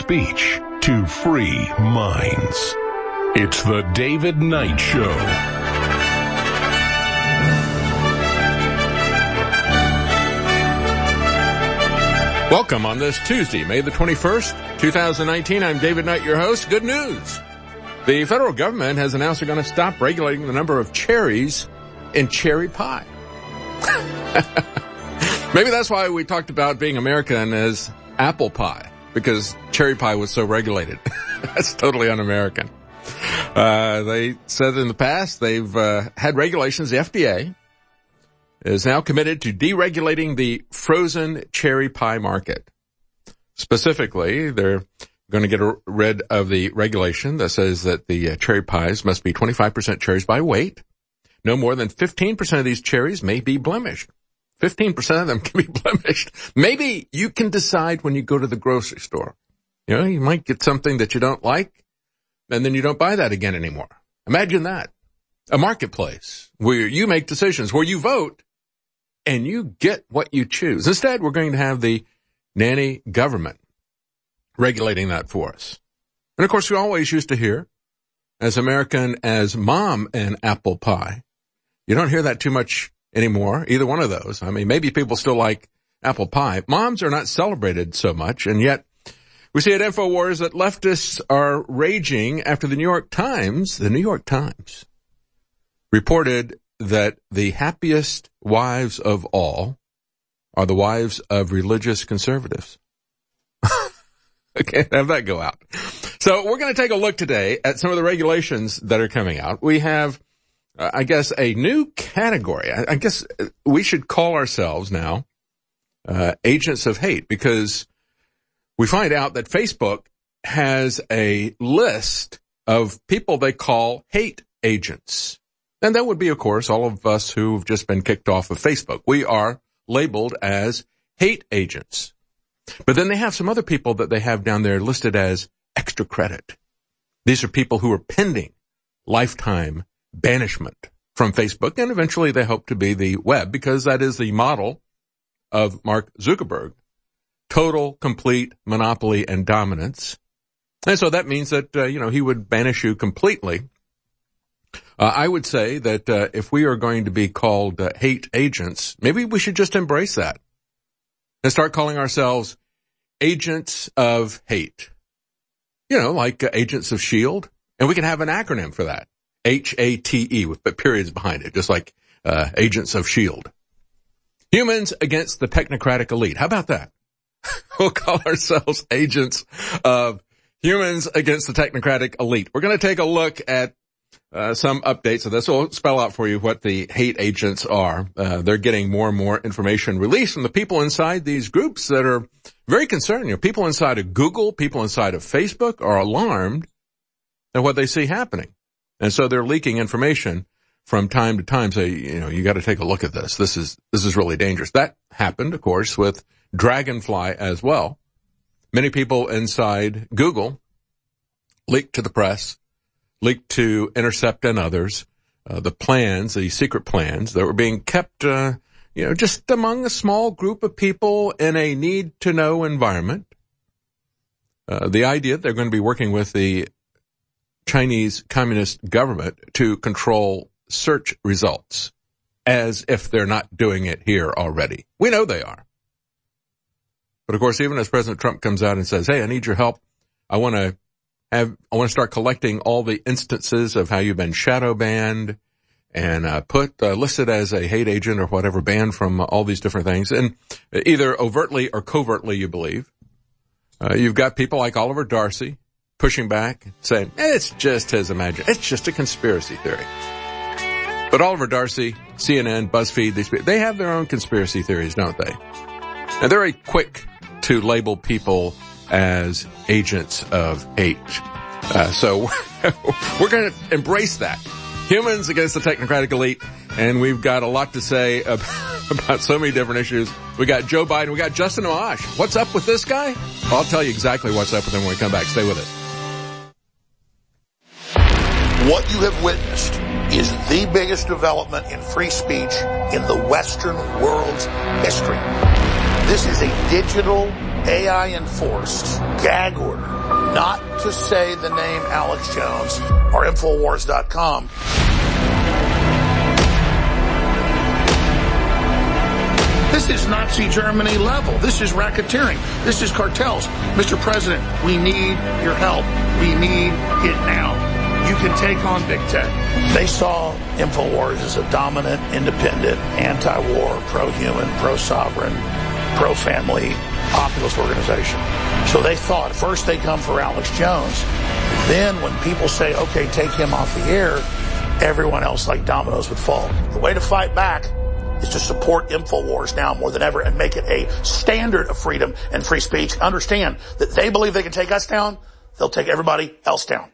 speech to free minds. It's the David Knight Show. Welcome on this Tuesday, May the 21st, 2019. I'm David Knight, your host. Good news. The federal government has announced they're going to stop regulating the number of cherries in cherry pie. Maybe that's why we talked about being American as apple pie, because cherry pie was so regulated. That's totally un-American. They said in the past they've had regulations. The FDA is now committed to deregulating the frozen cherry pie market. Specifically, they're going to get rid of the regulation that says that the cherry pies must be 25% cherries by weight. No more than 15% of these cherries may be blemished. 15% of them can be blemished. Maybe you can decide when you go to the grocery store. You know, you might get something that you don't like, and then you don't buy that again anymore. Imagine that. A marketplace where you make decisions, where you vote, and you get what you choose. Instead, we're going to have the nanny government regulating that for us. And of course, we always used to hear, as American as mom and apple pie. You don't hear that too much anymore, either one of those. I mean, maybe people still like apple pie. Moms are not celebrated so much, and yet we see at InfoWars that leftists are raging after the New York Times reported that the happiest wives of all are the wives of religious conservatives. I can't have that go out. So we're going to take a look today at some of the regulations that are coming out. We have, I guess, a new category. I guess we should call ourselves now agents of hate, because we find out that Facebook has a list of people they call hate agents. And that would be, of course, all of us who've just been kicked off of Facebook. We are labeled as hate agents. But then they have some other people that they have down there listed as extra credit. These are people who are pending lifetime banishment from Facebook, and eventually they hope to be the web, because that is the model of Mark Zuckerberg. Total, complete monopoly and dominance. And so that means that, he would banish you completely. I would say that if we are going to be called hate agents, maybe we should just embrace that and start calling ourselves agents of hate. Like agents of S.H.I.E.L.D. And we can have an acronym for that. HATE with periods behind it, just like agents of S.H.I.E.L.D. Humans against the technocratic elite. How about that? We'll call ourselves agents of humans against the technocratic elite. We're going to take a look at some updates of this. We'll spell out for you what the hate agents are. They're getting more and more information released from the people inside these groups that are very concerned. People inside of Google, people inside of Facebook are alarmed at what they see happening. And so they're leaking information from time to time. Say, you got to take a look at this. This is really dangerous. That happened, of course, with Dragonfly as well. Many people inside Google leaked to the press, leaked to Intercept and others, the secret plans that were being kept, just among a small group of people in a need-to-know environment. The idea that they're going to be working with the Chinese Communist government to control search results, as if they're not doing it here already. We know they are. But of course, even as President Trump comes out and says, hey, I need your help. I want to start collecting all the instances of how you've been shadow banned and listed as a hate agent or whatever, banned from all these different things, and either overtly or covertly, you believe. You've got people like Oliver Darcy pushing back, saying, it's just his imagination. It's just a conspiracy theory. But Oliver Darcy, CNN, BuzzFeed, these people, they have their own conspiracy theories, don't they? And they're very quick to label people as agents of hate. So we're going to embrace that. Humans against the technocratic elite. And we've got a lot to say about so many different issues. We got Joe Biden. We got Justin Amash. What's up with this guy? I'll tell you exactly what's up with him when we come back. Stay with us. What you have witnessed is the biggest development in free speech in the Western world's history. This is a digital AI-enforced gag order not to say the name Alex Jones or Infowars.com. This is Nazi Germany level. This is racketeering. This is cartels. Mr. President, we need your help. We need it now. You can take on big tech. They saw Infowars as a dominant, independent, anti-war, pro-human, pro-sovereign, pro-family, populist organization. So they thought first they come for Alex Jones. Then when people say, okay, take him off the air, everyone else like dominoes would fall. The way to fight back is to support Infowars now more than ever and make it a standard of freedom and free speech. Understand that they believe they can take us down, they'll take everybody else down.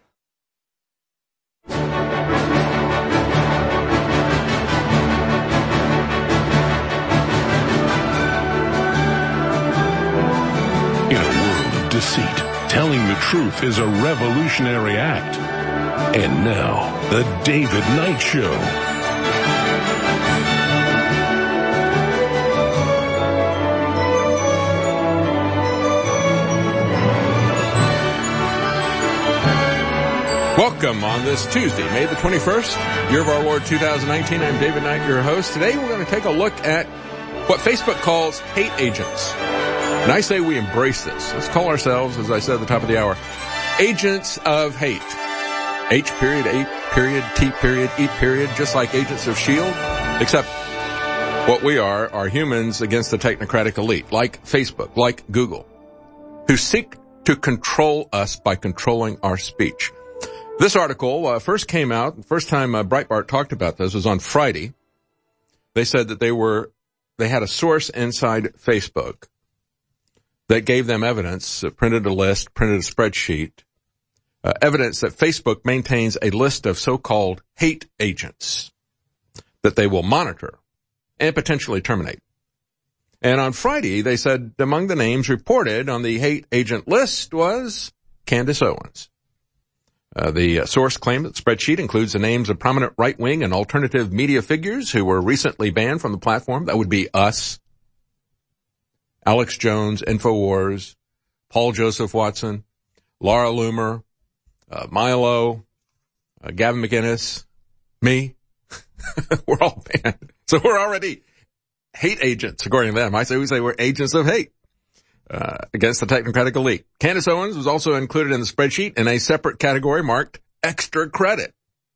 In a world of deceit, telling the truth is a revolutionary act. And now, The David Knight Show. Welcome on this Tuesday, May the 21st, year of our Lord 2019. I'm David Knight, your host. Today we're going to take a look at what Facebook calls hate agents. And I say we embrace this. Let's call ourselves, as I said at the top of the hour, agents of hate. H period, A period, T period, E period, just like agents of S.H.I.E.L.D., except what we are humans against the technocratic elite, like Facebook, like Google, who seek to control us by controlling our speech. This article first came out, the first time Breitbart talked about this was on Friday. They said that they had a source inside Facebook that gave them evidence, printed a list, printed a spreadsheet, evidence that Facebook maintains a list of so-called hate agents that they will monitor and potentially terminate. And on Friday, they said among the names reported on the hate agent list was Candace Owens. The source claimed that the spreadsheet includes the names of prominent right-wing and alternative media figures who were recently banned from the platform. That would be us, Alex Jones, Infowars, Paul Joseph Watson, Laura Loomer, Milo, Gavin McInnes, me. We're all banned. So we're already hate agents, according to them. We say we're agents of hate. Against the technocratic elite. Candace Owens was also included in the spreadsheet in a separate category marked extra credit.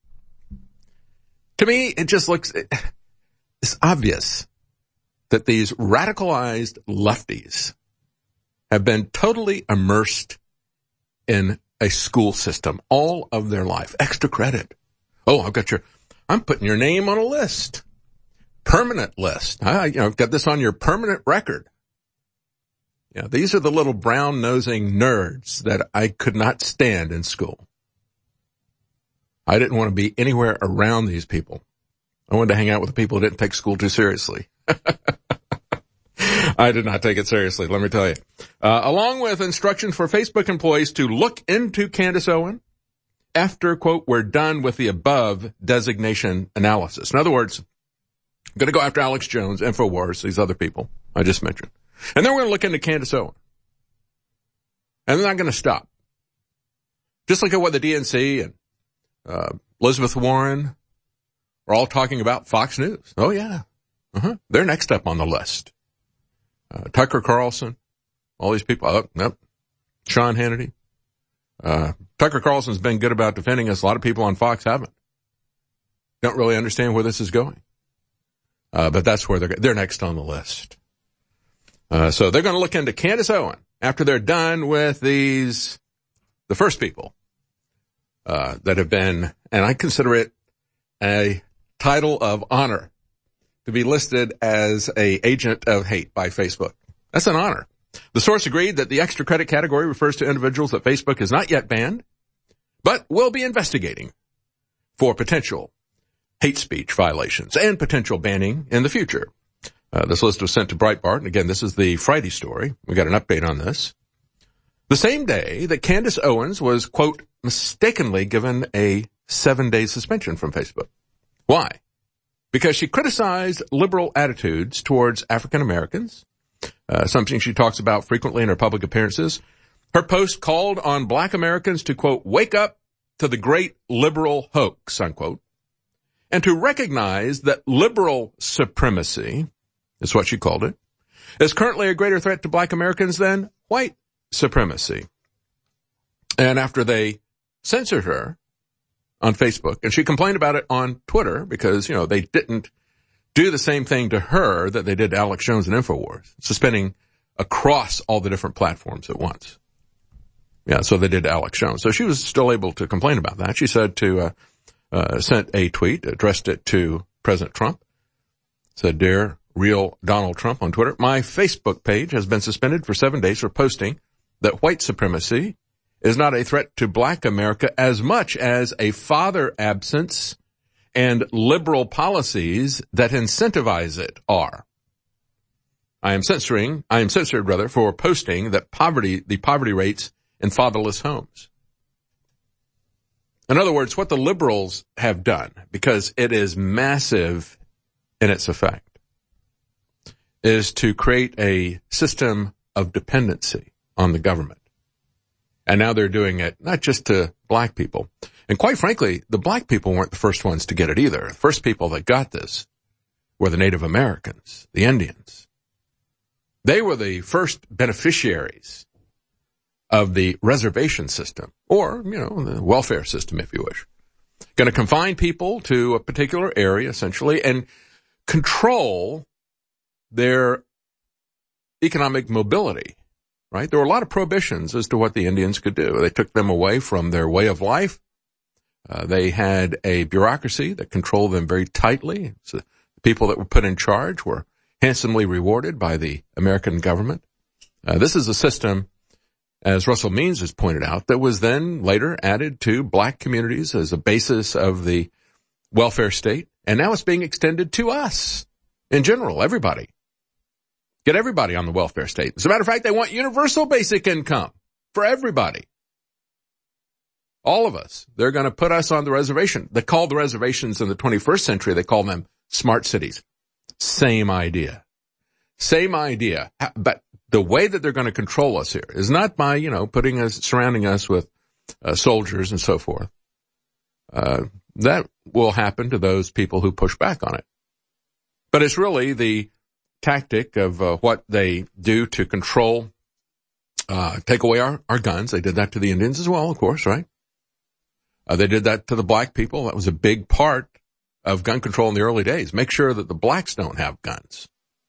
To me, it just looks, it's obvious that these radicalized lefties have been totally immersed in a school system all of their life. Extra credit. Oh, I'm putting your name on a list. Permanent list. I've got this on your permanent record. Yeah, these are the little brown-nosing nerds that I could not stand in school. I didn't want to be anywhere around these people. I wanted to hang out with the people who didn't take school too seriously. I did not take it seriously, let me tell you. Along with instructions for Facebook employees to look into Candace Owens after, quote, we're done with the above designation analysis. In other words, I'm going to go after Alex Jones, Infowars, these other people I just mentioned. And then we're going to look into Candace Owens. And they're not going to stop. Just look at what the DNC and Elizabeth Warren are all talking about Fox News. Oh, yeah. They're next up on the list. Tucker Carlson, all these people. Oh, nope. Sean Hannity. Tucker Carlson's been good about defending us. A lot of people on Fox haven't. Don't really understand where this is going. But that's where they're next on the list. So they're going to look into Candace Owens after they're done with the first people, that have been, and I consider it a title of honor to be listed as a agent of hate by Facebook. That's an honor. The source agreed that the extra credit category refers to individuals that Facebook has not yet banned, but will be investigating for potential hate speech violations and potential banning in the future. This list was sent to Breitbart, and again, this is the Friday story. We got an update on this. The same day that Candace Owens was, quote, mistakenly given a 7-day suspension from Facebook. Why? Because she criticized liberal attitudes towards African Americans something she talks about frequently in her public appearances. Her post called on black Americans to, quote, wake up to the great liberal hoax, unquote, and to recognize that liberal supremacy, is what she called it, is currently a greater threat to black Americans than white supremacy. And after they censored her on Facebook, and she complained about it on Twitter because, they didn't do the same thing to her that they did to Alex Jones and InfoWars, suspending across all the different platforms at once. Yeah, so they did to Alex Jones. So she was still able to complain about that. She said sent a tweet, addressed it to President Trump, said, "Dear Real Donald Trump" on Twitter, "My Facebook page has been suspended for 7 days for posting that white supremacy is not a threat to black America as much as a father absence and liberal policies that incentivize it are. I am censored for posting that the poverty rates in fatherless homes." In other words, what the liberals have done, because it is massive in its effect, is to create a system of dependency on the government. And now they're doing it not just to black people. And quite frankly, the black people weren't the first ones to get it either. The first people that got this were the Native Americans, the Indians. They were the first beneficiaries of the reservation system, or, the welfare system, if you wish. Going to confine people to a particular area, essentially, and control their economic mobility, right? There were a lot of prohibitions as to what the Indians could do. They took them away from their way of life. They had a bureaucracy that controlled them very tightly. So the people that were put in charge were handsomely rewarded by the American government. This is a system, as Russell Means has pointed out, that was then later added to black communities as a basis of the welfare state. And now it's being extended to us in general, everybody. Get everybody on the welfare state. As a matter of fact, they want universal basic income for everybody. All of us. They're going to put us on the reservation. They call the reservations in the 21st century, they call them smart cities. Same idea. Same idea. But the way that they're going to control us here is not by, surrounding us with soldiers and so forth. That will happen to those people who push back on it. But it's really the tactic of what they do to control, take away our guns. They did that to the Indians as well, of course, right? They did that to the black people. That was a big part of gun control in the early days. Make sure that the blacks don't have guns.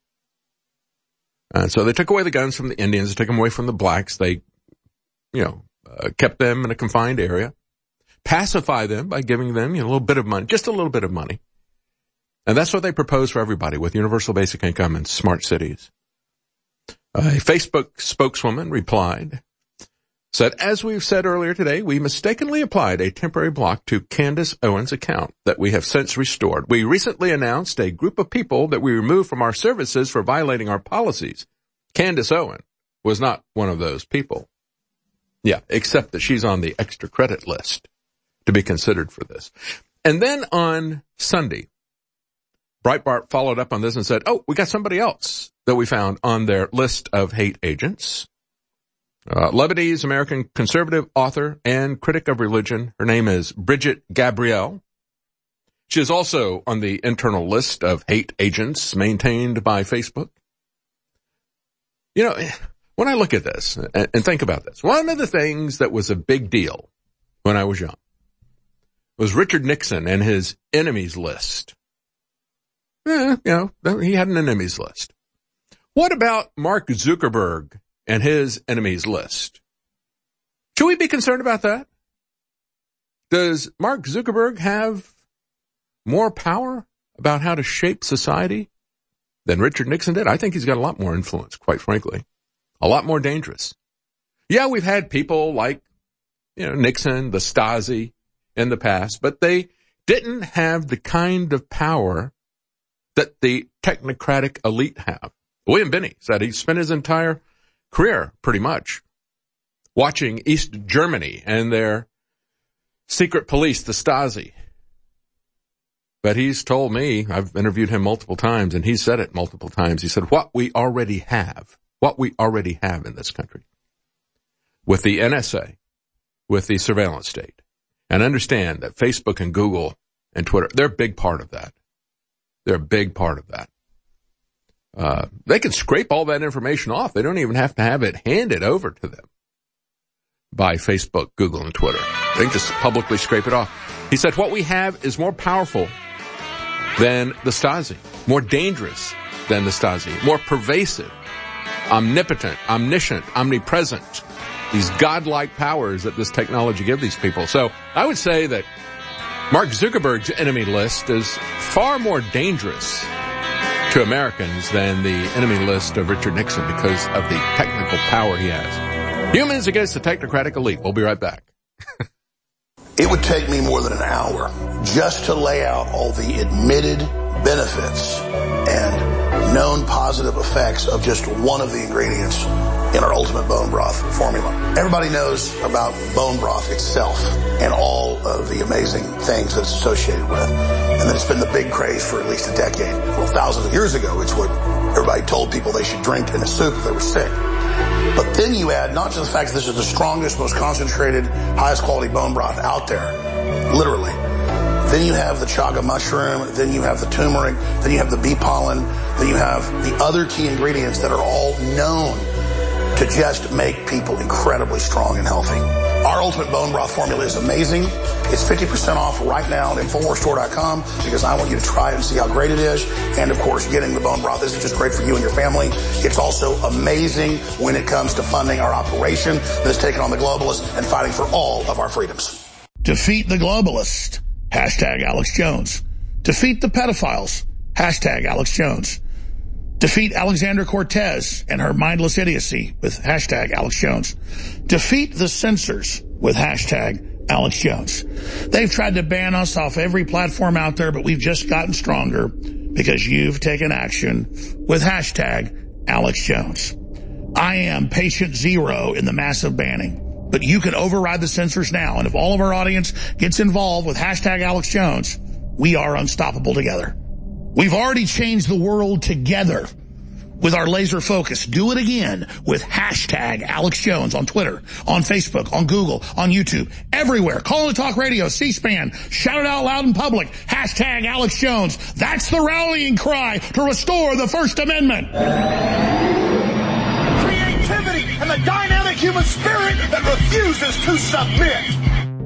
And so they took away the guns from the Indians, they took them away from the blacks. They, kept them in a confined area, pacify them by giving them a little bit of money, just a little bit of money. And that's what they propose for everybody with universal basic income and smart cities. A Facebook spokeswoman replied, said, "As we've said earlier today, we mistakenly applied a temporary block to Candace Owens' account that we have since restored. We recently announced a group of people that we removed from our services for violating our policies. Candace Owen was not one of those people." Yeah, except that she's on the extra credit list to be considered for this. And then on Sunday, Breitbart followed up on this and said, we got somebody else that we found on their list of hate agents. Lebanese American conservative author and critic of religion. Her name is Bridget Gabriel. She is also on the internal list of hate agents maintained by Facebook. When I look at this and think about this, one of the things that was a big deal when I was young was Richard Nixon and his enemies list. He had an enemies list. What about Mark Zuckerberg and his enemies list? Should we be concerned about that? Does Mark Zuckerberg have more power about how to shape society than Richard Nixon did? I think he's got a lot more influence, quite frankly. A lot more dangerous. Yeah, we've had people like, Nixon, the Stasi in the past, but they didn't have the kind of power that the technocratic elite have. William Binney said he spent his entire career, pretty much, watching East Germany and their secret police, the Stasi. But he's told me, I've interviewed him multiple times, and he said it multiple times. He said, what we already have in this country, with the NSA, with the surveillance state, and understand that Facebook and Google and Twitter, they're a big part of that. They're a big part of that. They can scrape all that information off. They don't even have to have it handed over to them by Facebook, Google, and Twitter. They can just publicly scrape it off. He said, what we have is more powerful than the Stasi, more dangerous than the Stasi, more pervasive, omnipotent, omniscient, omnipresent, these godlike powers that this technology gives these people. So I would say that Mark Zuckerberg's enemy list is far more dangerous to Americans than the enemy list of Richard Nixon because of the technical power he has. Humans against the technocratic elite. We'll be right back. It would take me more than an hour just to lay out all the admitted benefits and known positive effects of just one of the ingredients in our Ultimate Bone Broth formula. Everybody knows about bone broth itself and all of the amazing things that it's associated with. And that it's been the big craze for at least a decade. Well, thousands of years ago, it's what everybody told people they should drink in a soup if they were sick. But then you add not just the fact that this is the strongest, most concentrated, highest quality bone broth out there, literally. Then you have the chaga mushroom, then you have the turmeric, then you have the bee pollen, then you have the other key ingredients that are all known to just make people incredibly strong and healthy. Our Ultimate Bone Broth formula is amazing. It's 50% off right now at InfoWarsStore.com because I want you to try it and see how great it is. And, of course, getting the bone broth isn't just great for you and your family. It's also amazing when it comes to funding our operation that's taking on the globalists and fighting for all of our freedoms. Defeat the globalist. Hashtag Alex Jones. Defeat the pedophiles. Hashtag Alex Jones. Defeat Alexandra Cortez and her mindless idiocy with hashtag Alex Jones. Defeat the censors with hashtag Alex Jones. They've tried to ban us off every platform out there, but we've just gotten stronger because you've taken action with hashtag Alex Jones. I am patient zero in the massive banning, but you can override the censors now. And if all of our audience gets involved with hashtag Alex Jones, we are unstoppable together. We've already changed the world together with our laser focus. Do it again with hashtag Alex Jones on Twitter, on Facebook, on Google, on YouTube, everywhere. Call the Talk Radio, C-SPAN. Shout it out loud in public. Hashtag Alex Jones. That's the rallying cry to restore the First Amendment. Creativity and the dynamic human spirit that refuses to submit.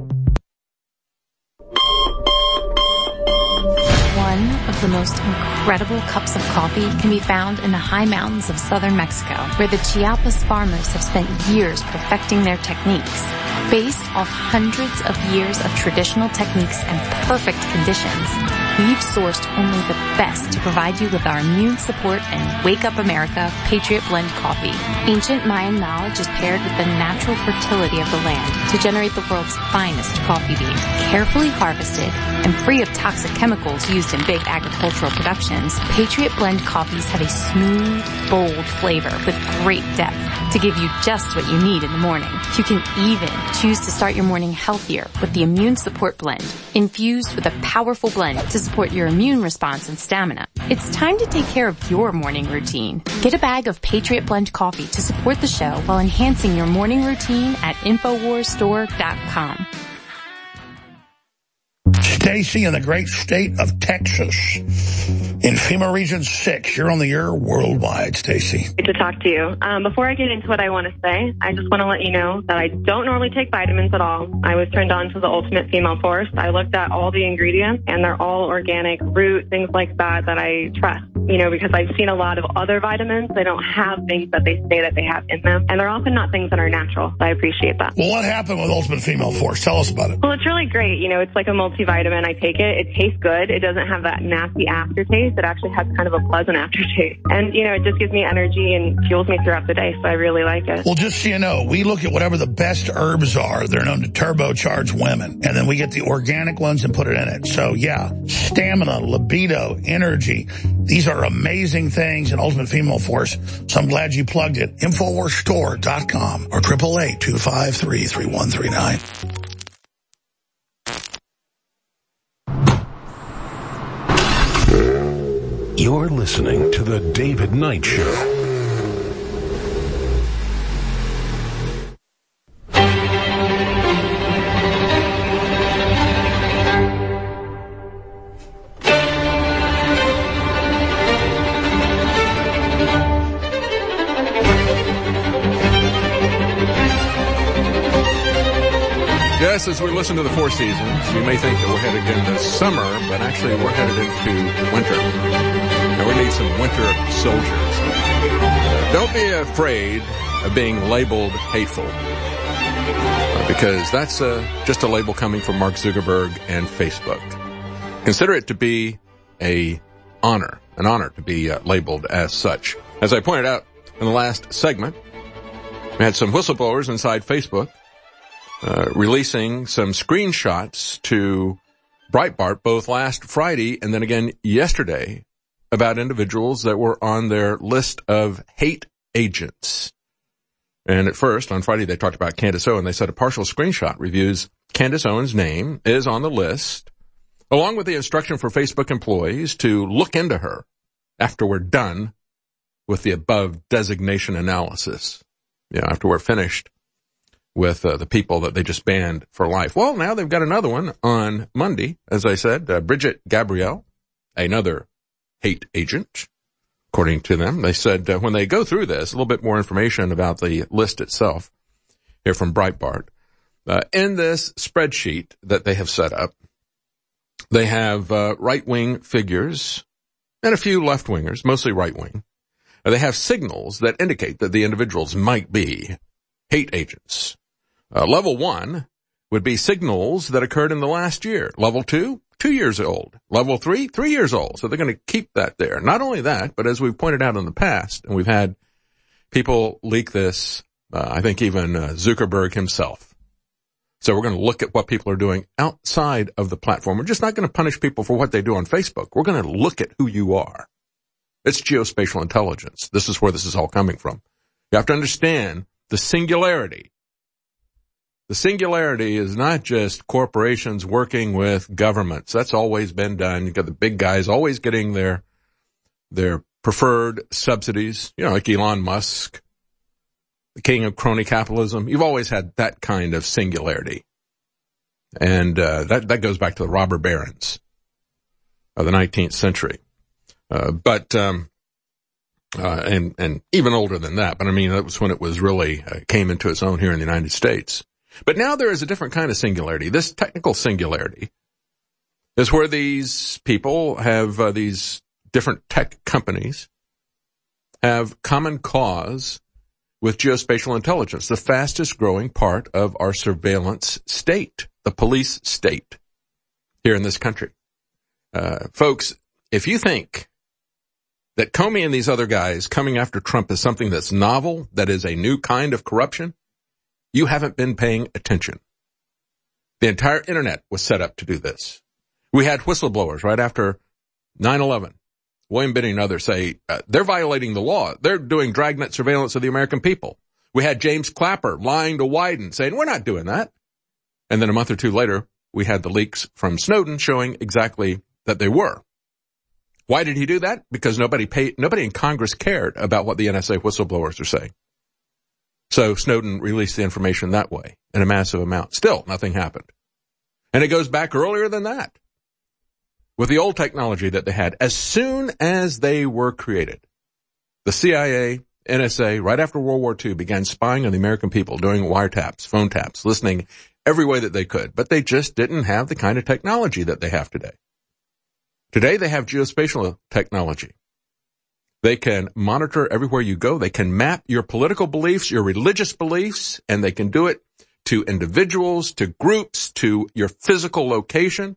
One of the most incredible cups of coffee can be found in the high mountains of southern Mexico, where the Chiapas farmers have spent years perfecting their techniques. Based off hundreds of years of traditional techniques and perfect conditions, we've sourced only the best to provide you with our immune support and Wake Up America Patriot Blend coffee. Ancient Mayan knowledge is paired with the natural fertility of the land to generate the world's finest coffee bean. Carefully harvested and free of toxic chemicals used in big agricultural productions, Patriot Blend coffees have a smooth, bold flavor with great depth to give you just what you need in the morning. You can even choose to start your morning healthier with the Immune Support Blend, infused with a powerful blend to support your immune response and stamina. It's time to take care of your morning routine. Get a bag of Patriot Blend coffee to support the show while enhancing your morning routine at InfoWarsStore.com. Stacy in the great state of Texas, in FEMA Region 6. You're on the air worldwide, Stacy. Good to talk to you. Before I get into what I want to say, I just want to let you know that I don't normally take vitamins at all. I was turned on to the Ultimate Female Force. I looked at all the ingredients, and they're all organic, root, things like that I trust. You know, because I've seen a lot of other vitamins. They don't have things that they say that they have in them, and they're often not things that are natural. So I appreciate that. Well, what happened with Ultimate Female Force? Tell us about it. Well, it's really great. You know, it's like a multivitamin. I take it. It tastes good. It doesn't have that nasty aftertaste. It actually has kind of a pleasant aftertaste. And, you know, it just gives me energy and fuels me throughout the day. So I really like it. Well, just so you know, we look at whatever the best herbs are. They're known to turbocharge women. And then we get the organic ones and put it in it. So, yeah, stamina, libido, energy. These are amazing things in Ultimate Female Force. So I'm glad you plugged it. InfoWarsStore.com or 888-253-3139. You're listening to The David Knight Show. Yes, as we listen to the Four Seasons, you may think that we're headed into summer, but actually we're headed into winter. And we need some winter soldiers. Don't be afraid of being labeled hateful, because that's just a label coming from Mark Zuckerberg and Facebook. Consider it to be an honor to be labeled as such. As I pointed out in the last segment, we had some whistleblowers inside Facebook releasing some screenshots to Breitbart both last Friday and then again yesterday about individuals that were on their list of hate agents. And at first, on Friday, they talked about Candace Owen. They said a partial screenshot reviews Candace Owen's name is on the list, along with the instruction for Facebook employees to look into her after we're done with the above designation analysis. After we're finished with the people that they just banned for life. Well, now they've got another one on Monday, as I said, Bridget Gabrielle, another hate agent, according to them. They said when they go through this, a little bit more information about the list itself here from Breitbart. In this spreadsheet that they have set up, they have right-wing figures and a few left-wingers, mostly right-wing. They have signals that indicate that the individuals might be hate agents. Level 1 would be signals that occurred in the last year. Level 2, 2 years old. Level 3, 3 years old. So they're going to keep that there. Not only that, but as we've pointed out in the past, and we've had people leak this, I think even Zuckerberg himself. So we're going to look at what people are doing outside of the platform. We're just not going to punish people for what they do on Facebook. We're going to look at who you are. It's geospatial intelligence. This is where this is all coming from. You have to understand the singularity. The singularity is not just corporations working with governments. That's always been done. You've got the big guys always getting their preferred subsidies, like Elon Musk, the king of crony capitalism. You've always had that kind of singularity. And that goes back to the robber barons of the 19th century. But even older than that. But I mean, that was when it was really came into its own here in the United States. But now there is a different kind of singularity. This technical singularity is where these people have, these different tech companies have common cause with geospatial intelligence, the fastest growing part of our surveillance state, the police state here in this country. Folks, if you think that Comey and these other guys coming after Trump is something that's novel, that is a new kind of corruption, you haven't been paying attention. The entire internet was set up to do this. We had whistleblowers right after 9/11. William Binney and others say they're violating the law. They're doing dragnet surveillance of the American people. We had James Clapper lying to Wyden saying, we're not doing that. And then a month or two later, we had the leaks from Snowden showing exactly that they were. Why did he do that? Because nobody in Congress cared about what the NSA whistleblowers are saying. So Snowden released the information that way in a massive amount. Still, nothing happened. And it goes back earlier than that. With the old technology that they had, as soon as they were created, the CIA, NSA, right after World War II, began spying on the American people, doing wiretaps, phone taps, listening every way that they could. But they just didn't have the kind of technology that they have today. Today, they have geospatial technology. They can monitor everywhere you go. They can map your political beliefs, your religious beliefs, and they can do it to individuals, to groups, to your physical location.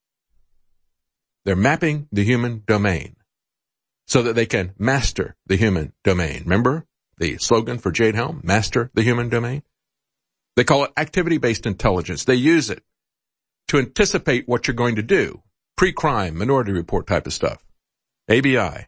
They're mapping the human domain so that they can master the human domain. Remember the slogan for Jade Helm? Master the human domain? They call it activity-based intelligence. They use it to anticipate what you're going to do. Pre-crime, Minority Report type of stuff. ABI.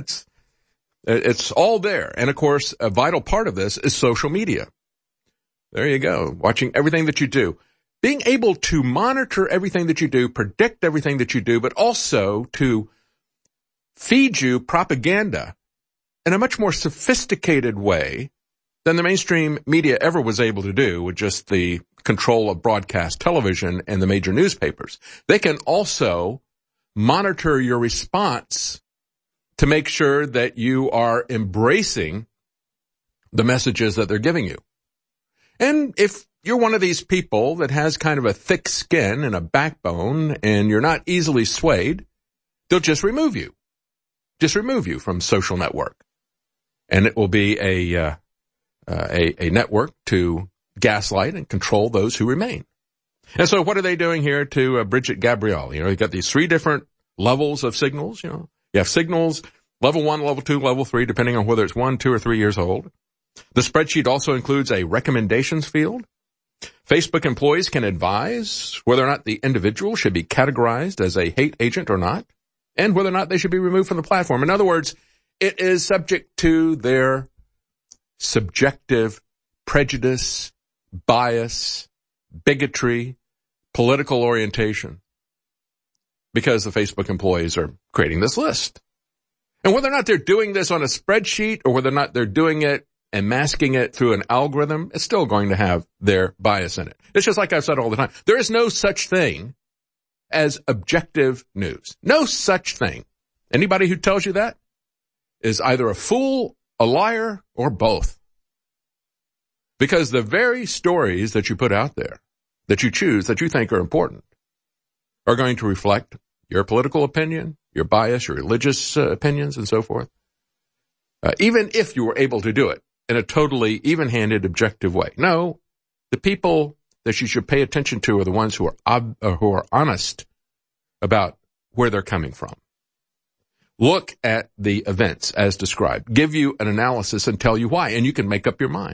It's all there. And of course, a vital part of this is social media. There you go. Watching everything that you do. Being able to monitor everything that you do, predict everything that you do, but also to feed you propaganda in a much more sophisticated way than the mainstream media ever was able to do with just the control of broadcast television and the major newspapers. They can also monitor your response to make sure that you are embracing the messages that they're giving you. And if you're one of these people that has kind of a thick skin and a backbone and you're not easily swayed, they'll just remove you. Just remove you from social network. And it will be a network to gaslight and control those who remain. And so what are they doing here to Bridget Gabriel? You know, you've got these three different levels of signals. You know, you have signals, level 1, level 2, level 3, depending on whether it's 1, 2, or 3 years old. The spreadsheet also includes a recommendations field. Facebook employees can advise whether or not the individual should be categorized as a hate agent or not, and whether or not they should be removed from the platform. In other words, it is subject to their subjective prejudice, bias, bigotry, political orientation, because the Facebook employees are creating this list. And whether or not they're doing this on a spreadsheet or whether or not they're doing it and masking it through an algorithm, it's still going to have their bias in it. It's just like I've said all the time. There is no such thing as objective news. No such thing. Anybody who tells you that is either a fool, a liar, or both. Because the very stories that you put out there, that you choose, that you think are important, are going to reflect your political opinion, your bias, your religious opinions, and so forth. Even if you were able to do it in a totally even-handed, objective way. No, the people that you should pay attention to are the ones who are honest about where they're coming from. Look at the events as described, give you an analysis and tell you why, and you can make up your mind.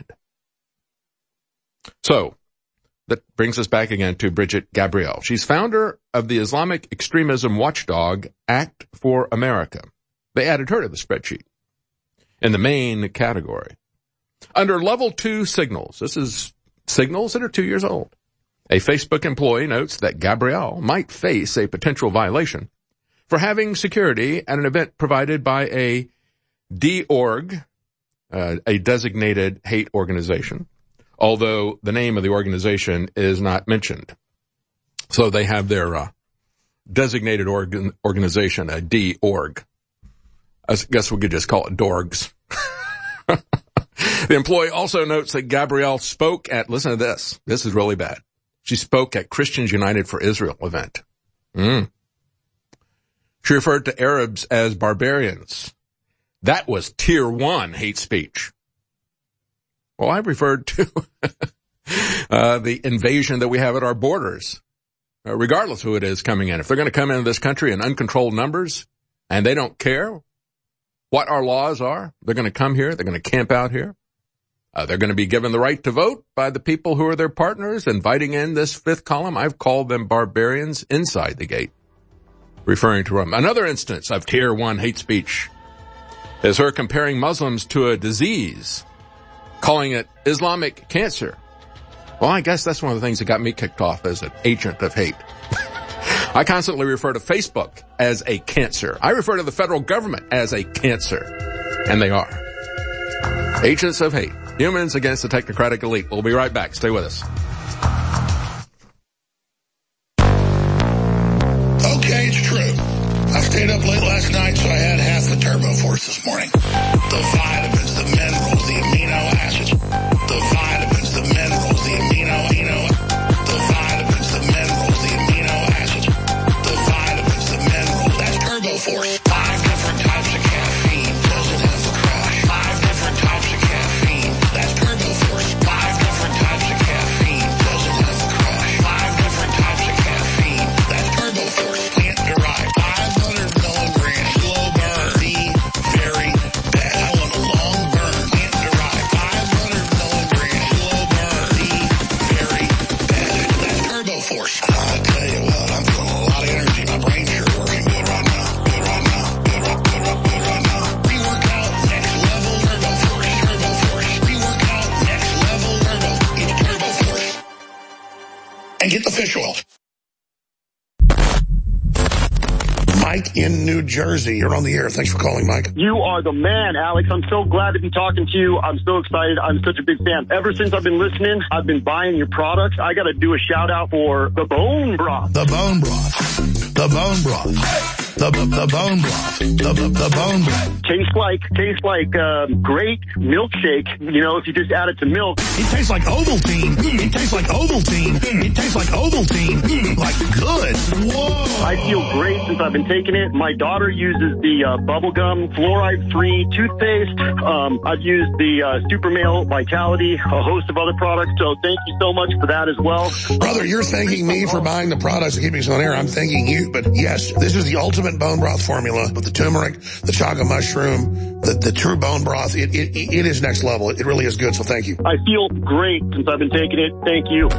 So, that brings us back again to Bridget Gabriel. She's founder of the Islamic extremism watchdog Act for America. They added her to the spreadsheet in the main category. Under level 2 signals, this is signals that are 2 years old. A Facebook employee notes that Gabriel might face a potential violation for having security at an event provided by a DORG, a designated hate organization, although the name of the organization is not mentioned. So they have their designated organization, a DORG. I guess we could just call it DORGs. The employee also notes that Gabrielle spoke at, listen to this, this is really bad. She spoke at Christians United for Israel event. She referred to Arabs as barbarians. That was tier 1 hate speech. Well, I referred to the invasion that we have at our borders, regardless who it is coming in. If they're going to come into this country in uncontrolled numbers and they don't care what our laws are, they're going to come here, they're going to camp out here. They're going to be given the right to vote by the people who are their partners, inviting in this fifth column. I've called them barbarians inside the gate, referring to Rome. Another instance of tier 1 hate speech is her comparing Muslims to a disease, calling it Islamic cancer. Well, I guess that's one of the things that got me kicked off as an agent of hate. I constantly refer to Facebook as a cancer. I refer to the federal government as a cancer. And they are. Agents of hate. Humans against the technocratic elite. We'll be right back. Stay with us. Okay, it's true. I stayed up late last night, so I had half the Turbo Force this morning. The vitamins, the minerals, the amino acids. The vitamins, the minerals, the the vitamins, the minerals, the amino acids. The vitamins, the minerals. That's Turbo Force. 5 different types of caffeine. Doesn't have a crash. 5 different types of caffeine. That's Turbo Force. 5 different types of caffeine. Doesn't have a crash. 5 different types of caffeine. That's Turbo Force. Plant derived. 500 milligrams. Slow burn. The very best. I want a long burn. Plant derived. 500 milligrams. Slow burn. The very best. That's Turbo Force. I tell you what, I'm feeling a lot of energy. My brain's sure working good right now. Good right now. Good right now. Pre-workout, next level, Turbo Force. Turbo Force. Pre-workout, next level, Turbo. It's Turbo Force. And get the fish oil. Mike in New Jersey. You're on the air. Thanks for calling, Mike. You are the man, Alex. I'm so glad to be talking to you. I'm so excited. I'm such a big fan. Ever since I've been listening, I've been buying your products. I got to do a shout out for the bone broth. The bone broth. The bone broth. The bone broth. The bone broth. Tastes like great milkshake, you know, if you just add it to milk. It tastes like Ovaltine. It tastes like Ovaltine. It tastes like Ovaltine. Like good. Whoa. I feel great since I've been taking it. My daughter uses the bubblegum fluoride-free toothpaste. I've used the Super Male Vitality, a host of other products. So thank you so much for that as well. Brother, you're thanking me for buying the products and keeping us on air. I'm thanking you. But yes, this is the ultimate bone broth formula with the turmeric, the chaga mushroom, the true bone broth. It is next level. It really is good. So thank you. I feel great since I've been taking it. Thank you.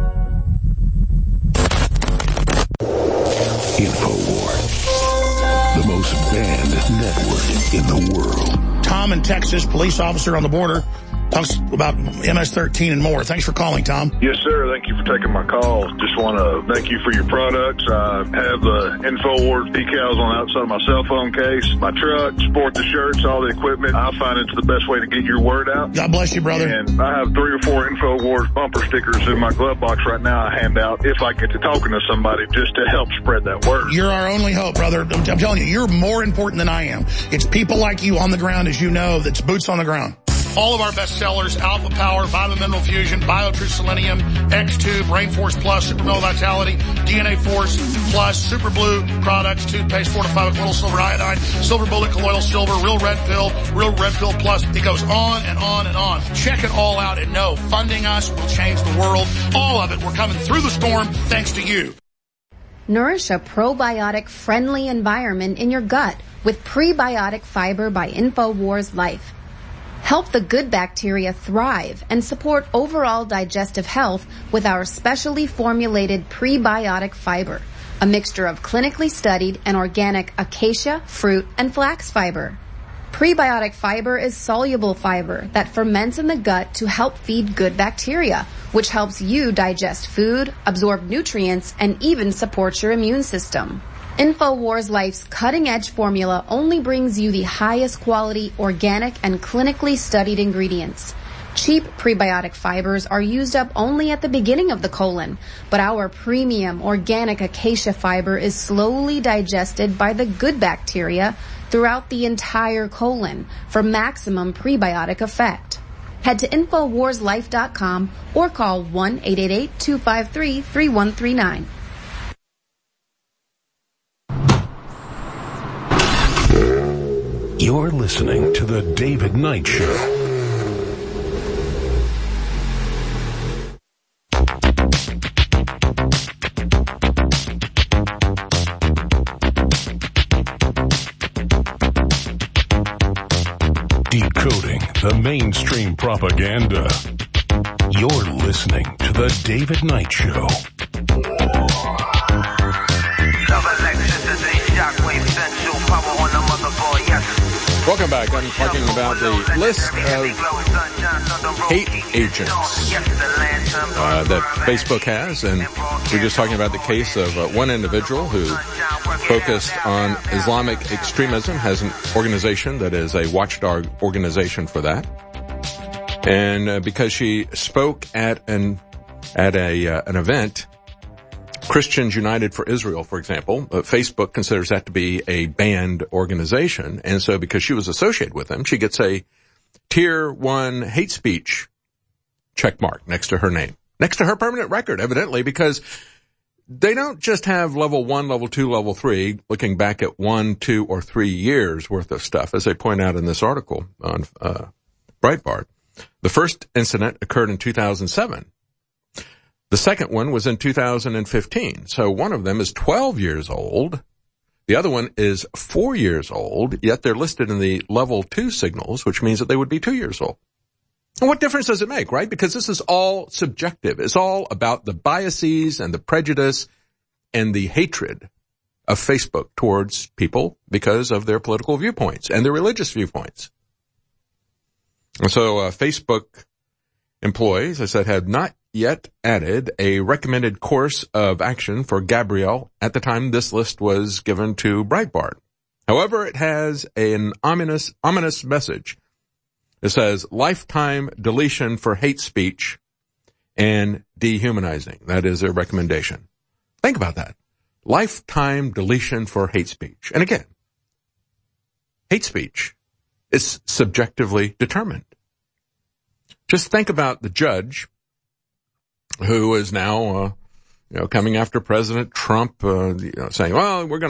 InfoWars, the most banned network in the world. Tom in Texas, police officer on the border, talks about MS-13 and more. Thanks for calling, Tom. Yes, sir. Thank you for taking my call. Just want to thank you for your products. I have the InfoWars decals on the outside of my cell phone case, my truck, sport the shirts, all the equipment. I find it's the best way to get your word out. God bless you, brother. And I have 3 or 4 InfoWars bumper stickers in my glove box right now. I hand out if I get to talking to somebody just to help spread that word. You're our only hope, brother. I'm telling you, you're more important than I am. It's people like you on the ground, as you know, that's boots on the ground. All of our best sellers, Alpha Power, Vitamin Mineral Fusion, BioTrue Selenium, X2, Brain Force Plus, Super Male Vitality, DNA Force Plus, Super Blue products, toothpaste fortified with little silver iodine, Silver Bullet Colloidal Silver, Real Red Pill Plus. It goes on and on and on. Check it all out and know funding us will change the world. All of it. We're coming through the storm thanks to you. Nourish a probiotic-friendly environment in your gut with Prebiotic Fiber by InfoWars Life. Help the good bacteria thrive and support overall digestive health with our specially formulated prebiotic fiber, a mixture of clinically studied and organic acacia, fruit, and flax fiber. Prebiotic fiber is soluble fiber that ferments in the gut to help feed good bacteria, which helps you digest food, absorb nutrients, and even supports your immune system. InfoWars Life's cutting-edge formula only brings you the highest quality, organic, and clinically studied ingredients. Cheap prebiotic fibers are used up only at the beginning of the colon, but our premium organic acacia fiber is slowly digested by the good bacteria throughout the entire colon for maximum prebiotic effect. Head to InfoWarsLife.com or call 1-888-253-3139. You're listening to The David Knight Show. Decoding the mainstream propaganda. You're listening to The David Knight Show. Welcome back. I'm talking about the list of hate agents that Facebook has, and we're just talking about the case of one individual who focused on Islamic extremism, has an organization that is a watchdog organization for that, and because she spoke at an event, Christians United for Israel, for example, Facebook considers that to be a banned organization. And so because she was associated with them, she gets a tier 1 hate speech check mark next to her name, next to her permanent record, evidently, because they don't just have level 1, level 2, level 3, looking back at 1, 2, or 3 years worth of stuff, as they point out in this article on Breitbart. The first incident occurred in 2007. The second one was in 2015. So one of them is 12 years old. The other one is 4 years old, yet they're listed in the level 2 signals, which means that they would be 2 years old. And what difference does it make, right? Because this is all subjective. It's all about the biases and the prejudice and the hatred of Facebook towards people because of their political viewpoints and their religious viewpoints. And so Facebook employees, as I said, have not yet added a recommended course of action for Gabrielle at the time this list was given to Breitbart. However, it has an ominous message. It says lifetime deletion for hate speech and dehumanizing. That is a recommendation. Think about that. Lifetime deletion for hate speech. And again, hate speech is subjectively determined. Just think about the judge who is now, coming after President Trump, saying, well, we're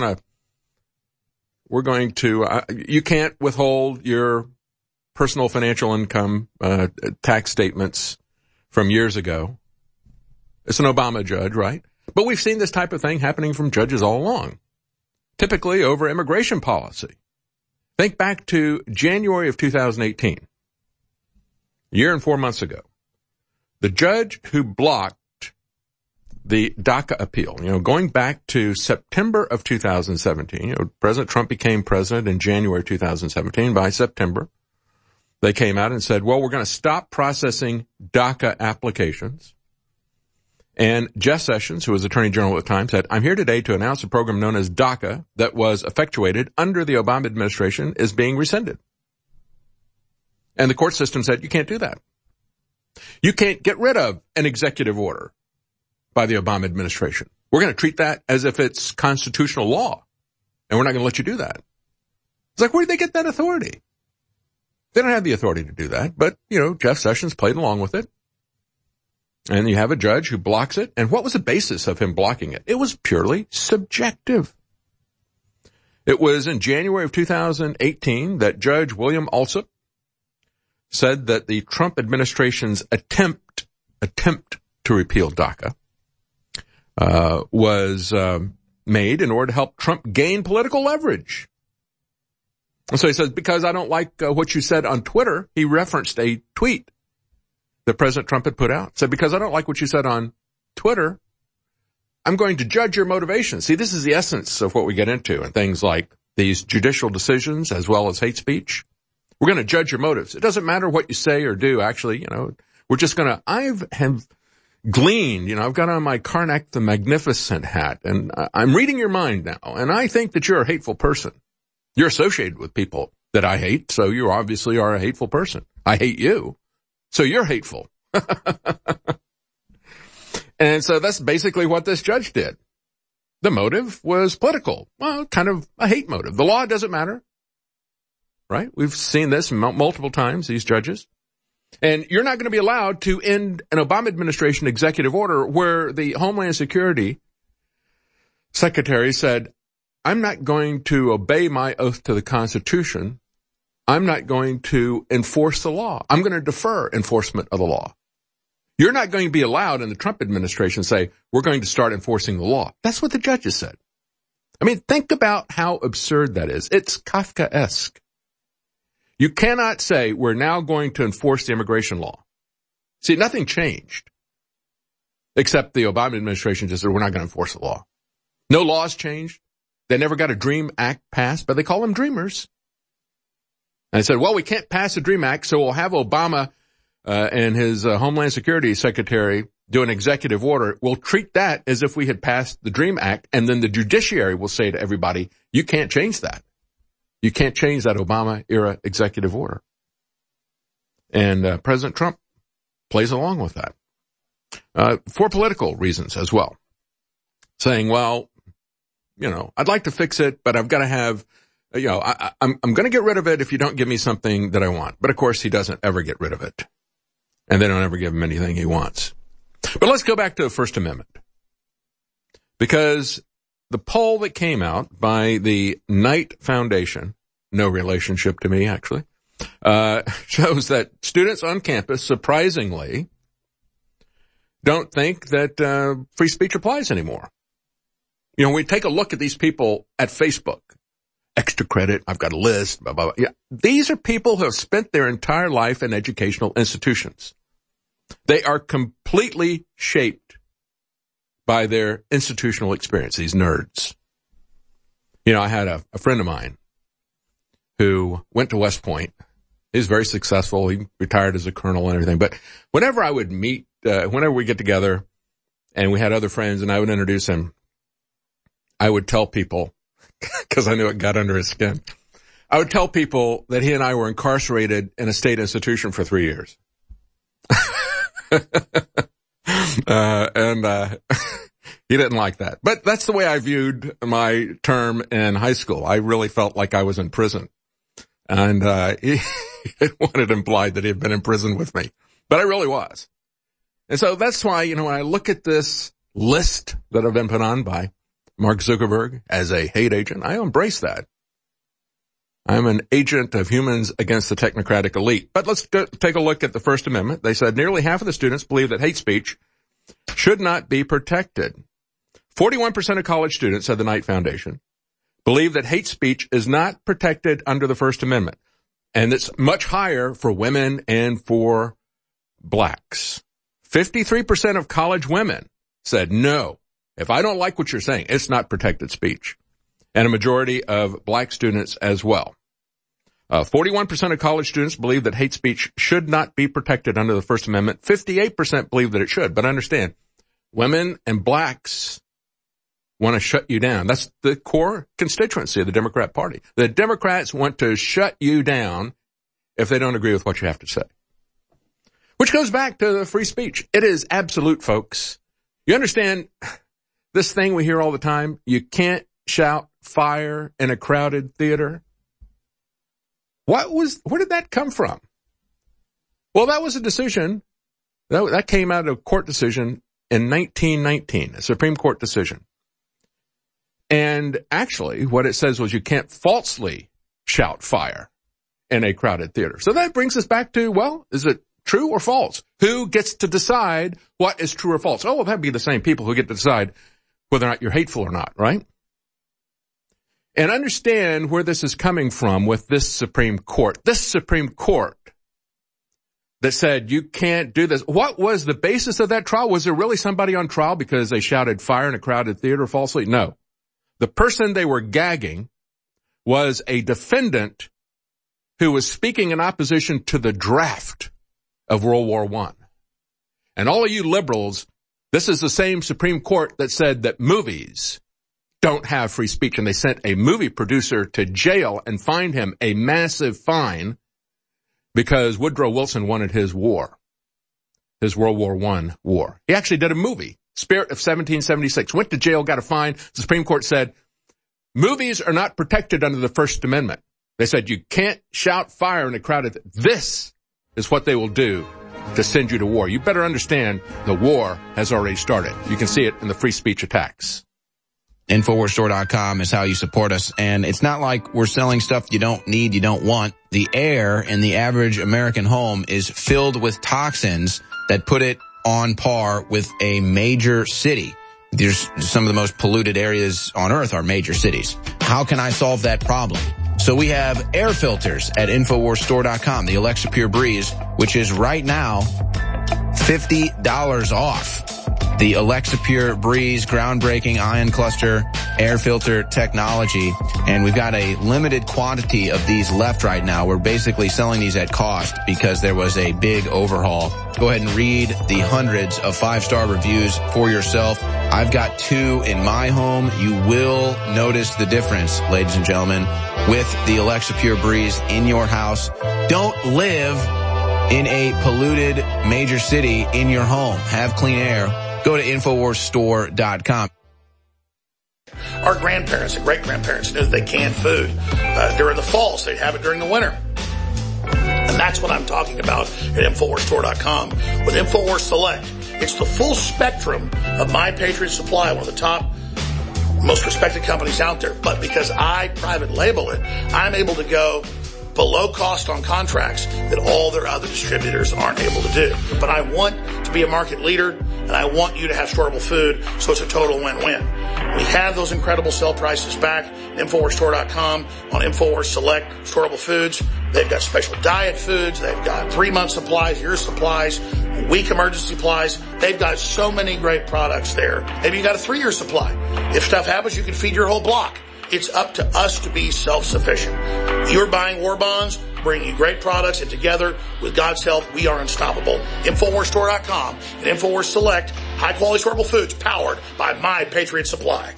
going to, you can't withhold your personal financial income, tax statements from years ago. It's an Obama judge, right? But we've seen this type of thing happening from judges all along, typically over immigration policy. Think back to January of 2018, a year and 4 months ago. The judge who blocked the DACA appeal, going back to September of 2017, President Trump became president in January 2017. By September, they came out and said, well, we're going to stop processing DACA applications. And Jeff Sessions, who was Attorney General at the time, said, I'm here today to announce a program known as DACA that was effectuated under the Obama administration is being rescinded. And the court system said, you can't do that. You can't get rid of an executive order by the Obama administration. We're going to treat that as if it's constitutional law, and we're not going to let you do that. It's like, where did they get that authority? They don't have the authority to do that, but, Jeff Sessions played along with it. And you have a judge who blocks it. And what was the basis of him blocking it? It was purely subjective. It was in January of 2018 that Judge William Alsup said that the Trump administration's attempt to repeal DACA was made in order to help Trump gain political leverage. And so he says, because I don't like what you said on Twitter, he referenced a tweet that President Trump had put out. Said, because I don't like what you said on Twitter, I'm going to judge your motivation. See, this is the essence of what we get into and things like these judicial decisions as well as hate speech. We're going to judge your motives. It doesn't matter what you say or do. Actually, we're just going to, have gleaned, I've got on my Karnak the Magnificent hat, and I'm reading your mind now, and I think that you're a hateful person. You're associated with people that I hate, so you obviously are a hateful person. I hate you, so you're hateful. And so that's basically what this judge did. The motive was political. Well, kind of a hate motive. The law doesn't matter, right? We've seen this multiple times, these judges. And you're not going to be allowed to end an Obama administration executive order where the Homeland Security Secretary said, I'm not going to obey my oath to the Constitution. I'm not going to enforce the law. I'm going to defer enforcement of the law. You're not going to be allowed in the Trump administration to say, we're going to start enforcing the law. That's what the judges said. I mean, think about how absurd that is. It's Kafkaesque. You cannot say we're now going to enforce the immigration law. See, nothing changed, except the Obama administration just said we're not going to enforce the law. No laws changed. They never got a DREAM Act passed, but they call them dreamers. And they said, well, we can't pass a DREAM Act, so we'll have Obama and his Homeland Security Secretary do an executive order. We'll treat that as if we had passed the DREAM Act, and then the judiciary will say to everybody, you can't change that. You can't change that Obama-era executive order. And President Trump plays along with that for political reasons as well, saying, well, I'd like to fix it, but I've got to have, I'm going to get rid of it if you don't give me something that I want. But, of course, he doesn't ever get rid of it. And they don't ever give him anything he wants. But let's go back to the First Amendment. Because the poll that came out by the Knight Foundation, no relationship to me, actually, shows that students on campus, surprisingly, don't think that free speech applies anymore. We take a look at these people at Facebook. Extra credit, I've got a list, blah, blah, blah. Yeah, these are people who have spent their entire life in educational institutions. They are completely shaped by their institutional experience, these nerds. I had a friend of mine who went to West Point. He's very successful. He retired as a colonel and everything. But whenever I would meet whenever we get together and we had other friends and I would introduce him, I would tell people, because I knew it got under his skin, I would tell people that he and I were incarcerated in a state institution for 3 years. He didn't like that. But that's the way I viewed my term in high school. I really felt like I was in prison. And he wanted implied that he had been in prison with me. But I really was. And so that's why, when I look at this list that I've been put on by Mark Zuckerberg as a hate agent, I embrace that. I'm an agent of humans against the technocratic elite. But let's take a look at the First Amendment. They said nearly half of the students believe that hate speech should not be protected. 41% of college students, said the Knight Foundation, believe that hate speech is not protected under the First Amendment. And it's much higher for women and for blacks. 53% of college women said, no, if I don't like what you're saying, it's not protected speech. And a majority of black students as well. 41% of college students believe that hate speech should not be protected under the First Amendment. 58% believe that it should. But understand, women and blacks want to shut you down. That's the core constituency of the Democrat Party. The Democrats want to shut you down if they don't agree with what you have to say. Which goes back to the free speech. It is absolute, folks. You understand this thing we hear all the time? You can't shout fire in a crowded theater. Where did that come from? Well, that was a decision that came out of a court decision in 1919, a Supreme Court decision. And actually, what it says was you can't falsely shout fire in a crowded theater. So that brings us back to, well, is it true or false? Who gets to decide what is true or false? Oh, well, that'd be the same people who get to decide whether or not you're hateful or not, right? And understand where this is coming from with this Supreme Court. This Supreme Court that said you can't do this. What was the basis of that trial? Was there really somebody on trial because they shouted fire in a crowded theater falsely? No. The person they were gagging was a defendant who was speaking in opposition to the draft of World War I. And all of you liberals, this is the same Supreme Court that said that movies don't have free speech, and they sent a movie producer to jail and fined him a massive fine because Woodrow Wilson wanted his war, his World War I war. He actually did a movie, Spirit of 1776, went to jail, got a fine. The Supreme Court said, movies are not protected under the First Amendment. They said you can't shout fire in a crowded. This is what they will do to send you to war. You better understand the war has already started. You can see it in the free speech attacks. InfoWarsStore.com is how you support us. And it's not like we're selling stuff you don't need, you don't want. The air in the average American home is filled with toxins that put it on par with a major city. There's some of the most polluted areas on earth are major cities. How can I solve that problem? So we have air filters at InfoWarsStore.com, the Alexa Pure Breeze, which is right now $50 off. The Alexa Pure Breeze groundbreaking ion cluster air filter technology. And we've got a limited quantity of these left right now. We're basically selling these at cost because there was a big overhaul. Go ahead and read the hundreds of 5-star reviews for yourself. I've got 2 in my home. You will notice the difference, ladies and gentlemen, with the Alexa Pure Breeze in your house. Don't live in a polluted major city in your home. Have clean air. Go to InfoWarsStore.com. Our grandparents and great-grandparents knew they canned food during the fall, so they'd have it during the winter. And that's what I'm talking about at InfoWarsStore.com with InfoWars Select. It's the full spectrum of My Patriot Supply, one of the top, most respected companies out there. But because I private label it, I'm able to go below cost on contracts that all their other distributors aren't able to do. But I want to be a market leader, and I want you to have storable food, so it's a total win-win. We have those incredible sale prices back, InfoWarsStore.com on InfoWars Select storable foods. They've got special diet foods. They've got 3-month supplies, year supplies, week emergency supplies. They've got so many great products there. Maybe you got a 3-year supply. If stuff happens, you can feed your whole block. It's up to us to be self-sufficient. You're buying war bonds, bringing you great products, and together, with God's help, we are unstoppable. InfoWarsStore.com and InfoWars Select, high-quality storable foods powered by My Patriot Supply.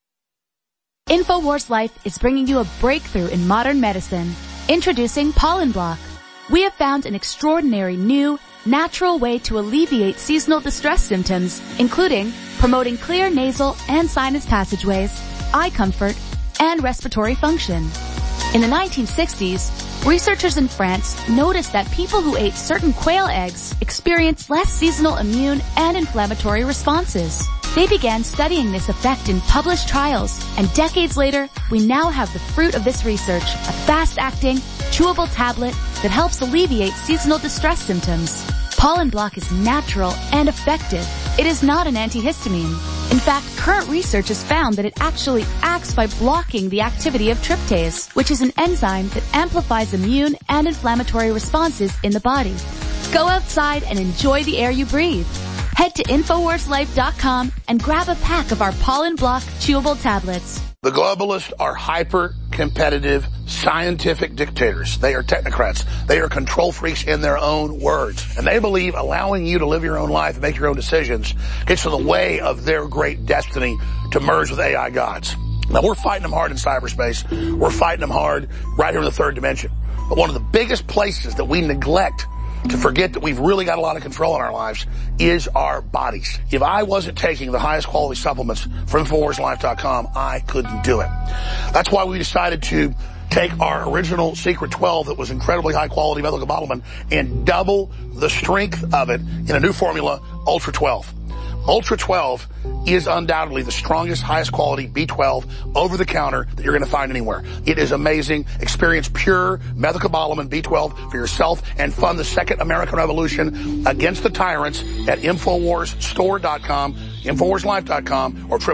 InfoWars Life is bringing you a breakthrough in modern medicine. Introducing Pollen Block. We have found an extraordinary new, natural way to alleviate seasonal distress symptoms, including promoting clear nasal and sinus passageways, eye comfort, and respiratory function. In the 1960s, researchers in France noticed that people who ate certain quail eggs experienced less seasonal immune and inflammatory responses. They began studying this effect in published trials, and decades later, we now have the fruit of this research, a fast-acting, chewable tablet that helps alleviate seasonal distress symptoms. Pollen Block is natural and effective. It is not an antihistamine. In fact, current research has found that it actually acts by blocking the activity of tryptase, which is an enzyme that amplifies immune and inflammatory responses in the body. Go outside and enjoy the air you breathe. Head to InfoWarsLife.com and grab a pack of our Pollen Block chewable tablets. The globalists are hyper-competitive, scientific dictators. They are technocrats. They are control freaks in their own words. And they believe allowing you to live your own life and make your own decisions gets in the way of their great destiny to merge with AI gods. Now, we're fighting them hard in cyberspace. We're fighting them hard right here in the third dimension. But one of the biggest places that we neglect to forget that we've really got a lot of control in our lives is our bodies. If I wasn't taking the highest quality supplements from InfoWarsLife.com, I couldn't do it. That's why we decided to take our original Secret 12 that was incredibly high quality methylcobalamin and double the strength of it in a new formula, Ultra 12. Ultra 12 is undoubtedly the strongest, highest quality B12 over-the-counter that you're going to find anywhere. It is amazing. Experience pure methylcobalamin B12 for yourself and fund the second American Revolution against the tyrants at InfoWarsStore.com, InfoWarsLife.com, or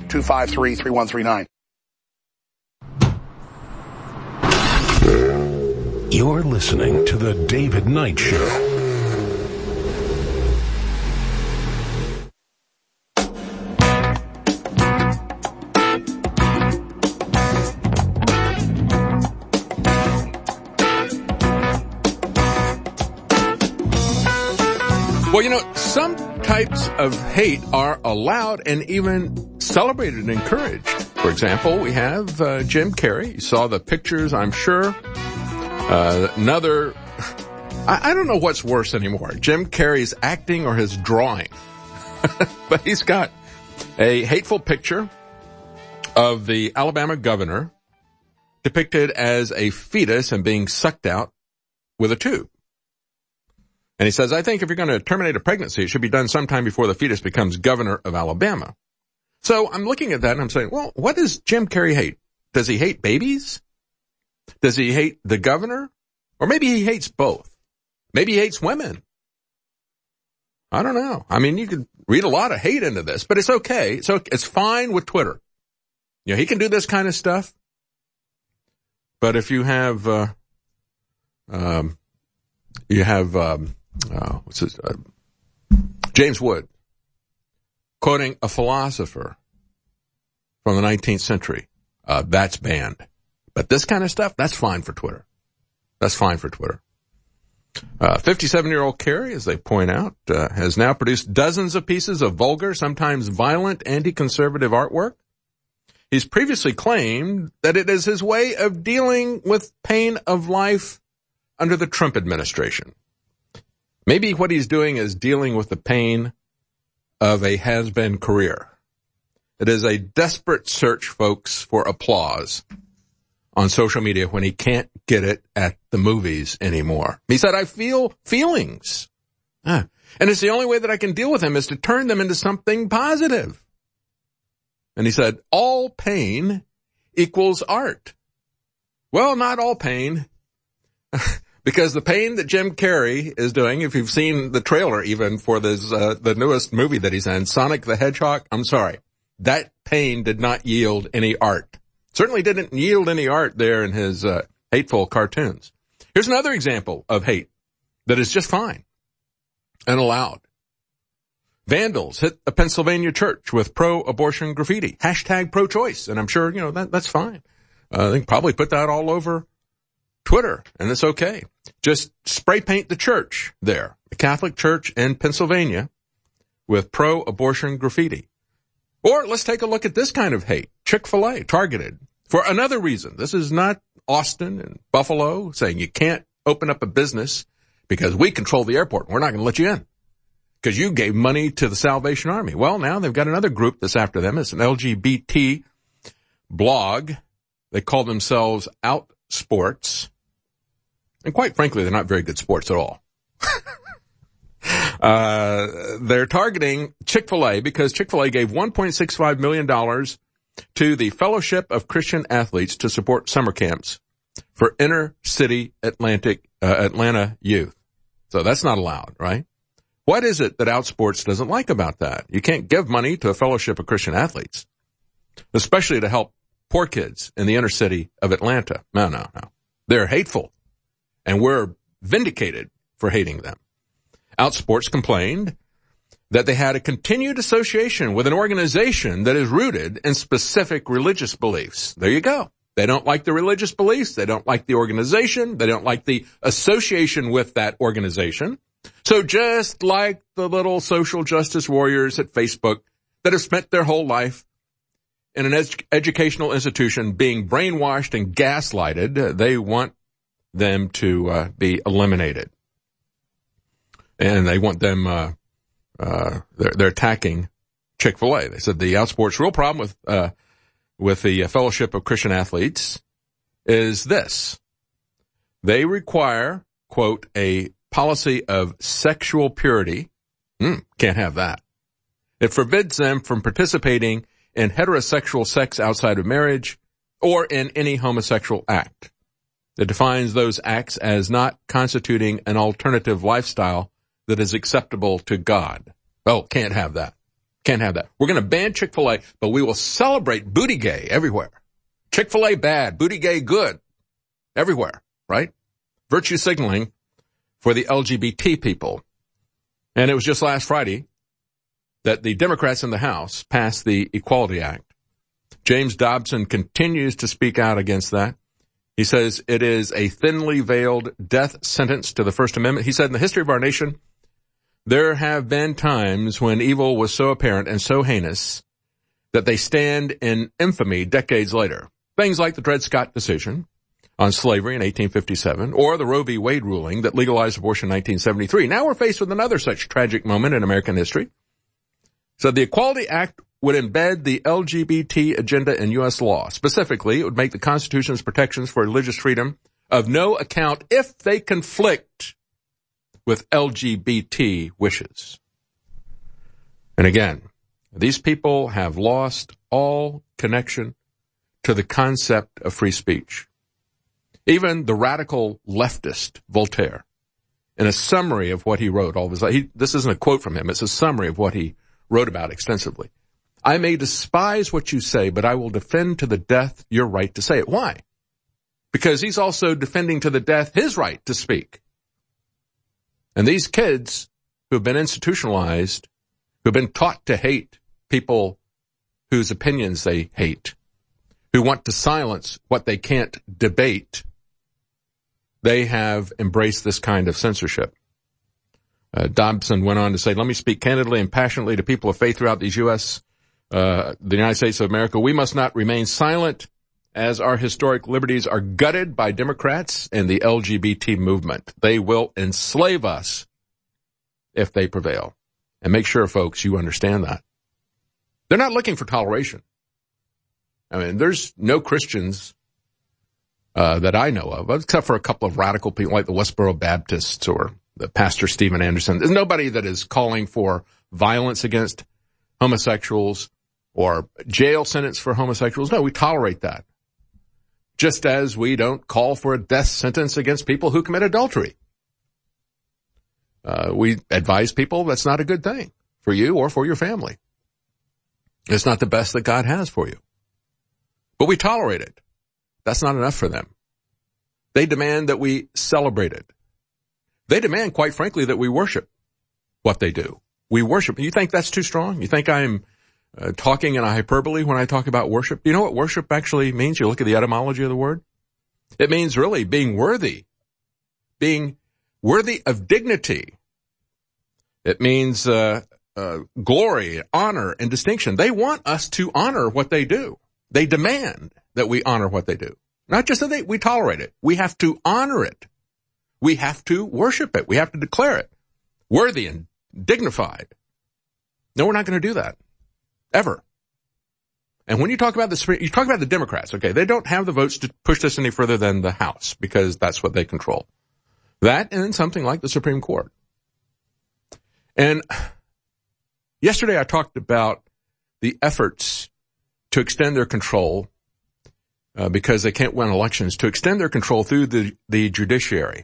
888-253-3139. You're listening to The David Knight Show. Well, you know, some types of hate are allowed and even celebrated and encouraged. For example, we have Jim Carrey. You saw the pictures, I'm sure. I don't know what's worse anymore, Jim Carrey's acting or his drawing. But he's got a hateful picture of the Alabama governor depicted as a fetus and being sucked out with a tube. And he says, I think if you're going to terminate a pregnancy, it should be done sometime before the fetus becomes governor of Alabama. So I'm looking at that and I'm saying, well, what does Jim Carrey hate? Does he hate babies? Does he hate the governor? Or maybe he hates both. Maybe he hates women. I don't know. I mean, you could read a lot of hate into this, but it's okay. It's fine with Twitter. You know, he can do this kind of stuff. But if you have, James Wood quoting a philosopher from the 19th century, that's banned. But this kind of stuff, that's fine for Twitter. That's fine for Twitter. 57-year-old Carey, as they point out, has now produced dozens of pieces of vulgar, sometimes violent, anti-conservative artwork. He's previously claimed that it is his way of dealing with pain of life under the Trump administration. Maybe what he's doing is dealing with the pain of a has-been career. It is a desperate search, folks, for applause on social media when he can't get it at the movies anymore. He said, I feel feelings. And it's the only way that I can deal with them is to turn them into something positive. And he said, all pain equals art. Well, not all pain. Because the pain that Jim Carrey is doing, if you've seen the trailer even for this, the newest movie that he's in, Sonic the Hedgehog, I'm sorry, that pain did not yield any art. Certainly didn't yield any art there in his hateful cartoons. Here's another example of hate that is just fine and allowed. Vandals hit a Pennsylvania church with pro-abortion graffiti, hashtag pro-choice, and I'm sure, you know, that's fine. They can probably put that all over Twitter, and it's okay. Just spray paint the church there, the Catholic Church in Pennsylvania, with pro-abortion graffiti. Or let's take a look at this kind of hate. Chick-fil-A targeted for another reason. This is not Austin and Buffalo saying you can't open up a business because we control the airport. We're not going to let you in because you gave money to the Salvation Army. Well, now they've got another group that's after them. It's an LGBT blog. They call themselves Out Sports. And quite frankly, they're not very good sports at all. They're targeting Chick-fil-A because Chick-fil-A gave $1.65 million to the Fellowship of Christian Athletes to support summer camps for inner city Atlanta youth. So that's not allowed, right? What is it that Outsports doesn't like about that? You can't give money to a Fellowship of Christian Athletes, especially to help poor kids in the inner city of Atlanta. No. They're hateful, and we're vindicated for hating them. Outsports complained that they had a continued association with an organization that is rooted in specific religious beliefs. There you go. They don't like the religious beliefs. They don't like the organization. They don't like the association with that organization. So just like the little social justice warriors at Facebook that have spent their whole life in an educational institution being brainwashed and gaslighted, they want them to be eliminated. And they want them, they're attacking Chick-fil-A. They said the Outsports' real problem with the Fellowship of Christian Athletes is this. They require, quote, a policy of sexual purity. Can't have that. It forbids them from participating in heterosexual sex outside of marriage or in any homosexual act. It defines those acts as not constituting an alternative lifestyle that is acceptable to God. Oh, can't have that. Can't have that. We're going to ban Chick-fil-A, but we will celebrate booty gay everywhere. Chick-fil-A bad, booty gay good. Everywhere, right? Virtue signaling for the LGBT people. And it was just last Friday that the Democrats in the House passed the Equality Act. James Dobson continues to speak out against that. He says it is a thinly veiled death sentence to the First Amendment. He said in the history of our nation, there have been times when evil was so apparent and so heinous that they stand in infamy decades later. Things like the Dred Scott decision on slavery in 1857 or the Roe v. Wade ruling that legalized abortion in 1973. Now we're faced with another such tragic moment in American history. So the Equality Act would embed the LGBT agenda in U.S. law. Specifically, it would make the Constitution's protections for religious freedom of no account if they conflict with LGBT wishes. And again, these people have lost all connection to the concept of free speech. Even the radical leftist Voltaire, in a summary of what he wrote, this isn't a quote from him, it's a summary of what he wrote about extensively. I may despise what you say, but I will defend to the death your right to say it. Why? Because he's also defending to the death his right to speak. And these kids who have been institutionalized, who have been taught to hate people whose opinions they hate, who want to silence what they can't debate, they have embraced this kind of censorship. Dobson went on to say, let me speak candidly and passionately to people of faith throughout the United States of America. We must not remain silent as our historic liberties are gutted by Democrats and the LGBT movement. They will enslave us if they prevail. And make sure, folks, you understand that. They're not looking for toleration. I mean, there's no Christians that I know of, except for a couple of radical people like the Westboro Baptists or the Pastor Stephen Anderson. There's nobody that is calling for violence against homosexuals or jail sentence for homosexuals. No, we tolerate that. Just as we don't call for a death sentence against people who commit adultery. We advise people that's not a good thing for you or for your family. It's not the best that God has for you. But we tolerate it. That's not enough for them. They demand that we celebrate it. They demand, quite frankly, that we worship what they do. We worship. You think that's too strong? You think I'm talking in a hyperbole when I talk about worship? You know what worship actually means? You look at the etymology of the word. It means really being worthy of dignity. It means glory, honor, and distinction. They want us to honor what they do. They demand that we honor what they do. Not just that we tolerate it. We have to honor it. We have to worship it. We have to declare it worthy and dignified. No, we're not going to do that. Ever. And when you talk about you talk about the Democrats, okay, they don't have the votes to push this any further than the House because that's what they control. That and something like the Supreme Court. And yesterday I talked about the efforts to extend their control because they can't win elections, to extend their control through the judiciary.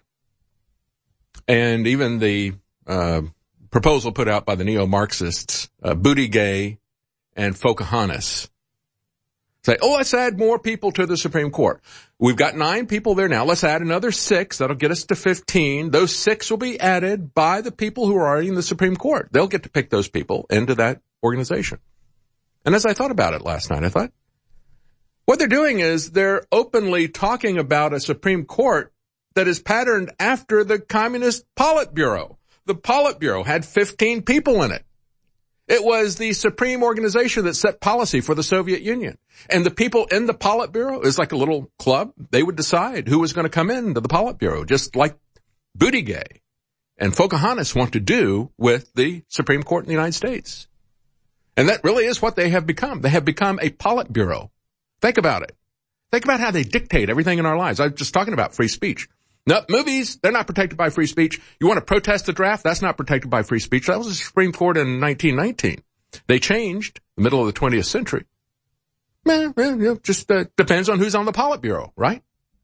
And even the proposal put out by the neo-Marxists, Buttigieg and Pocahontas, say, let's add more people to the Supreme Court. We've got 9 people there now. Let's add another 6. That'll get us to 15. Those 6 will be added by the people who are already in the Supreme Court. They'll get to pick those people into that organization. And as I thought about it last night, I thought, what they're doing is they're openly talking about a Supreme Court that is patterned after the Communist Politburo. The Politburo had 15 people in it. It was the supreme organization that set policy for the Soviet Union. And the people in the Politburo is like a little club. They would decide who was going to come into the Politburo, just like Buttigieg and Pocahontas want to do with the Supreme Court in the United States. And that really is what they have become. They have become a Politburo. Think about it. Think about how they dictate everything in our lives. I was just talking about free speech. No, movies, they're not protected by free speech. You want to protest the draft? That's not protected by free speech. That was the Supreme Court in 1919. They changed the middle of the 20th century. Just depends on who's on the Politburo, right?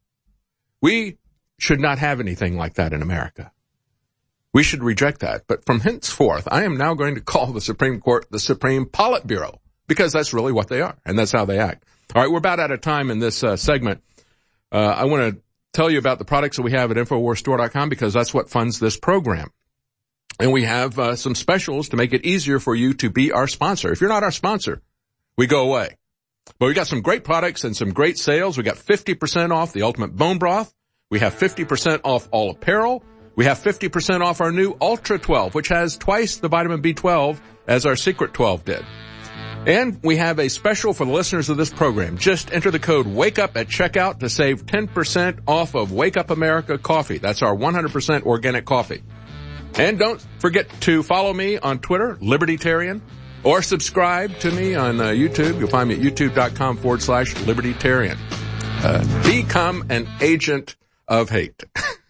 We should not have anything like that in America. We should reject that. But from henceforth, I am now going to call the Supreme Court the Supreme Politburo because that's really what they are, and that's how they act. All right, we're about out of time in this segment. I want to tell you about the products that we have at InfoWarsStore.com because that's what funds this program. And we have some specials to make it easier for you to be our sponsor. If you're not our sponsor, we go away. But we got some great products and some great sales. We got 50% off the Ultimate Bone Broth. We have 50% off all apparel. We have 50% off our new Ultra 12, which has twice the vitamin B12 as our Secret 12 did. And we have a special for the listeners of this program. Just enter the code WAKEUP at checkout to save 10% off of Wake Up America coffee. That's our 100% organic coffee. And don't forget to follow me on Twitter, Libertarian, or subscribe to me on YouTube. You'll find me at youtube.com/Libertarian. Become an agent of hate.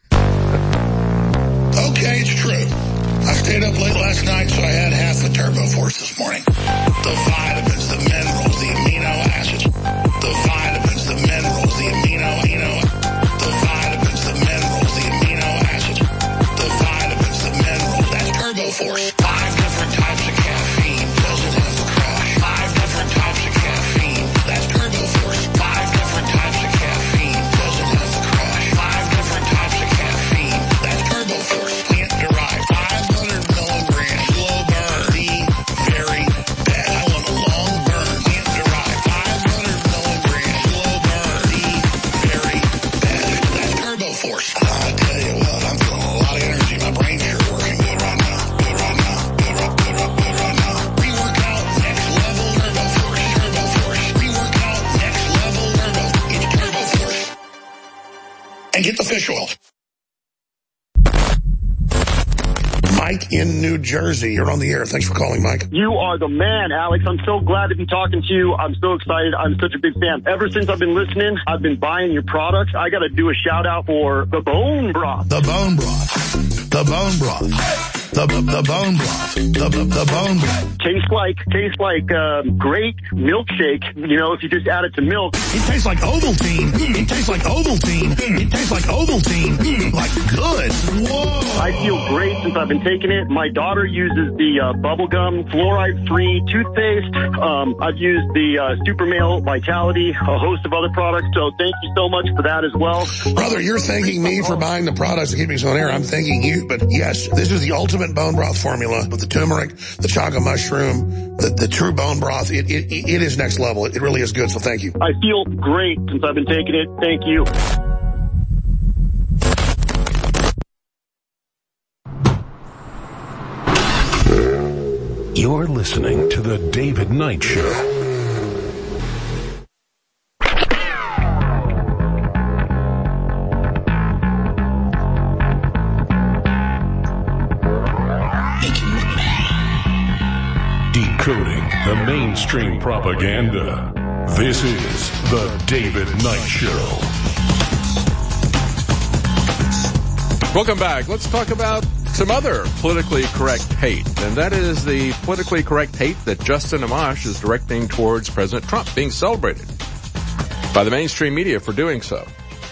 Okay, it's true. I stayed up late last night, so I had half the Turbo Force this morning. The vitamins, the minerals, the amino acids. The vitamins, the minerals, the amino. The vitamins, the minerals, the amino acids. The vitamins, the minerals. That's Turbo Force. 5 different types of caffeine. Doesn't have the crash. 5 different types of caffeine. That's Turbo Force. 5 different types of caffeine. Doesn't have the crash. 5 different types of caffeine. That's Turbo Force. Plant derived. 500 milligrams. Slow burn. The very best. I want a long burn. Plant derived. 500 milligrams. Slow burn. The very best. That's Turbo Force. I tell you what, I'm feeling a lot of energy. My brain's sure working good right now. Good right now. Good right now. Pre-workout, next level, Turbo Force. Turbo Force. Pre-workout, next level, Turbo. It's Turbo Force. And get the fish oil. Mike in New Jersey. You're on the air. Thanks for calling, Mike. You are the man, Alex. I'm so glad to be talking to you. I'm so excited. I'm such a big fan. Ever since I've been listening, I've been buying your products. I got to do a shout out for the bone broth. The bone broth. The bone broth. The bone broth. The bone broth. Tastes like great milkshake. You know, if you just add it to milk. It tastes like Ovaltine. It tastes like Ovaltine. It tastes like Ovaltine. Like good. Whoa. I feel great since I've been taking it. My daughter uses the bubblegum fluoride-free toothpaste. I've used the Super Male Vitality, a host of other products. So thank you so much for that as well. Brother, you're thanking me for buying the products to keep me on air. I'm thanking you. But yes, this is the ultimate bone broth formula with the turmeric, the chaga mushroom, the true bone broth. It is next level. It really is good. So thank you. I feel great since I've been taking it. Thank you. You're listening to The David Knight Show. Decoding the mainstream propaganda. This is The David Knight Show. Welcome back. Let's talk about some other politically correct hate, and that is the politically correct hate that Justin Amash is directing towards President Trump, being celebrated by the mainstream media for doing so.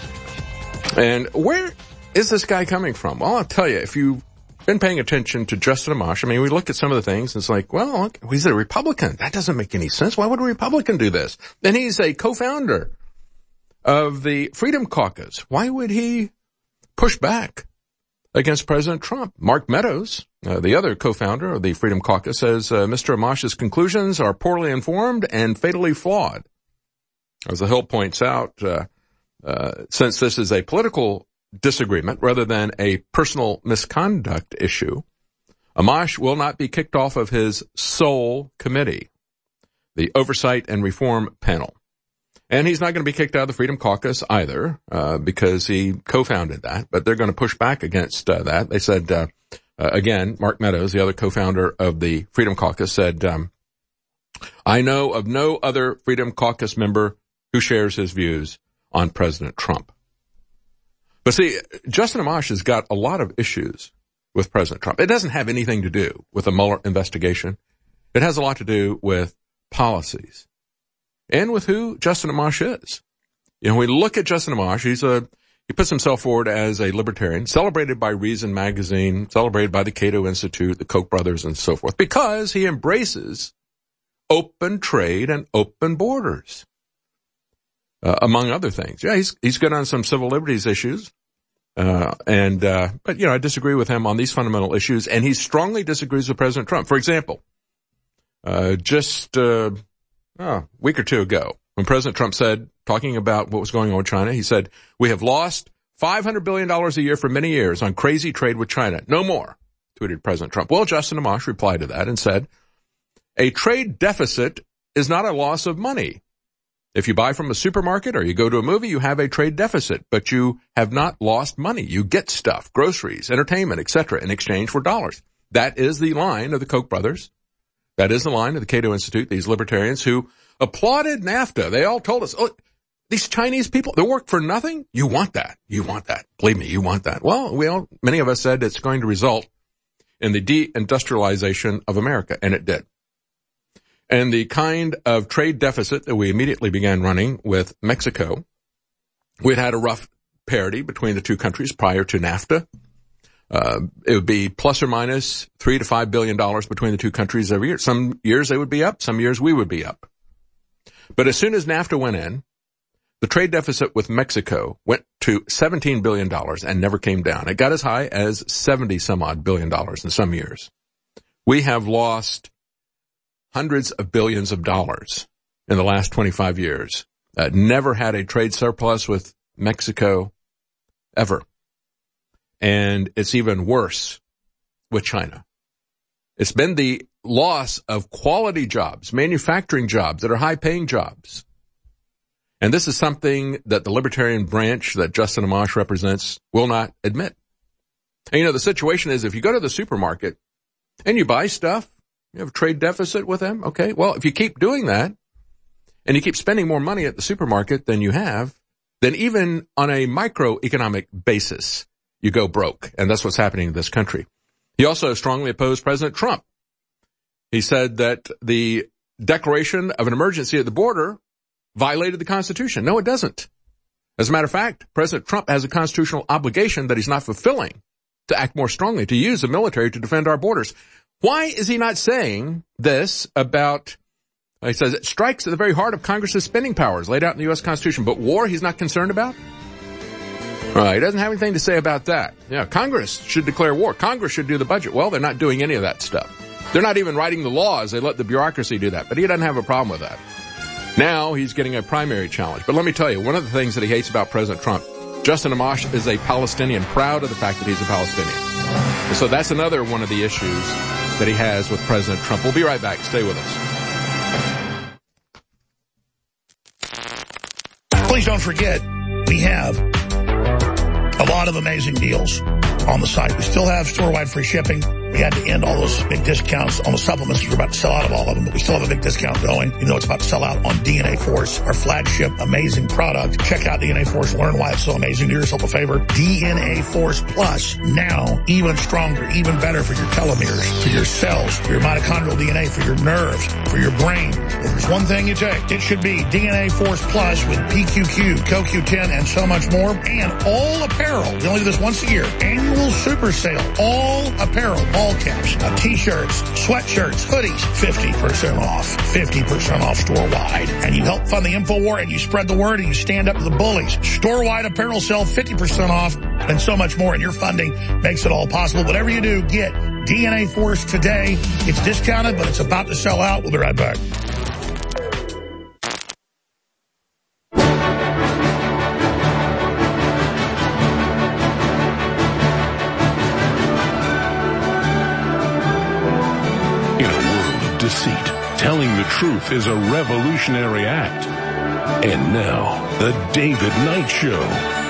And where is this guy coming from? Well, I'll tell you, if you've been paying attention to Justin Amash, I mean, we look at some of the things, and it's like, well, look, he's a Republican. That doesn't make any sense. Why would a Republican do this? Then he's a co-founder of the Freedom Caucus. Why would he push back against President Trump? Mark Meadows, the other co-founder of the Freedom Caucus, says Mr. Amash's conclusions are poorly informed and fatally flawed. As the Hill points out, since this is a political disagreement rather than a personal misconduct issue, Amash will not be kicked off of his sole committee, the Oversight and Reform Panel. And he's not going to be kicked out of the Freedom Caucus either, because he co-founded that, but they're going to push back against that. They said, again, Mark Meadows, the other co-founder of the Freedom Caucus, said, I know of no other Freedom Caucus member who shares his views on President Trump. But see, Justin Amash has got a lot of issues with President Trump. It doesn't have anything to do with the Mueller investigation. It has a lot to do with policies and with who Justin Amash is. You know, we look at Justin Amash, he puts himself forward as a libertarian, celebrated by Reason Magazine, celebrated by the Cato Institute, the Koch brothers, and so forth, because he embraces open trade and open borders, among other things. Yeah, he's good on some civil liberties issues. But you know, I disagree with him on these fundamental issues, and he strongly disagrees with President Trump. For example, just a week or two ago, when President Trump said, talking about what was going on with China, he said, we have lost $500 billion a year for many years on crazy trade with China. No more, tweeted President Trump. Well, Justin Amash replied to that and said, a trade deficit is not a loss of money. If you buy from a supermarket or you go to a movie, you have a trade deficit, but you have not lost money. You get stuff, groceries, entertainment, etc., in exchange for dollars. That is the line of the Koch brothers. That is the line of the Cato Institute, these libertarians who applauded NAFTA. They all told us, oh, these Chinese people, they work for nothing? You want that. You want that. Believe me, you want that. Well, many of us said it's going to result in the deindustrialization of America, and it did. And the kind of trade deficit that we immediately began running with Mexico, we'd had a rough parity between the two countries prior to NAFTA. It would be plus or minus $3 to $5 billion between the two countries every year. Some years they would be up, some years we would be up. But as soon as NAFTA went in, the trade deficit with Mexico went to $17 billion and never came down. It got as high as 70 some odd billion dollars in some years. We have lost hundreds of billions of dollars in the last 25 years. Never had a trade surplus with Mexico ever. And it's even worse with China. It's been the loss of quality jobs, manufacturing jobs that are high-paying jobs. And this is something that the libertarian branch that Justin Amash represents will not admit. And you know, the situation is if you go to the supermarket and you buy stuff, you have a trade deficit with them. Okay. Well, if you keep doing that and you keep spending more money at the supermarket than you have, then even on a microeconomic basis, you go broke. And that's what's happening in this country. He also strongly opposed President Trump. He said that the declaration of an emergency at the border violated the Constitution. No, it doesn't. As a matter of fact, President Trump has a constitutional obligation that he's not fulfilling to act more strongly, to use the military to defend our borders. Why is he not saying this about, he says, it strikes at the very heart of Congress's spending powers laid out in the U.S. Constitution, but war he's not concerned about? He doesn't have anything to say about that. Yeah, Congress should declare war. Congress should do the budget. Well, they're not doing any of that stuff. They're not even writing the laws. They let the bureaucracy do that, but he doesn't have a problem with that. Now he's getting a primary challenge. But let me tell you, one of the things that he hates about President Trump, Justin Amash is a Palestinian, proud of the fact that he's a Palestinian. And so that's another one of the issues that he has with President Trump. We'll be right back. Stay with us. Please don't forget, we have a lot of amazing deals on the site. We still have store-wide free shipping. We had to end all those big discounts on the supplements. We're about to sell out of all of them, but we still have a big discount going. You know it's about to sell out on DNA Force, our flagship amazing product. Check out DNA Force. Learn why it's so amazing. Do yourself a favor. DNA Force Plus, now even stronger, even better for your telomeres, for your cells, for your mitochondrial DNA, for your nerves, for your brain. If there's one thing you take, it should be DNA Force Plus with PQQ, CoQ10, and so much more. And all apparel. We only do this once a year. Annual super sale. All apparel. All caps, t-shirts, sweatshirts, hoodies, 50% off. 50% off store-wide. And you help fund the InfoWar, and you spread the word, and you stand up to the bullies. Store-wide apparel sale, 50% off, and so much more. And your funding makes it all possible. Whatever you do, get DNA Force today. It's discounted, but it's about to sell out. We'll be right back. Deceit. Telling the truth is a revolutionary act. And now, the David Knight Show.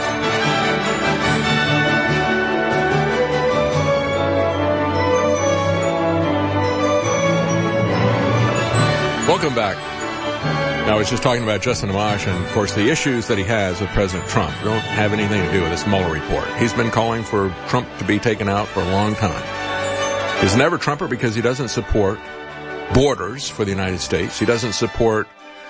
Welcome back. Now, I was just talking about Justin Amash and, of course, the issues that he has with President Trump don't have anything to do with this Mueller report. He's been calling for Trump to be taken out for a long time. He's never Trumper because he doesn't support borders for the United States. He doesn't support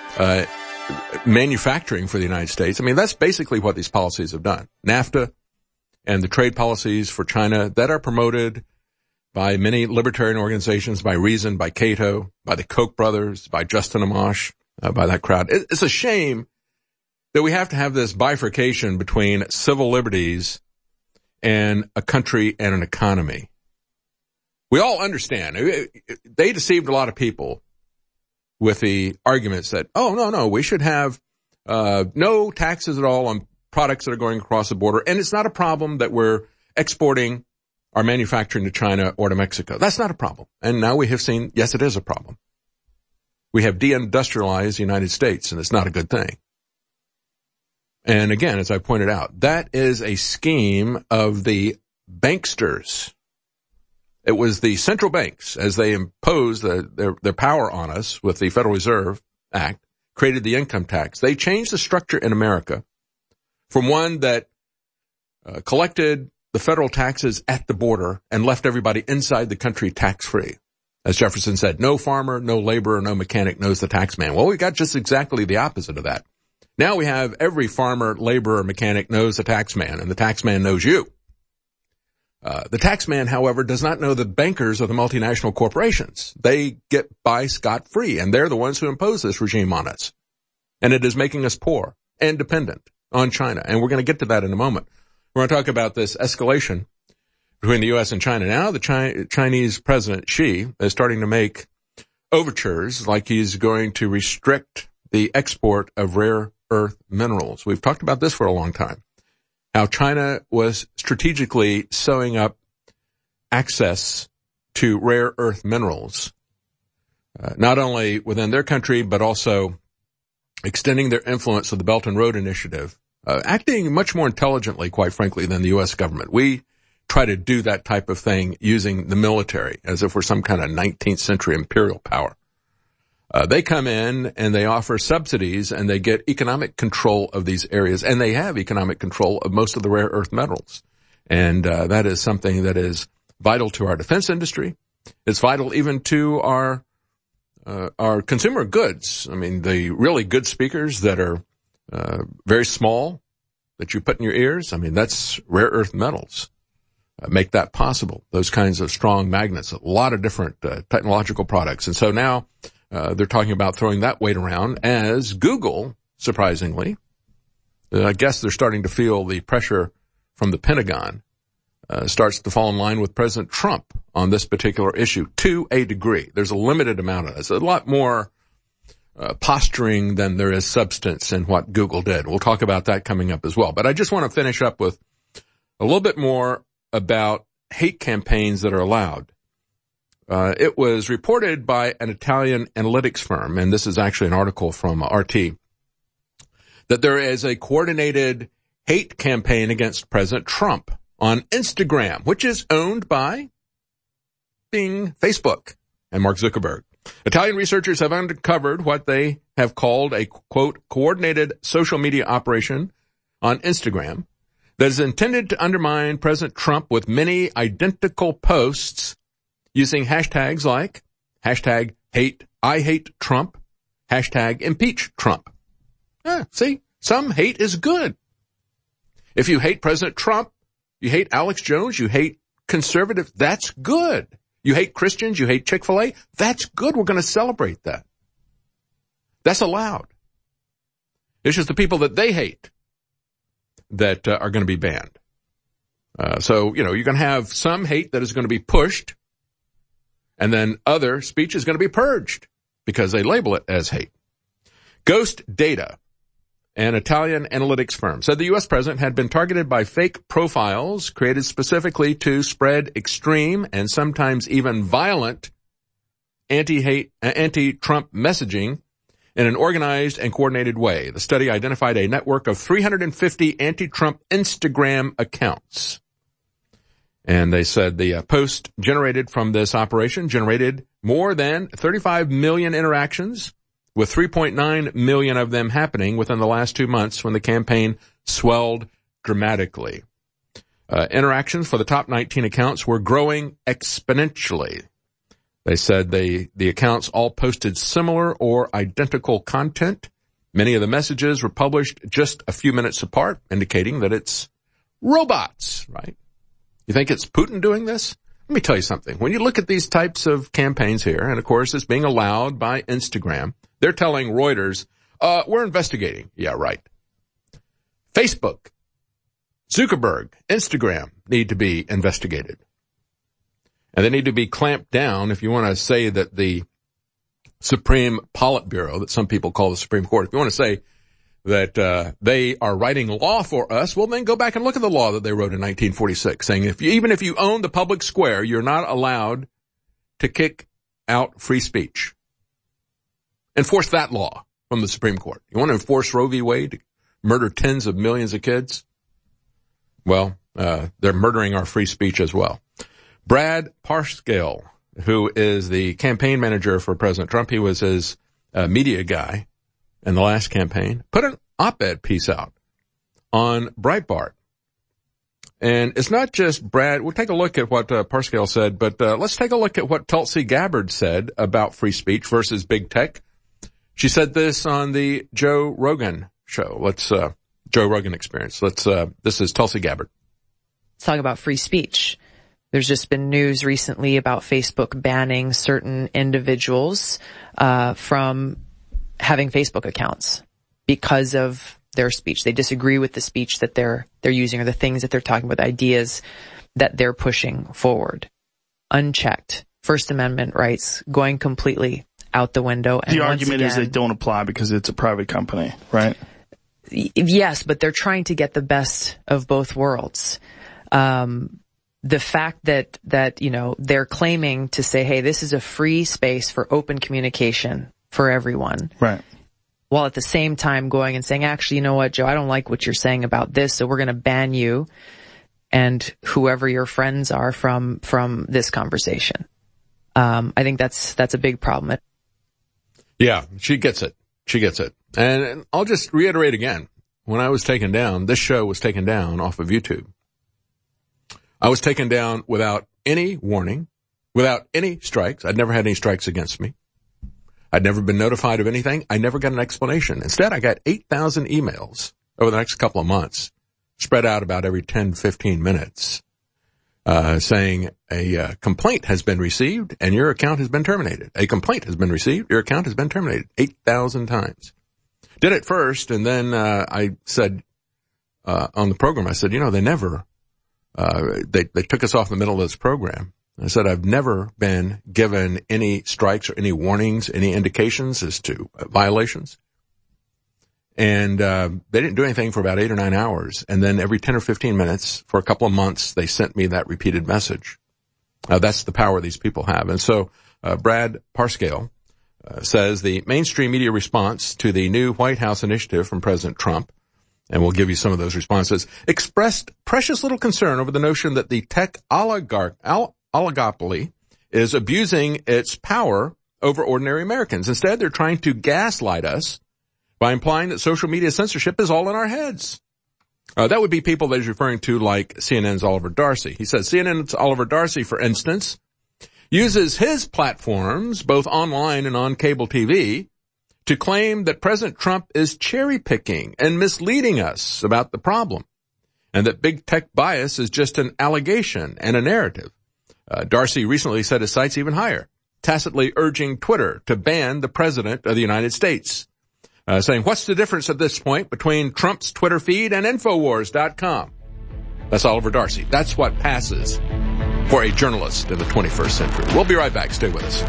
manufacturing for the United States. I mean, that's basically what these policies have done. NAFTA and the trade policies for China that are promoted by many libertarian organizations, by Reason, by Cato, by the Koch brothers, by Justin Amash, by that crowd. It's a shame that we have to have this bifurcation between civil liberties and a country and an economy. We all understand. They deceived a lot of people with the arguments that, oh, no, we should have no taxes at all on products that are going across the border. And it's not a problem that we're exporting our manufacturing to China or to Mexico. That's not a problem. And now we have seen, yes, it is a problem. We have deindustrialized the United States, and it's not a good thing. And again, as I pointed out, that is a scheme of the banksters. It was the central banks, as they imposed their power on us with the Federal Reserve Act, created the income tax. They changed the structure in America from one that collected the federal taxes at the border and left everybody inside the country tax-free. As Jefferson said, no farmer, no laborer, no mechanic knows the tax man. Well, we got just exactly the opposite of that. Now we have every farmer, laborer, mechanic knows the tax man, and the tax man knows you. The tax man, however, does not know the bankers of the multinational corporations. They get by scot-free, and they're the ones who impose this regime on us. And it is making us poor and dependent on China. And we're going to get to that in a moment. We're going to talk about this escalation between the U.S. and China. Now the Chinese President Xi is starting to make overtures like he's going to restrict the export of rare earth minerals. We've talked about this for a long time. How China was strategically sewing up access to rare earth minerals, not only within their country, but also extending their influence of the Belt and Road Initiative, acting much more intelligently, quite frankly, than the U.S. government. We try to do that type of thing using the military as if we're some kind of 19th century imperial power. They come in and they offer subsidies and they get economic control of these areas, and they have economic control of most of the rare earth metals. And that is something that is vital to our defense industry. It's vital even to our consumer goods. I mean, the really good speakers that are very small that you put in your ears, I mean, that's rare earth metals. Make that possible. Those kinds of strong magnets, a lot of different technological products. And so now they're talking about throwing that weight around as Google, surprisingly, I guess they're starting to feel the pressure from the Pentagon, starts to fall in line with President Trump on this particular issue to a degree. There's a limited amount of it. It's a lot more posturing than there is substance in what Google did. We'll talk about that coming up as well. But I just want to finish up with a little bit more about hate campaigns that are allowed. It was reported by an Italian analytics firm, and this is actually an article from RT, that there is a coordinated hate campaign against President Trump on Instagram, which is owned by Facebook and Mark Zuckerberg. Italian researchers have uncovered what they have called a, quote, coordinated social media operation on Instagram that is intended to undermine President Trump with many identical posts using hashtags like hashtag I hate Trump, hashtag impeach Trump. See, some hate is good. If you hate President Trump, you hate Alex Jones, you hate conservatives, that's good. You hate Christians, you hate Chick-fil-A, that's good. We're going to celebrate that. That's allowed. It's just the people that they hate that are going to be banned. So, you're going to have some hate that is going to be pushed, and then other speech is going to be purged because they label it as hate. Ghost Data, an Italian analytics firm, said the U.S. president had been targeted by fake profiles created specifically to spread extreme and sometimes even violent anti-Trump messaging in an organized and coordinated way. The study identified a network of 350 anti-Trump Instagram accounts. And they said the post generated from this operation generated more than 35 million interactions, with 3.9 million of them happening within the last 2 months when the campaign swelled dramatically. Interactions for the top 19 accounts were growing exponentially. They said the accounts all posted similar or identical content. Many of the messages were published just a few minutes apart, indicating that it's robots, right? You think it's Putin doing this? Let me tell you something. When you look at these types of campaigns here, and of course it's being allowed by Instagram, they're telling Reuters, we're investigating. Yeah, right. Facebook, Zuckerberg, Instagram need to be investigated. And they need to be clamped down if you want to say that the Supreme Politburo, that some people call the Supreme Court, if you want to say that they are writing law for us, well, then go back and look at the law that they wrote in 1946, saying even if you own the public square, you're not allowed to kick out free speech. Enforce that law from the Supreme Court. You want to enforce Roe v. Wade to murder tens of millions of kids? Well, they're murdering our free speech as well. Brad Parscale, who is the campaign manager for President Trump, he was his media guy in the last campaign, put an op-ed piece out on Breitbart. And it's not just Brad. We'll take a look at what Parscale said, but let's take a look at what Tulsi Gabbard said about free speech versus big tech. She said this on the Joe Rogan show. Joe Rogan Experience. This is Tulsi Gabbard. Let's talk about free speech. There's just been news recently about Facebook banning certain individuals from having Facebook accounts because of their speech. They disagree with the speech that they're using or the things that they're talking about, the ideas that they're pushing forward. Unchecked. First Amendment rights going completely out the window. And the argument is they don't apply because it's a private company, right? Yes, but they're trying to get the best of both worlds. The fact that they're claiming to say, hey, this is a free space for open communication for everyone. Right. While at the same time going and saying, actually, you know what, Joe, I don't like what you're saying about this, so we're going to ban you and whoever your friends are from this conversation. I think that's a big problem. Yeah, she gets it. And I'll just reiterate again. When I was taken down, this show was taken down off of YouTube. I was taken down without any warning, without any strikes. I'd never had any strikes against me. I'd never been notified of anything. I never got an explanation. Instead, I got 8,000 emails over the next couple of months, spread out about every 10, 15 minutes, saying a complaint has been received and your account has been terminated. A complaint has been received. Your account has been terminated 8,000 times. Did it first, and then I said on the program, I said, they never they took us off the middle of this program. I said, I've never been given any strikes or any warnings, any indications as to violations. And they didn't do anything for about 8 or 9 hours. And then every 10 or 15 minutes for a couple of months, they sent me that repeated message. That's the power these people have. And so Brad Parscale says the mainstream media response to the new White House initiative from President Trump, and we'll give you some of those responses, expressed precious little concern over the notion that the tech oligopoly is abusing its power over ordinary Americans. Instead, they're trying to gaslight us by implying that social media censorship is all in our heads. That would be people that he's referring to like CNN's Oliver Darcy. He says CNN's Oliver Darcy, for instance, uses his platforms, both online and on cable TV, to claim that President Trump is cherry-picking and misleading us about the problem, and that big tech bias is just an allegation and a narrative. Darcy recently set his sights even higher, tacitly urging Twitter to ban the President of the United States, saying, what's the difference at this point between Trump's Twitter feed and Infowars.com? That's Oliver Darcy. That's what passes for a journalist in the 21st century. We'll be right back. Stay with us.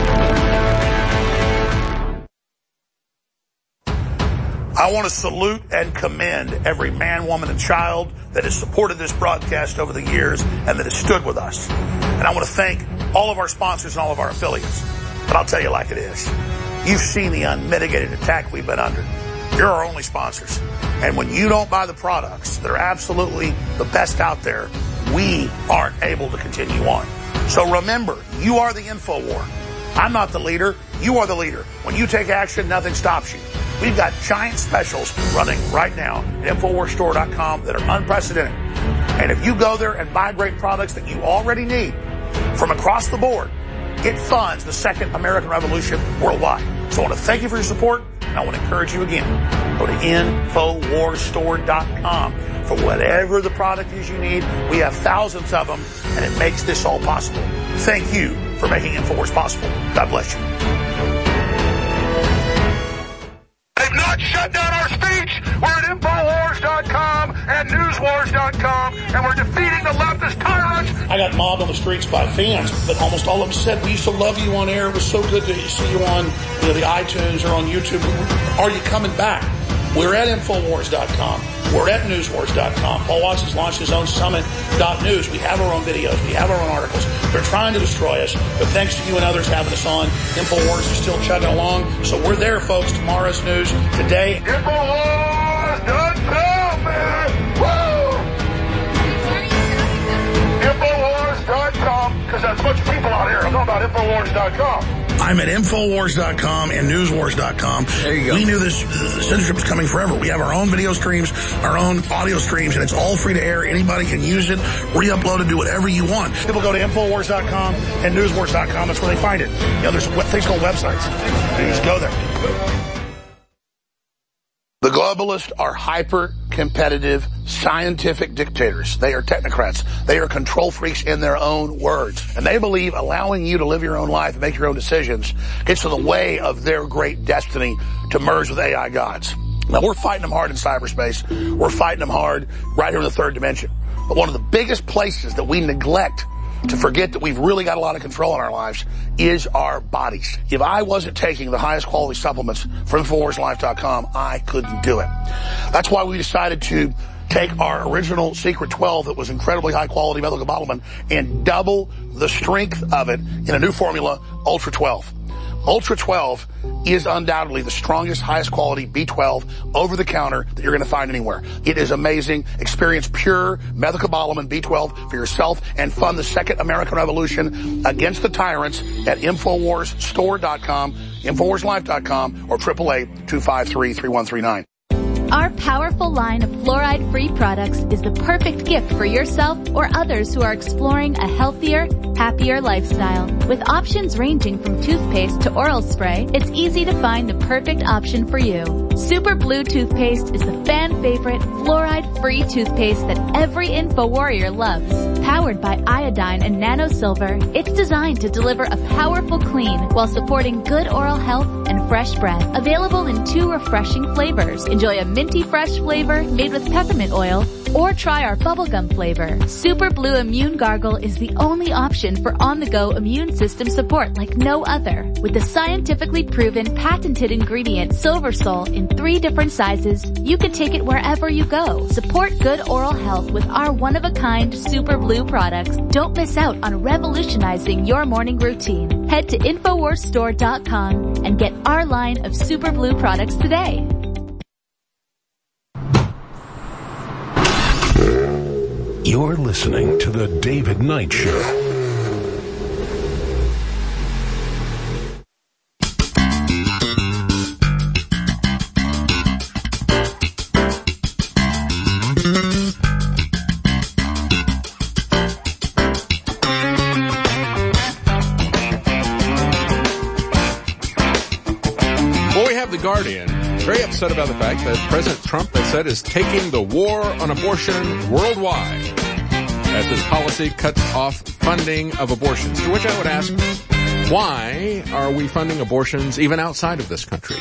I want to salute and commend every man, woman, and child that has supported this broadcast over the years and that has stood with us. And I want to thank all of our sponsors and all of our affiliates. But I'll tell you like it is. You've seen the unmitigated attack we've been under. You're our only sponsors. And when you don't buy the products that are absolutely the best out there, we aren't able to continue on. So remember, you are the InfoWar. I'm not the leader. You are the leader. When you take action, nothing stops you. We've got giant specials running right now at InfoWarsStore.com that are unprecedented. And if you go there and buy great products that you already need from across the board, it funds the second American Revolution worldwide. So I want to thank you for your support, and I want to encourage you again. Go to InfoWarsStore.com for whatever the product is you need. We have thousands of them, and it makes this all possible. Thank you for making InfoWars possible. God bless you. They've not shut down our speech. We're at Infowars.com and NewsWars.com, and we're defeating the leftist tyrants. I got mobbed on the streets by fans, but almost all of them said, we used to love you on air. It was so good to see you on the iTunes or on YouTube. Are you coming back? We're at Infowars.com. We're at NewsWars.com. Paul Watts has launched his own Summit.News. We have our own videos. We have our own articles. They're trying to destroy us, but thanks to you and others having us on, Infowars is still chugging along. So we're there, folks. Tomorrow's news today. Infowars.com, man! Woo! Infowars.com, because there's a bunch of people out here. I'm talking about Infowars.com. I'm at Infowars.com and NewsWars.com. There you go. We knew this censorship was coming forever. We have our own video streams, our own audio streams, and it's all free to air. Anybody can use it, re-upload it, do whatever you want. People go to Infowars.com and NewsWars.com. That's where they find it. You know, there's things called websites. You just go there. The globalists are hyper-competitive, scientific dictators. They are technocrats. They are control freaks in their own words. And they believe allowing you to live your own life and make your own decisions gets in the way of their great destiny to merge with AI gods. Now, we're fighting them hard in cyberspace. We're fighting them hard right here in the third dimension. But one of the biggest places that we neglect to forget that we've really got a lot of control in our lives is our bodies. If I wasn't taking the highest quality supplements from InfoWarsLife.com, I couldn't do it. That's why we decided to take our original Secret 12 that was incredibly high quality methylcobalamin and double the strength of it in a new formula, Ultra 12. Ultra 12 is undoubtedly the strongest, highest quality B12 over-the-counter that you're going to find anywhere. It is amazing. Experience pure methylcobalamin B12 for yourself and fund the second American Revolution against the tyrants at InfoWarsStore.com, InfoWarsLife.com, or 888-253-3139. Our powerful line of fluoride-free products is the perfect gift for yourself or others who are exploring a healthier, happier lifestyle. With options ranging from toothpaste to oral spray, it's easy to find the perfect option for you. Super Blue Toothpaste is the fan-favorite fluoride-free toothpaste that every InfoWarrior loves. Powered by iodine and nano silver, it's designed to deliver a powerful clean while supporting good oral health and fresh breath. Available in 2 refreshing flavors. Enjoy a minty fresh flavor made with peppermint oil Or try our bubblegum flavor. Super Blue Immune Gargle is the only option for on-the-go immune system support like no other. With the scientifically proven patented ingredient Silver Sol in 3 different sizes, you can take it wherever you go. Support good oral health with our one-of-a-kind Super Blue products. Don't miss out on revolutionizing your morning routine. Head to InfoWarsStore.com and get our line of Super Blue products today. You're listening to The David Knight Show. Well, we have The Guardian very upset about the fact that President Trump, they said, is taking the war on abortion worldwide as his policy cuts off funding of abortions. To which I would ask, why are we funding abortions even outside of this country?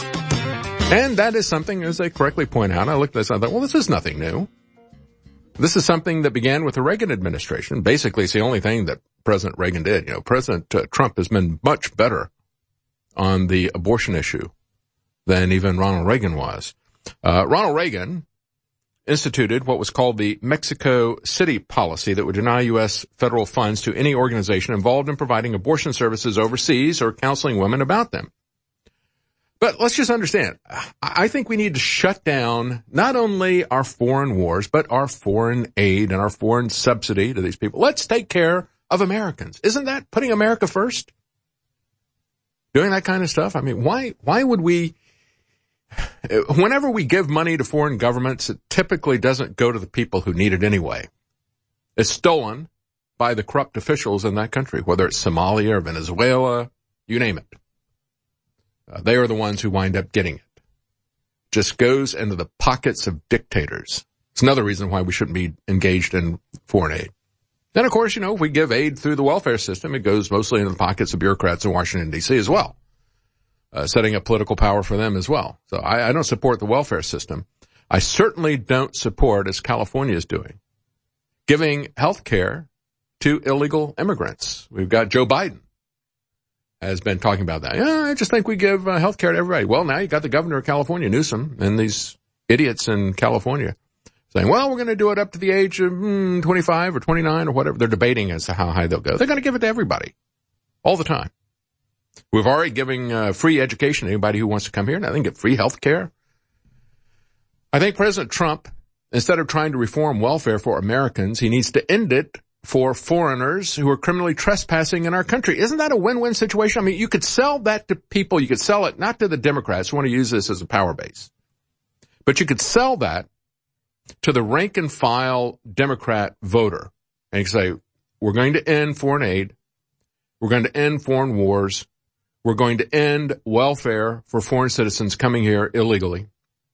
And that is something, as they correctly point out, I looked at this and I thought, well, this is nothing new. This is something that began with the Reagan administration. Basically, it's the only thing that President Reagan did. You know, President Trump has been much better on the abortion issue than even Ronald Reagan was. Ronald Reagan instituted what was called the Mexico City policy that would deny U.S. federal funds to any organization involved in providing abortion services overseas or counseling women about them. But let's just understand, I think we need to shut down not only our foreign wars, but our foreign aid and our foreign subsidy to these people. Let's take care of Americans. Isn't that putting America first? Doing that kind of stuff? I mean, why would we... Whenever we give money to foreign governments, it typically doesn't go to the people who need it anyway. It's stolen by the corrupt officials in that country, whether it's Somalia or Venezuela, you name it. They are the ones who wind up getting it. Just goes into the pockets of dictators. It's another reason why we shouldn't be engaged in foreign aid. Then, of course, if we give aid through the welfare system, it goes mostly into the pockets of bureaucrats in Washington, D.C. as well. Setting up political power for them as well. So I don't support the welfare system. I certainly don't support, as California is doing, giving health care to illegal immigrants. We've got Joe Biden has been talking about that. Yeah, I just think we give health care to everybody. Well, now you got the governor of California, Newsom, and these idiots in California saying, well, we're going to do it up to the age of 25 or 29 or whatever. They're debating as to how high they'll go. They're going to give it to everybody all the time. We've already given free education to anybody who wants to come here. Now they can get free health care. I think President Trump, instead of trying to reform welfare for Americans, he needs to end it for foreigners who are criminally trespassing in our country. Isn't that a win-win situation? I mean, you could sell that to people. You could sell it not to the Democrats who want to use this as a power base, but you could sell that to the rank and file Democrat voter. And you could say, we're going to end foreign aid. We're going to end foreign wars. We're going to end welfare for foreign citizens coming here illegally.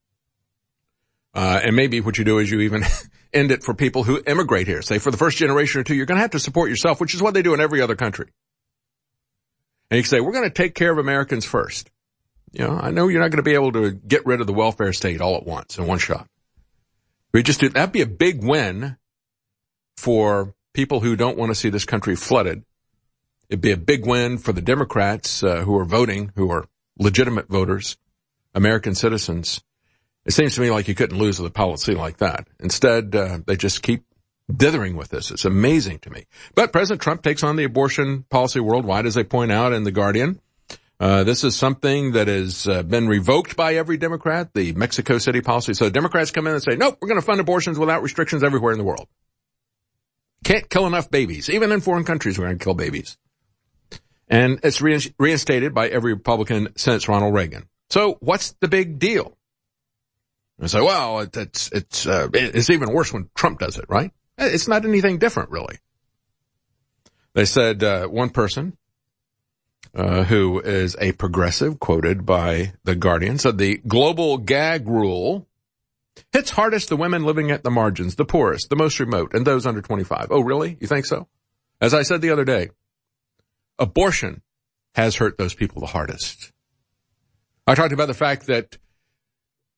And maybe what you do is you even end it for people who immigrate here. Say for the first generation or two, you're going to have to support yourself, which is what they do in every other country. And you can say, we're going to take care of Americans first. I know you're not going to be able to get rid of the welfare state all at once in one shot. We just do, that'd be a big win for people who don't want to see this country flooded. It'd be a big win for the Democrats who are voting, who are legitimate voters, American citizens. It seems to me like you couldn't lose with a policy like that. Instead, they just keep dithering with this. It's amazing to me. But President Trump takes on the abortion policy worldwide, as they point out in The Guardian. This is something that has been revoked by every Democrat, the Mexico City policy. So Democrats come in and say, nope, we're going to fund abortions without restrictions everywhere in the world. Can't kill enough babies. Even in foreign countries, we're going to kill babies. And it's reinstated by every Republican since Ronald Reagan. So what's the big deal? And say, well, it's even worse when Trump does it, right? It's not anything different, really. They said, one person, who is a progressive, quoted by The Guardian, said the global gag rule hits hardest the women living at the margins, the poorest, the most remote, and those under 25. Oh, really? You think so? As I said the other day, abortion has hurt those people the hardest. I talked about the fact that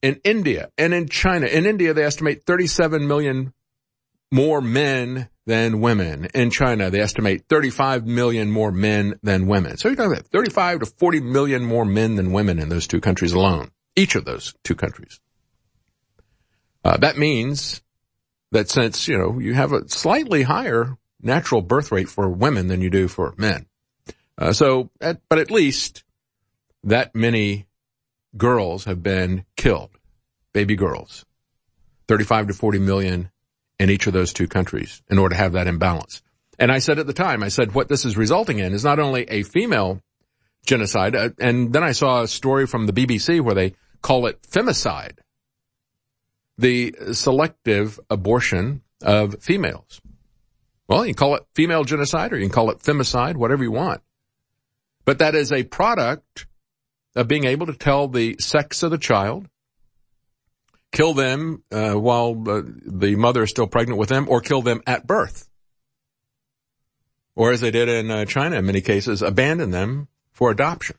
in India and in China. In India, they estimate 37 million more men than women. In China, they estimate 35 million more men than women. So you're talking about 35 to 40 million more men than women in those two countries alone, each of those two countries. That means that since, you have a slightly higher natural birth rate for women than you do for men. But at least that many girls have been killed, baby girls, 35 to 40 million in each of those two countries in order to have that imbalance. And I said at the time, what this is resulting in is not only a female genocide, and then I saw a story from the BBC where they call it femicide, the selective abortion of females. Well, you can call it female genocide or you can call it femicide, whatever you want. But that is a product of being able to tell the sex of the child, kill them while the mother is still pregnant with them, or kill them at birth. Or as they did in China in many cases, abandon them for adoption.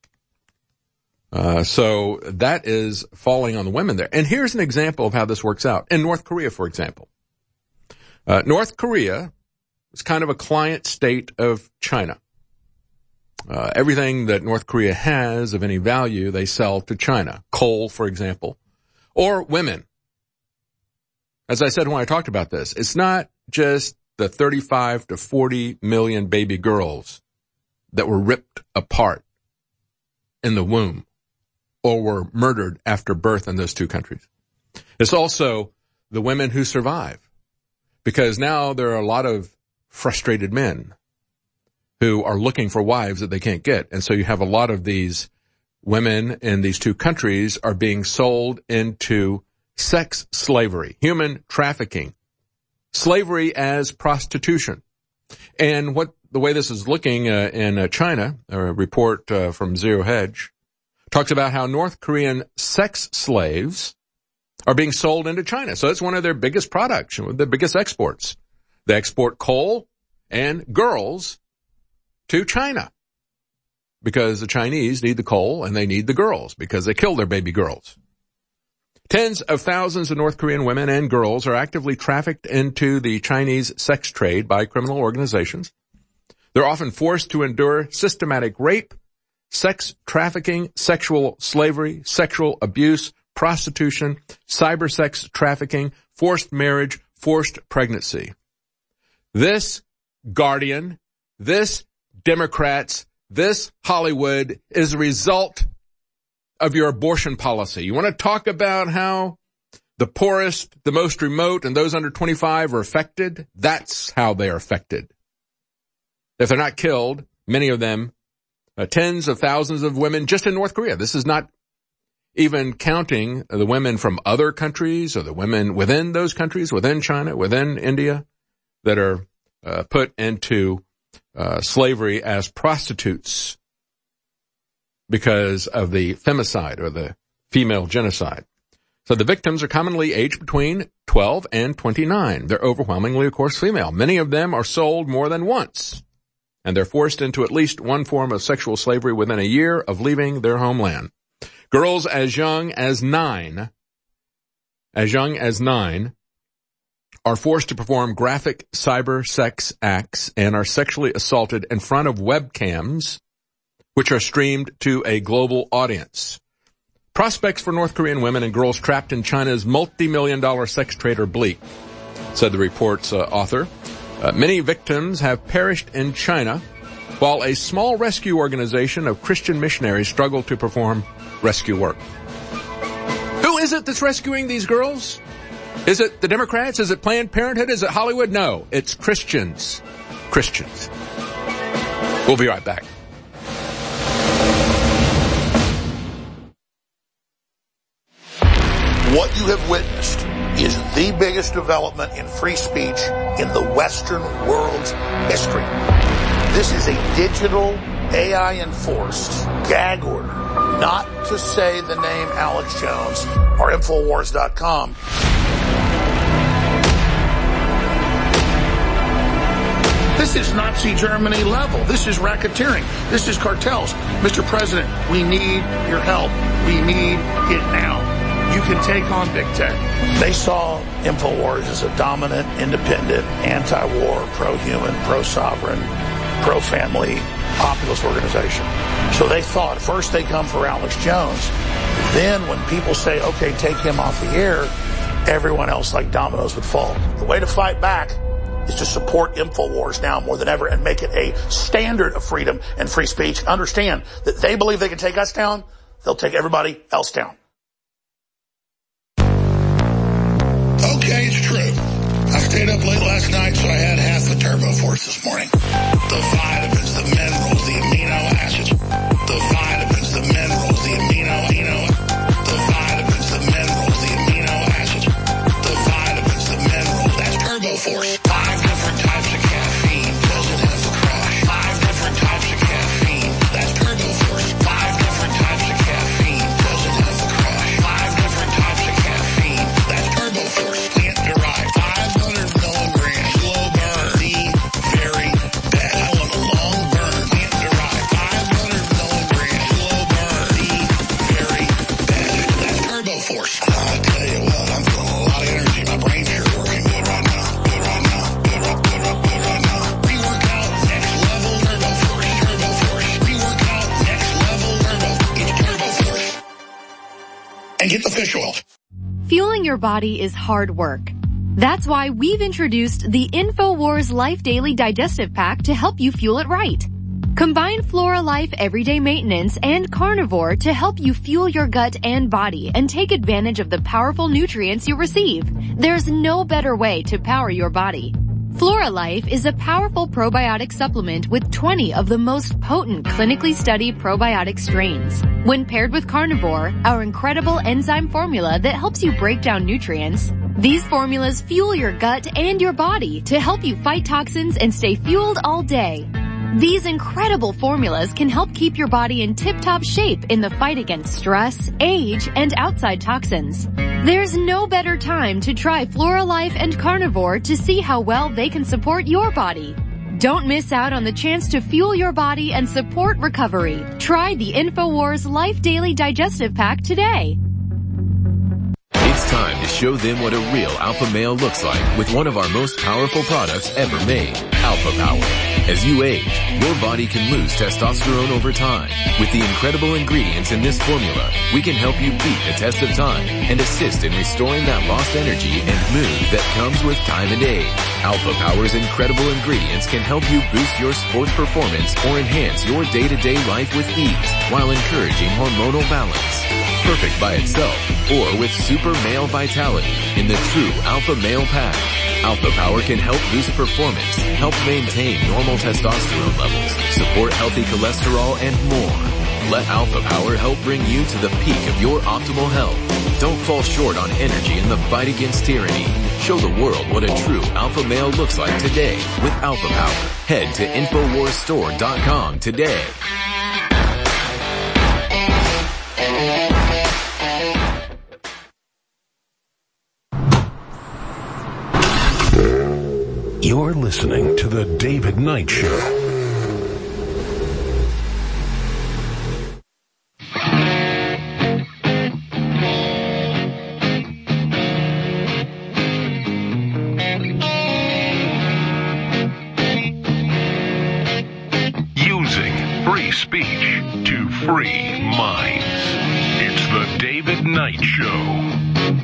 So that is falling on the women there. And here's an example of how this works out. In North Korea, for example. North Korea is kind of a client state of China. Everything that North Korea has of any value, they sell to China. Coal, for example. Or women. As I said when I talked about this, it's not just the 35 to 40 million baby girls that were ripped apart in the womb or were murdered after birth in those two countries. It's also the women who survive, because now there are a lot of frustrated men who are looking for wives that they can't get. And so you have a lot of these women in these two countries are being sold into sex slavery, human trafficking, slavery as prostitution. And the way this is looking in China, a report from Zero Hedge, talks about how North Korean sex slaves are being sold into China. So it's one of their biggest products, their biggest exports. They export coal and girls to China because the Chinese need the coal and they need the girls because they kill their baby girls. Tens of thousands of North Korean women and girls are actively trafficked into the Chinese sex trade by criminal organizations. They're often forced to endure systematic rape, sex trafficking, sexual slavery, sexual abuse, prostitution, cyber sex trafficking, forced marriage, forced pregnancy. This Guardian, this Democrats, this Hollywood is a result of your abortion policy. You want to talk about how the poorest, the most remote, and those under 25 are affected? That's how they are affected. If they're not killed, many of them, tens of thousands of women just in North Korea. This is not even counting the women from other countries or the women within those countries, within China, within India, that are put into slavery as prostitutes because of the femicide or the female genocide. So the victims are commonly aged between 12 and 29. They're overwhelmingly, of course, female. Many of them are sold more than once, and they're forced into at least one form of sexual slavery within a year of leaving their homeland. Girls as young as nine, are forced to perform graphic cyber sex acts and are sexually assaulted in front of webcams, which are streamed to a global audience. Prospects for North Korean women and girls trapped in China's multi-million-dollar sex trade are bleak, said the report's author. Many victims have perished in China, while a small rescue organization of Christian missionaries struggle to perform rescue work. Who is it that's rescuing these girls? Is it the Democrats? Is it Planned Parenthood? Is it Hollywood? No, it's Christians. Christians. We'll be right back. What you have witnessed is the biggest development in free speech in the Western world's history. This is a digital, AI-enforced gag order, not to say the name Alex Jones or Infowars.com. This is Nazi Germany level. This is racketeering. This is cartels. Mr. President, we need your help. We need it now. you can take on big tech. They saw InfoWars as a dominant, independent, anti-war, pro-human, pro-sovereign, pro-family populist organization. So they thought first they come for Alex Jones. Then when people say, okay, take him off the air, everyone else like dominoes would fall. The way to fight back is to support InfoWars now more than ever and make it a standard of freedom and free speech. Understand that they believe they can take us down, they'll take everybody else down. Okay, it's true. I stayed up late last night, so I had half the Turbo Force this morning. The vitamins, the minerals, the amino acids. The vitamins, the minerals, the the vitamins, the minerals, the amino acids. The vitamins, the minerals. That's Turbo Force. 5 different types of caffeine. Doesn't have to crash. 5 different types of caffeine. That's Turbo Force. 5 different types of caffeine. Doesn't have to crash. 5 different types of caffeine. That's Turbo Force. Plant derived. 500 milligrams. Slow burn. The very best. I want a long burn. Plant derived. 500 milligrams. Slow burn. The very best. That's Turbo Force. I tell you what, I'm feeling a lot of energy. My brain's sure working good right now. Good right now. Good right now. Pre-workout, next level, Turbo Force. Turbo Force. Pre-workout, next level, Turbo. It's Turbo Force. And get the fish oil. Fueling your body is hard work. That's why we've introduced the InfoWars Life Daily Digestive Pack to help you fuel it right. Combine Flora Life Everyday Maintenance and Carnivore to help you fuel your gut and body and take advantage of the powerful nutrients you receive. There's no better way to power your body. Flora Life is a powerful probiotic supplement with 20 of the most potent clinically studied probiotic strains. When paired with Carnivore, our incredible enzyme formula that helps you break down nutrients, these formulas fuel your gut and your body to help you fight toxins and stay fueled all day. These incredible formulas can help keep your body in tip-top shape in the fight against stress, age, and outside toxins. There's no better time to try Flora Life and Carnivore to see how well they can support your body. Don't miss out on the chance to fuel your body and support recovery. Try the InfoWars Life Daily Digestive Pack today. It's time to show them what a real alpha male looks like with one of our most powerful products ever made, Alpha Power. As you age, your body can lose testosterone over time. With the incredible ingredients in this formula, we can help you beat the test of time and assist in restoring that lost energy and mood that comes with time and age. Alpha Power's incredible ingredients can help you boost your sports performance or enhance your day-to-day life with ease while encouraging hormonal balance. Perfect by itself or with super male vitality in the true Alpha Male Pack. Alpha Power can help boost performance, help maintain normal testosterone levels, support healthy cholesterol, and more. Let Alpha Power help bring you to the peak of your optimal health. Don't fall short on energy in the fight against tyranny. Show the world what a true alpha male looks like today with Alpha Power. Head to InfoWarsStore.com today. You're listening to The David Knight Show. Using free speech to free minds. It's The David Knight Show.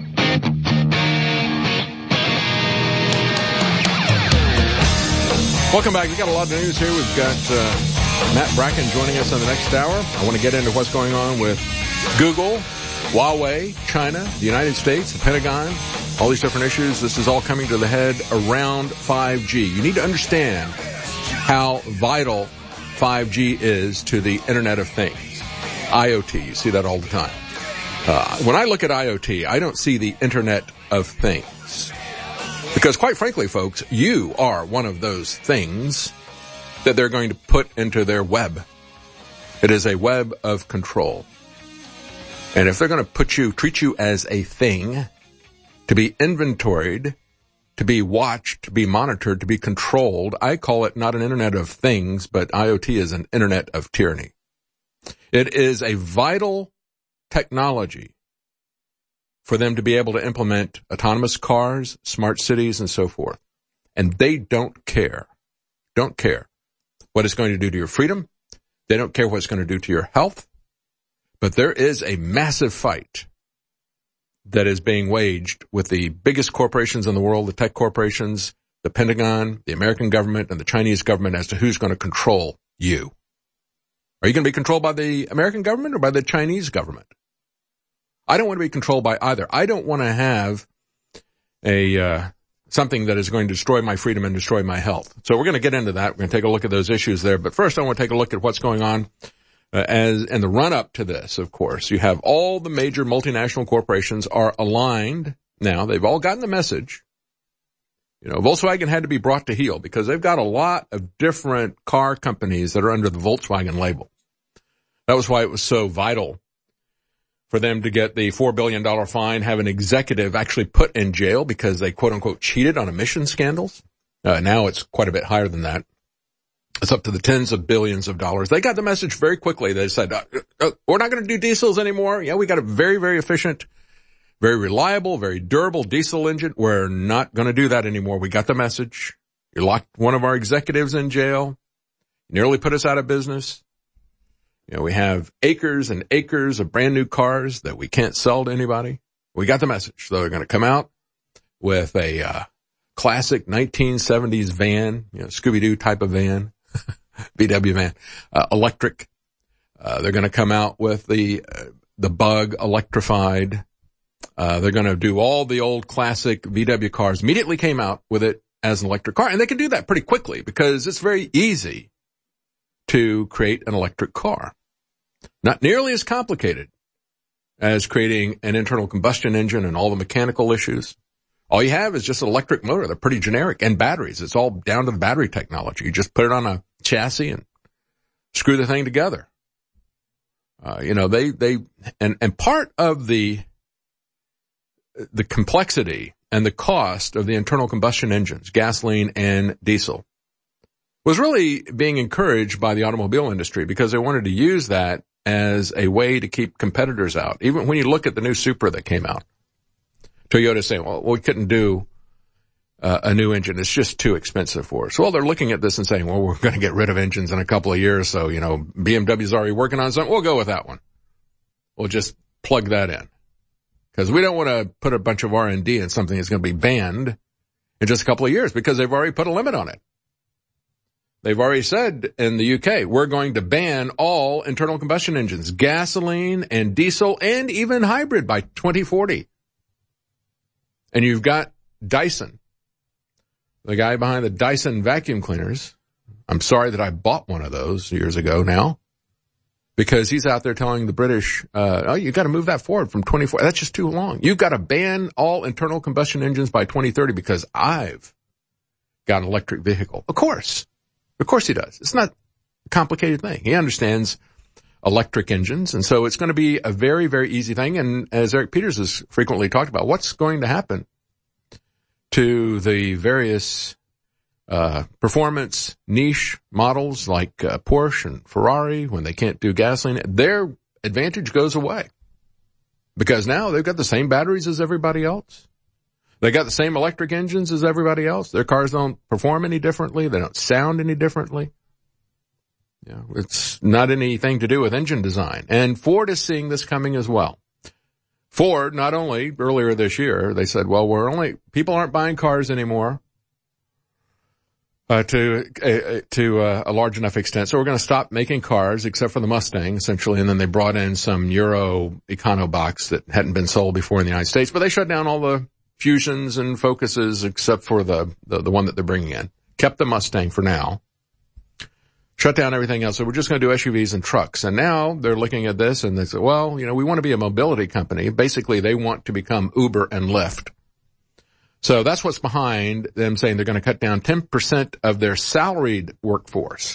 Welcome back. We've got a lot of news here. We've got Matt Bracken joining us on the next hour. I want to get into what's going on with Google, Huawei, China, the United States, the Pentagon, all these different issues. This is all coming to the head around 5G. You need to understand how vital 5G is to the Internet of Things. IoT, you see that all the time. When I look at IoT, I don't see the Internet of Things. Because quite frankly, folks, you are one of those things that they're going to put into their web. It is a web of control. And if they're going to treat you as a thing, to be inventoried, to be watched, to be monitored, to be controlled, I call it not an Internet of Things, but IoT is an Internet of tyranny. It is a vital technology for them to be able to implement autonomous cars, smart cities, and so forth. And they don't care what it's going to do to your freedom. They don't care what it's going to do to your health. But there is a massive fight that is being waged with the biggest corporations in the world, the tech corporations, the Pentagon, the American government, and the Chinese government as to who's going to control you. Are you going to be controlled by the American government or by the Chinese government? I don't want to be controlled by either. I don't want to have something that is going to destroy my freedom and destroy my health. So we're going to get into that. We're going to take a look at those issues there. But first, I want to take a look at what's going on as in the run-up to this, of course. You have all the major multinational corporations are aligned now. They've all gotten the message. You know, Volkswagen had to be brought to heel because they've got a lot of different car companies that are under the Volkswagen label. That was why it was so vital for them to get the $4 billion fine, have an executive actually put in jail because they quote-unquote cheated on emission scandals. Now it's quite a bit higher than that. It's up to the tens of billions of dollars. They got the message very quickly. They said, we're not going to do diesels anymore. Yeah, we got a very, very efficient, very reliable, very durable diesel engine. We're not going to do that anymore. We got the message. You locked one of our executives in jail. You nearly put us out of business. You know, we have acres and acres of brand new cars that we can't sell to anybody. We got the message. So they're going to come out with a classic 1970s van, you know, Scooby-Doo type of van, VW van, electric. They're going to come out with the Bug electrified. They're going to do all the old classic VW cars. Immediately came out with it as an electric car. And they can do that pretty quickly because it's very easy to create an electric car. Not nearly as complicated as creating an internal combustion engine and all the mechanical issues. All you have is just an electric motor. They're pretty generic, and batteries. It's all down to the battery technology. You just put it on a chassis and screw the thing together. You know, and part of the complexity and the cost of the internal combustion engines, gasoline and diesel, was really being encouraged by the automobile industry because they wanted to use that as a way to keep competitors out. Even when you look at the new Supra that came out, Toyota's saying, well, we couldn't do a new engine. It's just too expensive for us. Well, they're looking at this and saying, well, we're going to get rid of engines in a couple of years. So, you know, BMW's already working on something. We'll go with that one. We'll just plug that in because we don't want to put a bunch of R&D in something that's going to be banned in just a couple of years because they've already put a limit on it. They've already said in the UK, we're going to ban all internal combustion engines, gasoline and diesel and even hybrid by 2040. And you've got Dyson, the guy behind the Dyson vacuum cleaners. I'm sorry that I bought one of those years ago now because he's out there telling the British, oh, you got to move that forward from 2040. That's just too long. You've got to ban all internal combustion engines by 2030 because I've got an electric vehicle. Of course he does. It's not a complicated thing. He understands electric engines, and so it's going to be a very, very easy thing. And as Eric Peters has frequently talked about, what's going to happen to the various performance niche models like Porsche and Ferrari when they can't do gasoline? Their advantage goes away because now they've got the same batteries as everybody else. They got the same electric engines as everybody else. Their cars don't perform any differently. They don't sound any differently. You know, it's not anything to do with engine design. And Ford is seeing this coming as well. Ford, not only earlier this year, they said, well, people aren't buying cars anymore to a large enough extent. So we're going to stop making cars except for the Mustang, essentially. And then they brought in some Euro Econobox that hadn't been sold before in the United States. But they shut down all the Fusions and Focuses except for the one that they're bringing in. Kept the Mustang for now. Shut down everything else. So we're just going to do SUVs and trucks. And now they're looking at this and they say, well, you know, we want to be a mobility company. Basically, they want to become Uber and Lyft. So that's what's behind them saying they're going to cut down 10% of their salaried workforce,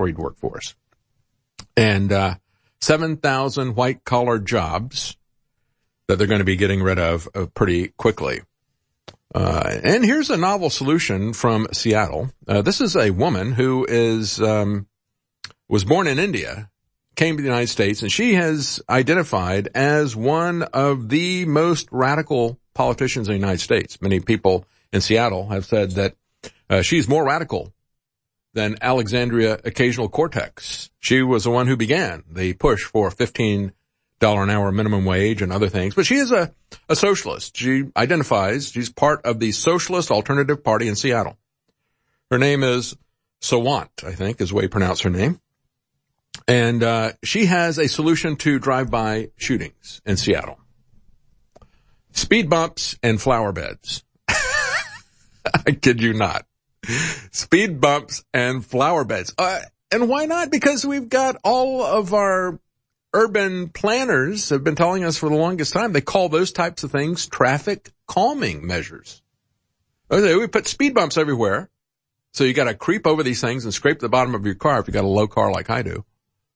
and 7,000 white-collar jobs that they're going to be getting rid of pretty quickly. And here's a novel solution from Seattle. This is a woman who was born in India, came to the United States, and she has identified as one of the most radical politicians in the United States. Many people in Seattle have said that she's more radical than Alexandria Ocasio-Cortez. She was the one who began the push for $15 an hour minimum wage and other things. But she is a socialist. She identifies, she's part of the Socialist Alternative Party in Seattle. Her name is Sawant, I think is the way you pronounce her name. And she has a solution to drive-by shootings in Seattle. Speed bumps and flower beds. I kid you not. Speed bumps and flower beds. And why not? Because we've got all of our urban planners have been telling us for the longest time, they call those types of things traffic calming measures. We put speed bumps everywhere. So you got to creep over these things and scrape the bottom of your car if you got a low car like I do.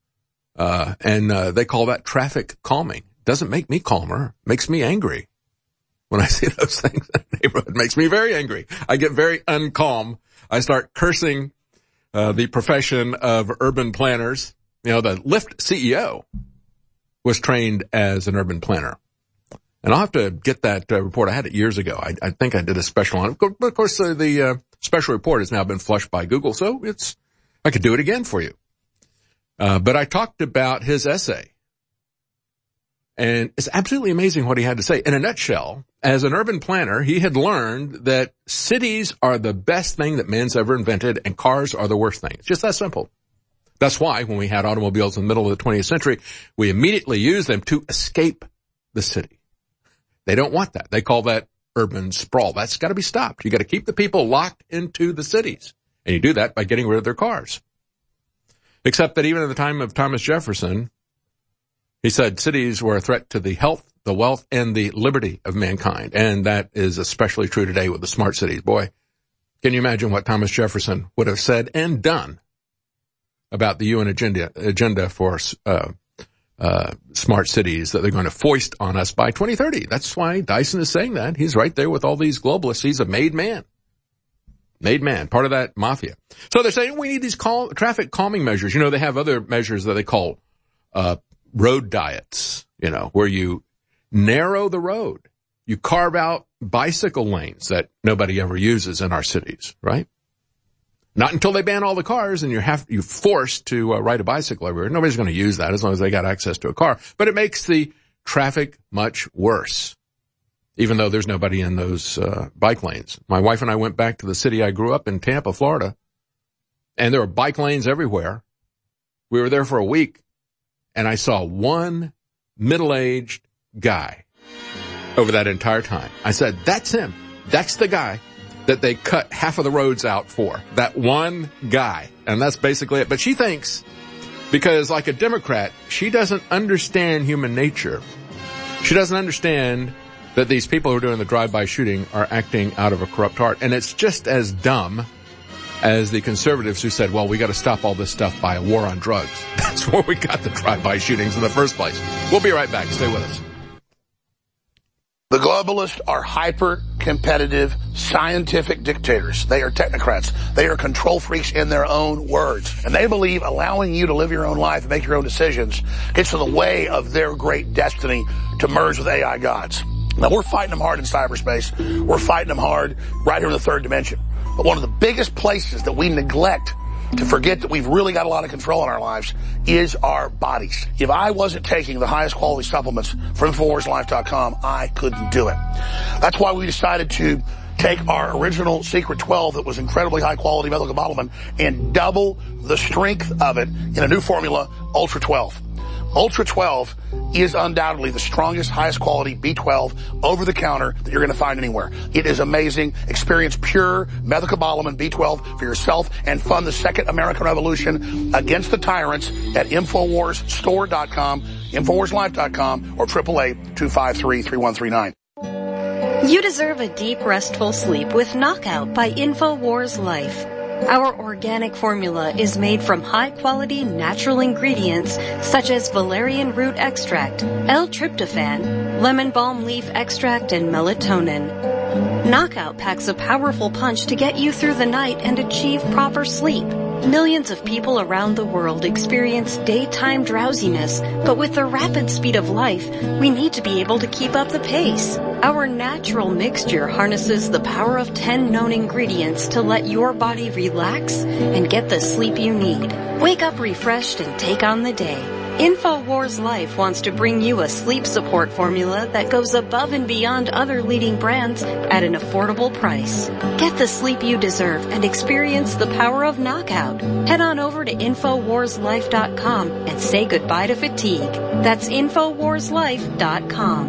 And they call that traffic calming. Doesn't make me calmer. Makes me angry. When I see those things in the neighborhood, it makes me very angry. I get very uncalm. I start cursing the profession of urban planners. You know, the Lyft CEO was trained as an urban planner. And I'll have to get that report. I had it years ago. I think I did a special on it. But of course, the special report has now been flushed by Google, so I could do it again for you. But I talked about his essay. And it's absolutely amazing what he had to say. In a nutshell, as an urban planner, he had learned that cities are the best thing that man's ever invented and cars are the worst thing. It's just that simple. That's why when we had automobiles in the middle of the 20th century, we immediately used them to escape the city. They don't want that. They call that urban sprawl. That's got to be stopped. You got to keep the people locked into the cities. And you do that by getting rid of their cars. Except that even at the time of Thomas Jefferson, he said cities were a threat to the health, the wealth, and the liberty of mankind. And that is especially true today with the smart cities. Boy, can you imagine what Thomas Jefferson would have said and done about the UN agenda for smart cities that they're going to foist on us by 2030. That's why Dyson is saying that. He's right there with all these globalists. He's a made man. Made man, part of that mafia. So they're saying we need these traffic calming measures. You know, they have other measures that they call road diets, you know, where you narrow the road. You carve out bicycle lanes that nobody ever uses in our cities, right? Not until they ban all the cars and you're forced to ride a bicycle everywhere. Nobody's going to use that as long as they got access to a car. But it makes the traffic much worse, even though there's nobody in those bike lanes. My wife and I went back to the city I grew up in, Tampa, Florida, and there were bike lanes everywhere. We were there for a week, and I saw one middle-aged guy over that entire time. I said, that's him. That's the guy that they cut half of the roads out for. That one guy. And that's basically it. But she thinks, because like a Democrat, she doesn't understand human nature. She doesn't understand that these people who are doing the drive-by shooting are acting out of a corrupt heart. And it's just as dumb as the conservatives who said, well, we got to stop all this stuff by a war on drugs. That's where we got the drive-by shootings in the first place. We'll be right back. Stay with us. The globalists are hyper-competitive, scientific dictators. They are technocrats. They are control freaks in their own words. And they believe allowing you to live your own life and make your own decisions gets in the way of their great destiny to merge with AI gods. Now, we're fighting them hard in cyberspace. We're fighting them hard right here in the third dimension. But one of the biggest places that we neglect to forget that we've really got a lot of control in our lives is our bodies. If I wasn't taking the highest quality supplements from InfoWarsLife.com, I couldn't do it. That's why we decided to take our original Secret 12 that was incredibly high quality medical bottlement and double the strength of it in a new formula, Ultra 12. Ultra 12 is undoubtedly the strongest, highest quality B12 over the counter that you're going to find anywhere. It is amazing. Experience pure methylcobalamin B12 for yourself and fund the second American Revolution against the tyrants at InfoWarsStore.com, InfoWarsLife.com, or 888-253-3139. You deserve a deep, restful sleep with Knockout by InfoWars Life. Our organic formula is made from high-quality natural ingredients such as valerian root extract, L-tryptophan, lemon balm leaf extract, and melatonin. Knockout packs a powerful punch to get you through the night and achieve proper sleep. Millions of people around the world experience daytime drowsiness, but with the rapid speed of life, we need to be able to keep up the pace. Our natural mixture harnesses the power of 10 known ingredients to let your body relax and get the sleep you need. Wake up refreshed and take on the day. InfoWars Life wants to bring you a sleep support formula that goes above and beyond other leading brands at an affordable price. Get the sleep you deserve and experience the power of knockout. Head on over to InfoWarsLife.com and say goodbye to fatigue. That's InfoWarsLife.com.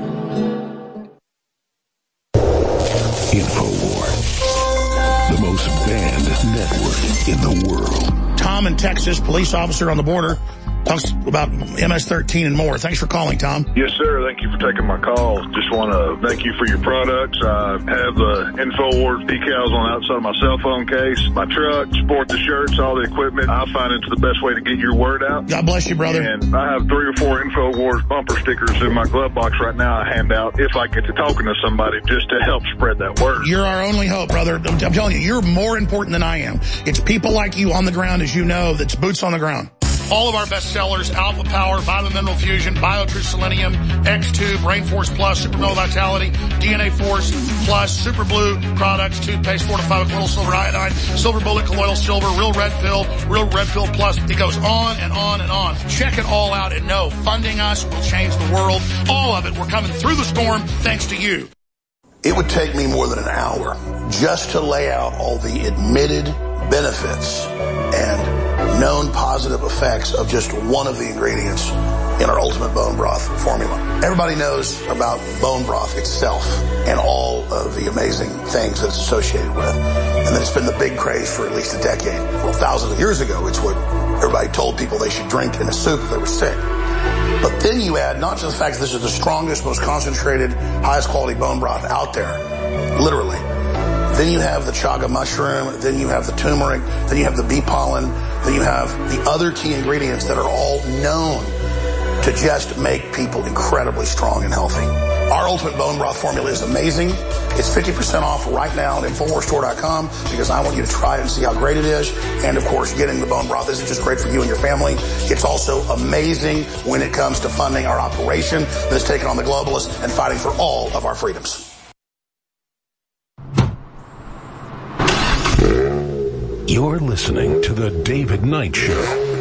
InfoWars, the most banned network in the world. Tom in Texas, police officer on the border, talks about MS-13 and more. Thanks for calling, Tom. Yes, sir. Thank you for taking my call. Just want to thank you for your products. I have the InfoWars decals on the outside of my cell phone case, my truck, sport the shirts, all the equipment. I find it's the best way to get your word out. God bless you, brother. And I have 3 or 4 InfoWars bumper stickers in my glove box right now I hand out if I get to talking to somebody just to help spread that word. You're our only hope, brother. I'm telling you, you're more important than I am. It's people like you on the ground, as you know, that's boots on the ground. All of our best sellers, Alpha Power, Vitamin Mineral Fusion, BioTrue Selenium, X2, Brain Force Plus, Super Male Vitality, DNA Force Plus, Super Blue products, toothpaste, fortified with little silver iodine, Silver Bullet, colloidal silver, Real Red Pill Plus. It goes on and on and on. Check it all out and know funding us will change the world. All of it. We're coming through the storm thanks to you. It would take me more than an hour just to lay out all the admitted benefits and known positive effects of just one of the ingredients in our Ultimate Bone Broth formula. Everybody knows about bone broth itself and all of the amazing things that it's associated with. And that it's been the big craze for at least a decade. Well, thousands of years ago, it's what everybody told people they should drink in a soup if they were sick. But then you add not just the fact that this is the strongest, most concentrated, highest quality bone broth out there, literally. Then you have the chaga mushroom, then you have the turmeric, then you have the bee pollen, then you have the other key ingredients that are all known to just make people incredibly strong and healthy. Our Ultimate Bone Broth formula is amazing. It's 50% off right now at InfoWarsStore.com because I want you to try it and see how great it is. And of course, getting the bone broth isn't just great for you and your family. It's also amazing when it comes to funding our operation that's taking on the globalists and fighting for all of our freedoms. You're listening to The David Knight Show.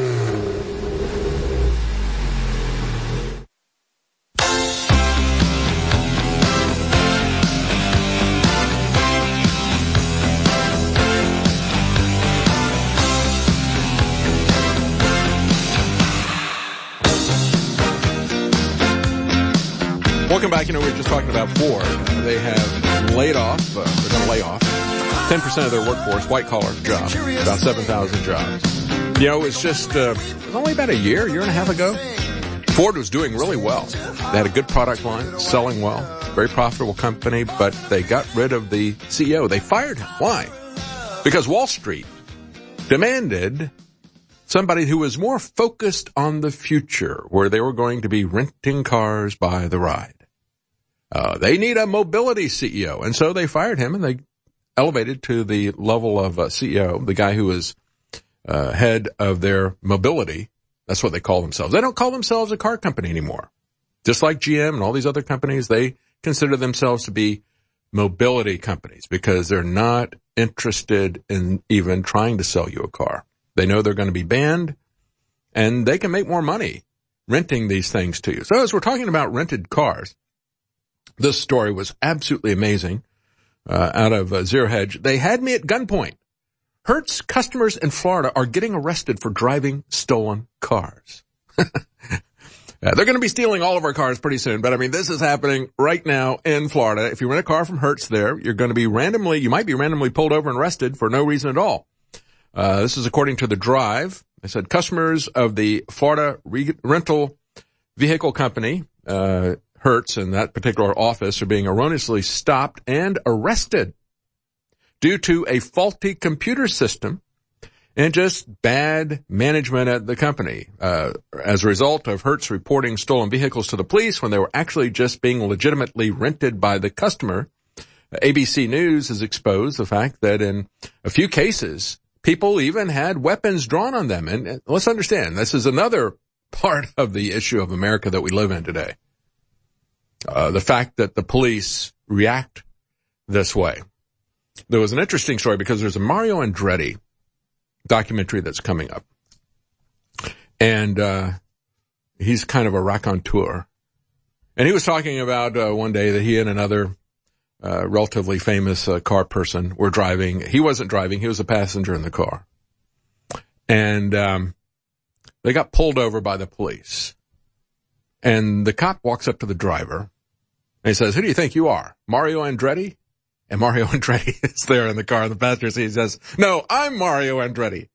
Welcome back. We were just talking about Ford. They have laid off, they're going to lay off 10% of their workforce, white-collar jobs, about 7,000 jobs. It's just it was only about a year and a half ago. Ford was doing really well. They had a good product line, selling well, very profitable company, but they got rid of the CEO. They fired him. Why? Because Wall Street demanded somebody who was more focused on the future, where they were going to be renting cars by the ride. They need a mobility CEO, and so they fired him, and they elevated to the level of CEO, the guy who was head of their mobility. That's what they call themselves. They don't call themselves a car company anymore. Just like GM and all these other companies, they consider themselves to be mobility companies because they're not interested in even trying to sell you a car. They know they're going to be banned, and they can make more money renting these things to you. So as we're talking about rented cars, this story was absolutely amazing. Out of Zero Hedge. They had me at gunpoint. Hertz customers in Florida are getting arrested for driving stolen cars. They're going to be stealing all of our cars pretty soon, but this is happening right now in Florida. If you rent a car from Hertz there, you might be randomly pulled over and arrested for no reason at all. This is according to The Drive. They said customers of the Florida rental vehicle company, Hertz in that particular office, are being erroneously stopped and arrested due to a faulty computer system and just bad management at the company. As a result of Hertz reporting stolen vehicles to the police when they were actually just being legitimately rented by the customer, ABC News has exposed the fact that in a few cases, people even had weapons drawn on them. And let's understand, this is another part of the issue of America that we live in today. The fact that the police react this way. There was an interesting story because there's a Mario Andretti documentary that's coming up. And he's kind of a raconteur. And he was talking about one day that he and another relatively famous car person were driving. He wasn't driving. He was a passenger in the car. And they got pulled over by the police. And the cop walks up to the driver. And he says, "Who do you think you are, Mario Andretti?" And Mario Andretti is there in the car in the passenger seat. He says, "No, I'm Mario Andretti."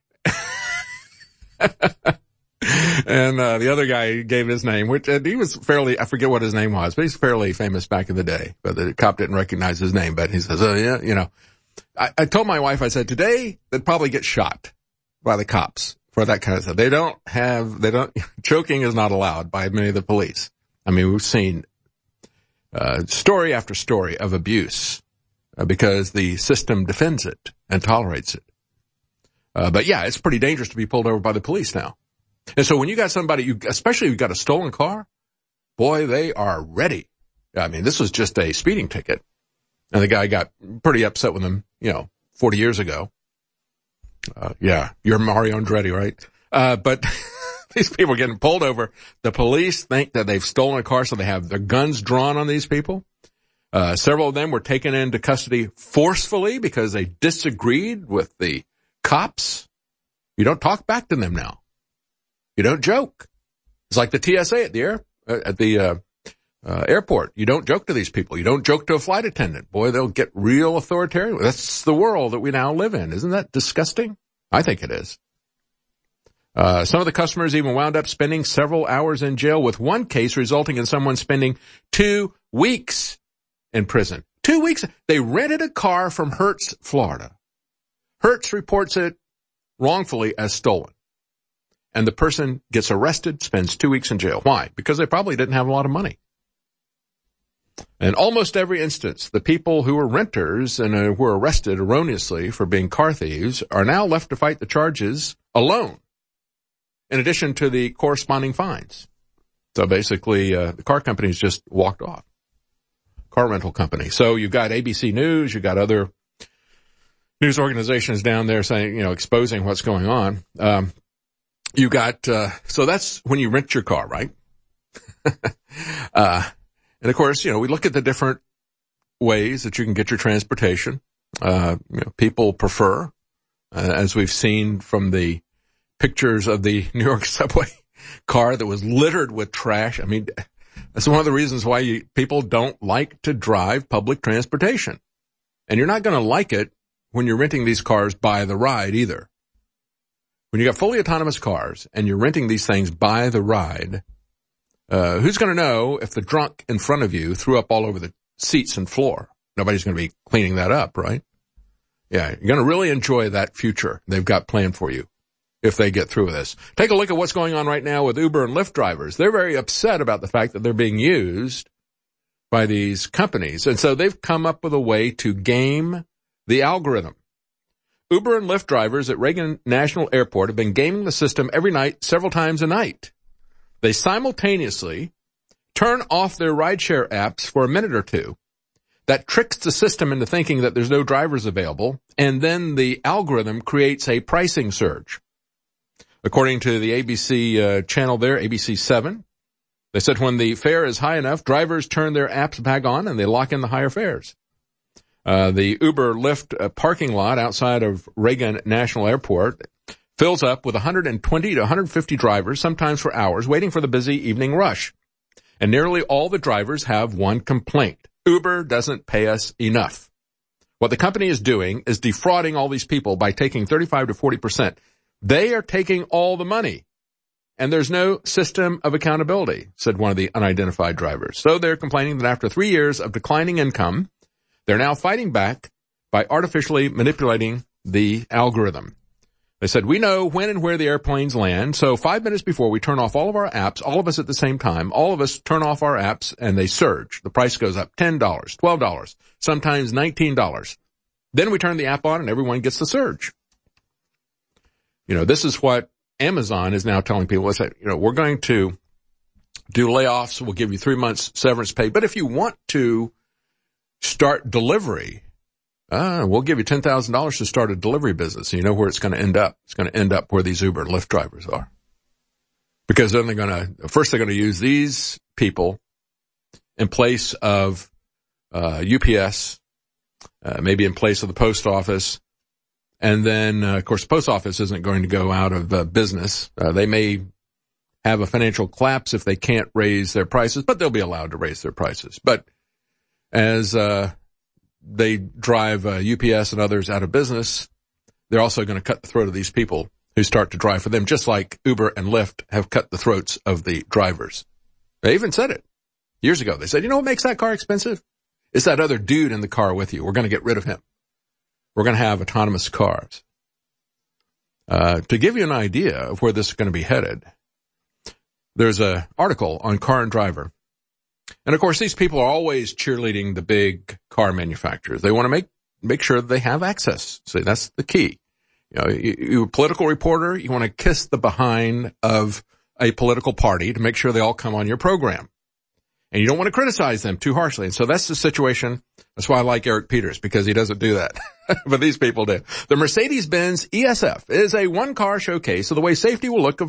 And the other guy gave his name, which he was fairly, I forget what his name was, but he's fairly famous back in the day. But the cop didn't recognize his name, but he says, "Oh yeah, you know." I told my wife, I said, today they'd probably get shot by the cops for that kind of stuff. Choking is not allowed by many of the police. I mean, we've seen story after story of abuse because the system defends it and tolerates it. But yeah, it's pretty dangerous to be pulled over by the police now. And so when you got somebody, especially if you've got a stolen car, boy, they are ready. I mean, this was just a speeding ticket. And the guy got pretty upset with him, 40 years ago. Yeah, you're Mario Andretti, right? But these people are getting pulled over. The police think that they've stolen a car, so they have their guns drawn on these people. Several of them were taken into custody forcefully because they disagreed with the cops. You don't talk back to them now. You don't joke. It's like the TSA at the airport. You don't joke to these people. You don't joke to a flight attendant. Boy, they'll get real authoritarian. That's the world that we now live in. Isn't that disgusting? I think it is. Some of the customers even wound up spending several hours in jail, with one case resulting in someone spending 2 weeks in prison. 2 weeks. They rented a car from Hertz, Florida. Hertz reports it wrongfully as stolen. And the person gets arrested, spends 2 weeks in jail. Why? Because they probably didn't have a lot of money. In almost every instance, the people who were renters and were arrested erroneously for being car thieves are now left to fight the charges alone, in addition to the corresponding fines. So basically, the car companies just walked off. Car rental company. So you've got ABC News, you've got other news organizations down there saying, exposing what's going on. You got, so that's when you rent your car, right? And of course, we look at the different ways that you can get your transportation. People prefer, as we've seen from the pictures of the New York subway car that was littered with trash. I mean, that's one of the reasons why people don't like to drive public transportation. And you're not going to like it when you're renting these cars by the ride either. When you got fully autonomous cars and you're renting these things by the ride, who's going to know if the drunk in front of you threw up all over the seats and floor? Nobody's going to be cleaning that up, right? Yeah, you're going to really enjoy that future they've got planned for you if they get through with this. Take a look at what's going on right now with Uber and Lyft drivers. They're very upset about the fact that they're being used by these companies. And so they've come up with a way to game the algorithm. Uber and Lyft drivers at Reagan National Airport have been gaming the system every night, several times a night. They simultaneously turn off their rideshare apps for a minute or two. That tricks the system into thinking that there's no drivers available, and then the algorithm creates a pricing surge. According to the ABC channel there, ABC 7, they said when the fare is high enough, drivers turn their apps back on and they lock in the higher fares. The Uber Lyft parking lot outside of Reagan National Airport fills up with 120 to 150 drivers, sometimes for hours, waiting for the busy evening rush. And nearly all the drivers have one complaint. Uber doesn't pay us enough. What the company is doing is defrauding all these people by taking 35 to 40%. They are taking all the money. And there's no system of accountability, said one of the unidentified drivers. So they're complaining that after 3 years of declining income, they're now fighting back by artificially manipulating the algorithm. They said, we know when and where the airplanes land, so 5 minutes before we turn off all of our apps, all of us at the same time, all of us turn off our apps and they surge. The price goes up $10, $12, sometimes $19. Then we turn the app on and everyone gets the surge. This is what Amazon is now telling people. Is that, we're going to do layoffs. We'll give you 3 months severance pay. But if you want to start delivery, we'll give you $10,000 to start a delivery business. And you know where it's going to end up? It's going to end up where these Uber and Lyft drivers are. Because then they're going to use these people in place of UPS, maybe in place of the post office. And then, of course, the post office isn't going to go out of business. They may have a financial collapse if they can't raise their prices, but they'll be allowed to raise their prices. But as they drive UPS and others out of business, they're also going to cut the throat of these people who start to drive for them, just like Uber and Lyft have cut the throats of the drivers. They even said it years ago. They said, what makes that car expensive? It's that other dude in the car with you. We're going to get rid of him. We're going to have autonomous cars. To give you an idea of where this is going to be headed, there's an article on Car and Driver. And of course, these people are always cheerleading the big car manufacturers. They want to make sure that they have access. So that's the key. You're a political reporter, you want to kiss the behind of a political party to make sure they all come on your program. And you don't want to criticize them too harshly. And so that's the situation. That's why I like Eric Peters, because he doesn't do that. But these people do. The Mercedes-Benz ESF is a one-car showcase of the way safety will look in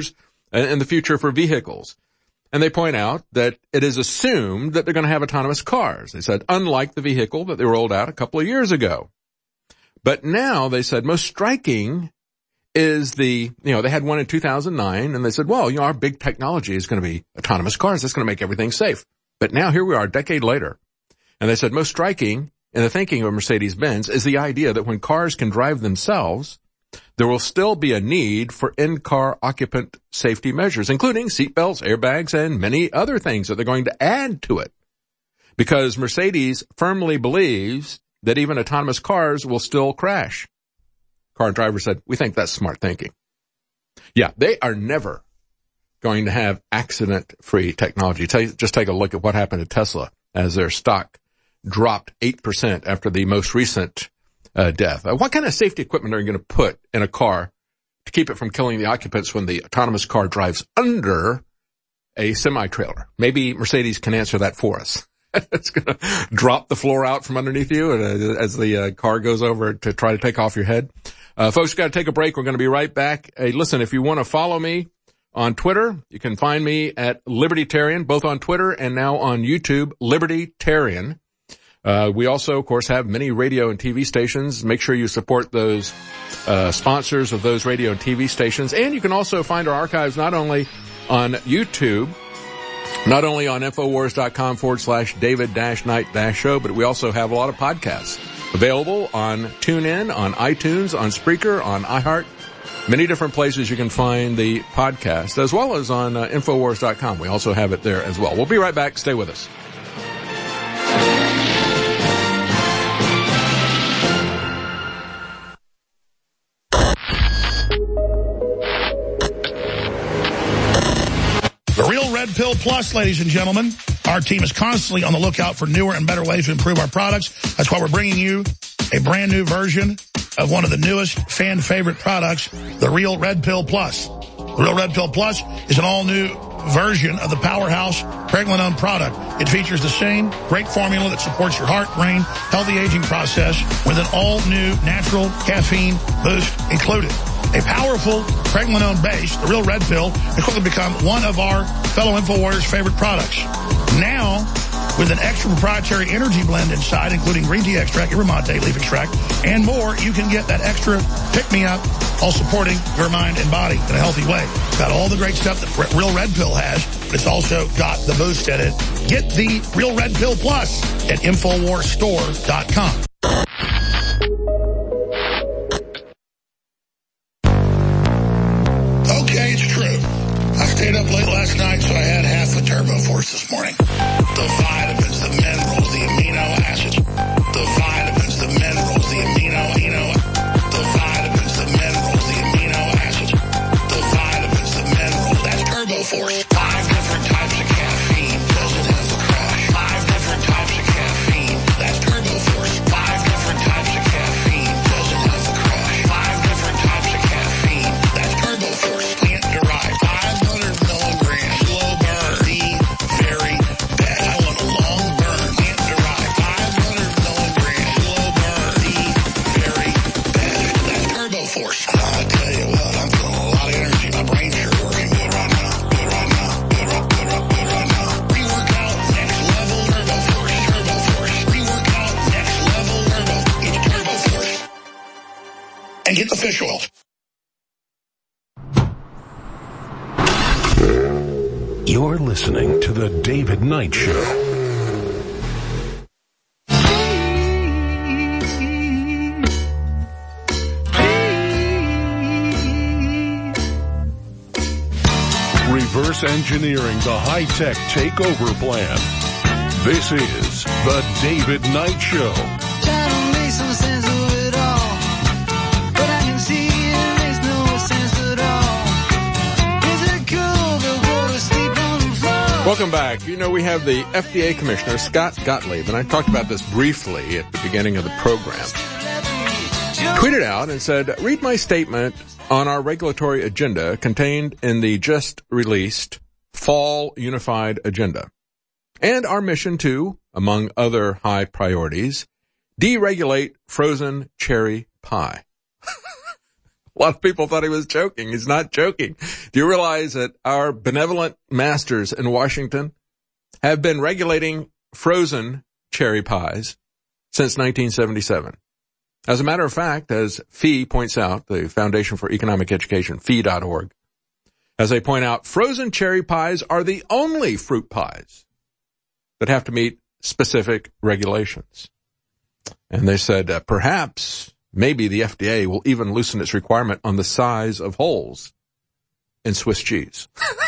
the future for vehicles. And they point out that it is assumed that they're going to have autonomous cars. They said, unlike the vehicle that they rolled out a couple of years ago. But now they said most striking is they had one in 2009, and they said, well, our big technology is going to be autonomous cars. That's going to make everything safe. But now here we are a decade later. And they said most striking in the thinking of Mercedes-Benz is the idea that when cars can drive themselves, there will still be a need for in-car occupant safety measures, including seatbelts, airbags, and many other things that they're going to add to it. Because Mercedes firmly believes that even autonomous cars will still crash. Car and Driver said, we think that's smart thinking. Yeah, they are never going to have accident-free technology. Just take a look at what happened to Tesla as their stock dropped 8% after the most recent death. What kind of safety equipment are you going to put in a car to keep it from killing the occupants when the autonomous car drives under a semi-trailer? Maybe Mercedes can answer that for us. It's going to drop the floor out from underneath you as the car goes over to try to take off your head. Folks, got to take a break. We're going to be right back. Hey, listen, if you want to follow me on Twitter, you can find me at Libertarian, both on Twitter and now on YouTube, Libertarian. We also, of course, have many radio and TV stations. Make sure you support those sponsors of those radio and TV stations. And you can also find our archives not only on YouTube, not only on Infowars.com/David-Knight-Show, but we also have a lot of podcasts available on TuneIn, on iTunes, on Spreaker, on iHeart. Many different places you can find the podcast, as well as on Infowars.com. We also have it there as well. We'll be right back. Stay with us. The Real Red Pill Plus, ladies and gentlemen. Our team is constantly on the lookout for newer and better ways to improve our products. That's why we're bringing you a brand new version of one of the newest fan favorite products, the Real Red Pill Plus. The Real Red Pill Plus is an all-new version of the powerhouse Pregnenolone product. It features the same great formula that supports your heart, brain, healthy aging process with an all-new natural caffeine boost included. A powerful Pregnenolone base, the Real Red Pill, has quickly become one of our fellow InfoWarriors' favorite products. Now, with an extra proprietary energy blend inside, including green tea extract, yerba mate leaf extract, and more, you can get that extra pick-me-up while supporting your mind and body in a healthy way. It's got all the great stuff that Real Red Pill has, but it's also got the boost in it. Get the Real Red Pill Plus at InfoWarsStore.com. Okay, it's true. I stayed up late last night, so I had half the Turbo Force this morning. The vitamins, the minerals, the amino acids. The vitamins, the minerals, the the vitamins, the minerals, the amino acids. The vitamins, the minerals. That's Turbo Force. 5 different types of caffeine. Doesn't have a crash. 5 different types of caffeine. That's Turbo Force. 5 and get the fish oil. You're listening to The David Knight Show. Reverse engineering the high-tech takeover plan. This is The David Knight Show. Try to make some sense of it all, but I can see it makes no sense at all. Is it cool to go to sleep on the floor? Welcome back. You know, we have the FDA Commissioner, Scott Gottlieb, and I talked about this briefly at the beginning of the program. Tweeted out and said, read my statement on our regulatory agenda contained in the just released Fall Unified Agenda, and our mission to, among other high priorities, deregulate frozen cherry pie. A lot of people thought he was joking. He's not joking. Do you realize that our benevolent masters in Washington have been regulating frozen cherry pies since 1977? As a matter of fact, as FEE points out, the Foundation for Economic Education, FEE.org, as they point out, frozen cherry pies are the only fruit pies that have to meet specific regulations. And they said, perhaps, maybe the FDA will even loosen its requirement on the size of holes in Swiss cheese.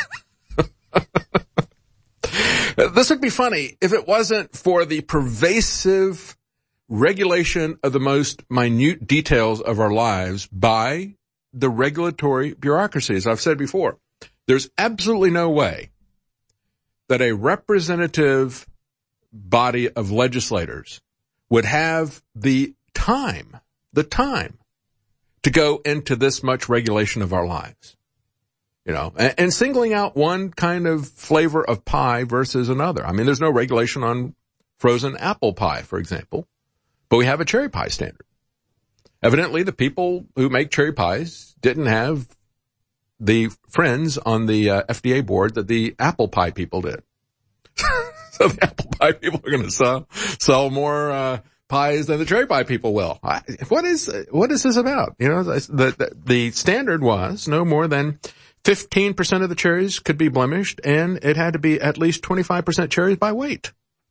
This would be funny if it wasn't for the pervasive regulation of the most minute details of our lives by the regulatory bureaucracy. As I've said before, there's absolutely no way that a representative body of legislators would have the time to go into this much regulation of our lives. You know, and singling out one kind of flavor of pie versus another. I mean, there's no regulation on frozen apple pie, for example. But we have a cherry pie standard. Evidently, the people who make cherry pies didn't have the friends on the FDA board that the apple pie people did. So the apple pie people are going to sell more pies than the cherry pie people will. What is this about? You know, the standard was no more than 15% of the cherries could be blemished, and it had to be at least 25% cherries by weight.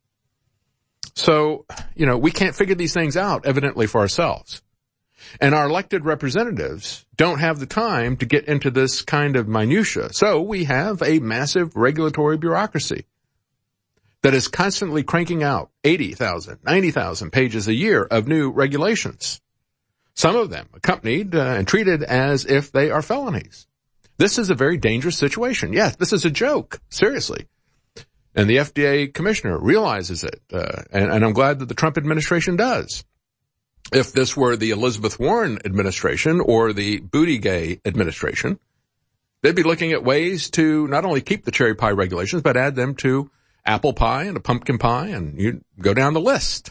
So, you know, we can't figure these things out, evidently, for ourselves. And our elected representatives don't have the time to get into this kind of minutia. So we have a massive regulatory bureaucracy that is constantly cranking out 80,000, 90,000 pages a year of new regulations. Some of them accompanied and treated as if they are felonies. This is a very dangerous situation. Yes, this is a joke. Seriously. And the FDA commissioner realizes it, and I'm glad that the Trump administration does. If this were the Elizabeth Warren administration or the Buttigieg administration, they'd be looking at ways to not only keep the cherry pie regulations, but add them to apple pie and a pumpkin pie, and you go down the list.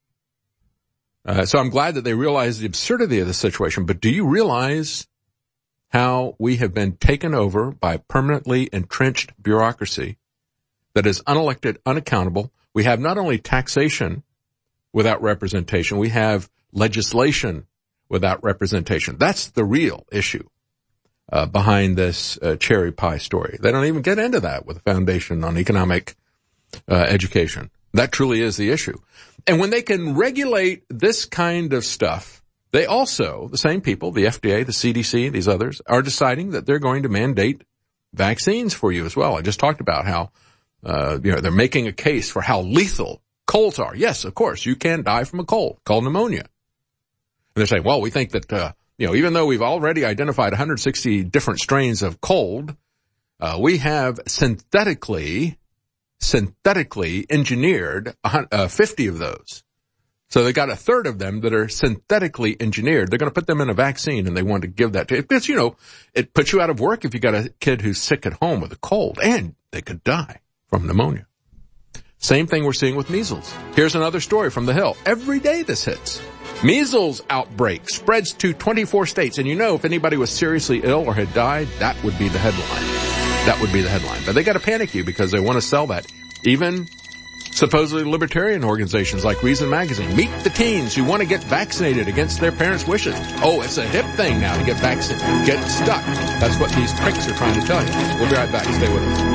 So I'm glad that they realize the absurdity of the situation, but do you realize how we have been taken over by permanently entrenched bureaucracy that is unelected, unaccountable? We have not only taxation without representation, we have legislation without representation. That's the real issue behind this cherry pie story. They don't even get into that with the Foundation on Economic Education. That truly is the issue. And when they can regulate this kind of stuff, they also, the same people, the FDA, the CDC, these others, are deciding that they're going to mandate vaccines for you as well. I just talked about how they're making a case for how lethal colds are. Yes, of course, you can die from a cold called pneumonia. And they're saying, well, we think that, even though we've already identified 160 different strains of cold, we have synthetically engineered 50 of those. So they got a third of them that are synthetically engineered. They're going to put them in a vaccine, and they want to give that to you. Because, it puts you out of work if you got a kid who's sick at home with a cold, and they could die from pneumonia. Same thing we're seeing with measles. Here's another story from The Hill. Every day this hits. Measles outbreak spreads to 24 states. And if anybody was seriously ill or had died, that would be the headline. That would be the headline. But they got to panic you because they want to sell that. Even supposedly libertarian organizations like Reason Magazine. Meet the teens who want to get vaccinated against their parents' wishes. Oh, it's a hip thing now to get vaccinated. Get stuck. That's what these pricks are trying to tell you. We'll be right back. Stay with us.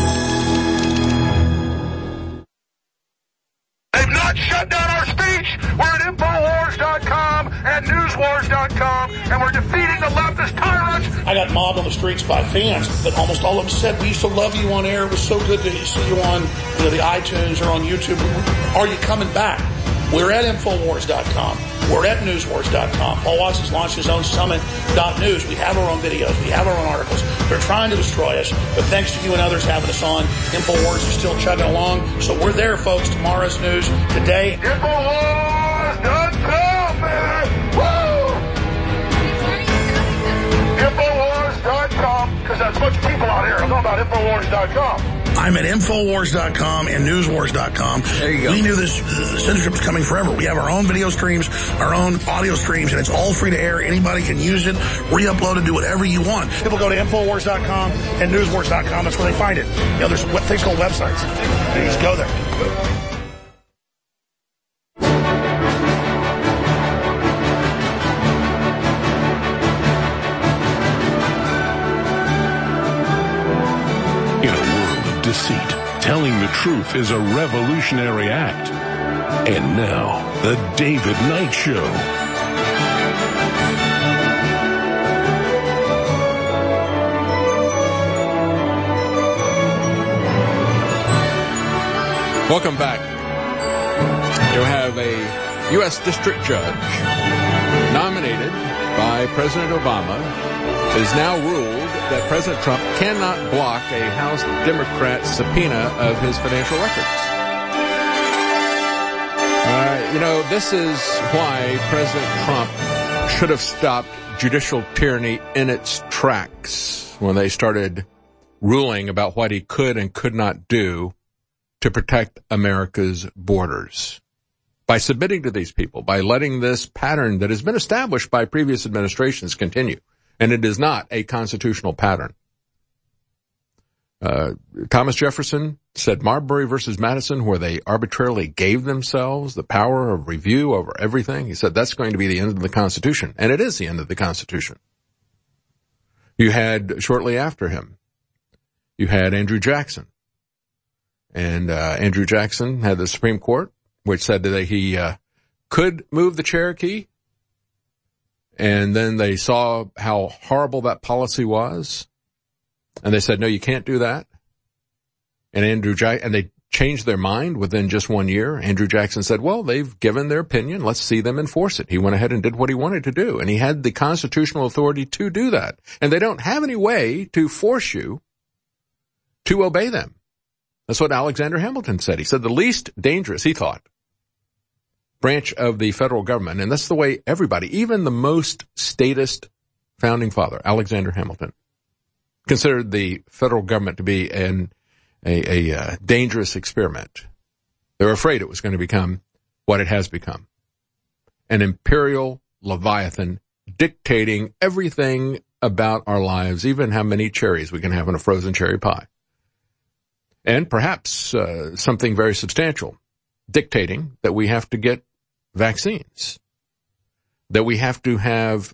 They've not shut down our speech. We're at Infowars.com and Newswars.com, and we're defeating the leftist tyrants. I got mobbed on the streets by fans, but almost all of them said, we used to love you on air. It was so good to see you on the iTunes or on YouTube. Are you coming back? We're at Infowars.com. We're at Newswars.com. Paul Watson's launched his own Summit.news. We have our own videos. We have our own articles. They're trying to destroy us, but thanks to you and others having us on, Infowars is still chugging along. So we're there, folks. Tomorrow's news today. Infowars.com, man! Woo! Infowars.com, because there's a bunch of people out here. I know about Infowars.com. I'm at Infowars.com and Newswars.com. There you go. We knew this censorship was coming forever. We have our own video streams, our own audio streams, and it's all free to air. Anybody can use it, re-upload it, do whatever you want. People go to Infowars.com and Newswars.com. That's where they find it. You know, there's things called websites. You just go there. Deceit. Telling the truth is a revolutionary act. And now, the David Knight Show. Welcome back. You have a U.S. District Judge nominated by President Obama has now ruled that President Trump cannot block a House Democrat subpoena of his financial records. This is why President Trump should have stopped judicial tyranny in its tracks when they started ruling about what he could and could not do to protect America's borders. By submitting to these people, by letting this pattern that has been established by previous administrations continue. And it is not a constitutional pattern. Thomas Jefferson said Marbury versus Madison, where they arbitrarily gave themselves the power of review over everything. He said that's going to be the end of the Constitution. And it is the end of the Constitution. You had, shortly after him, you had Andrew Jackson. And Andrew Jackson had the Supreme Court, which said that he could move the Cherokee. And then they saw how horrible that policy was. And they said, no, you can't do that. And and they changed their mind within just 1 year. Andrew Jackson said, well, they've given their opinion. Let's see them enforce it. He went ahead and did what he wanted to do. And he had the constitutional authority to do that. And they don't have any way to force you to obey them. That's what Alexander Hamilton said. He said the least dangerous, he thought, branch of the federal government, and that's the way everybody, even the most statist founding father, Alexander Hamilton, considered the federal government to be a dangerous experiment. They were afraid it was going to become what it has become. An imperial leviathan dictating everything about our lives, even how many cherries we can have in a frozen cherry pie. And perhaps something very substantial, dictating that we have to get vaccines, that we have to have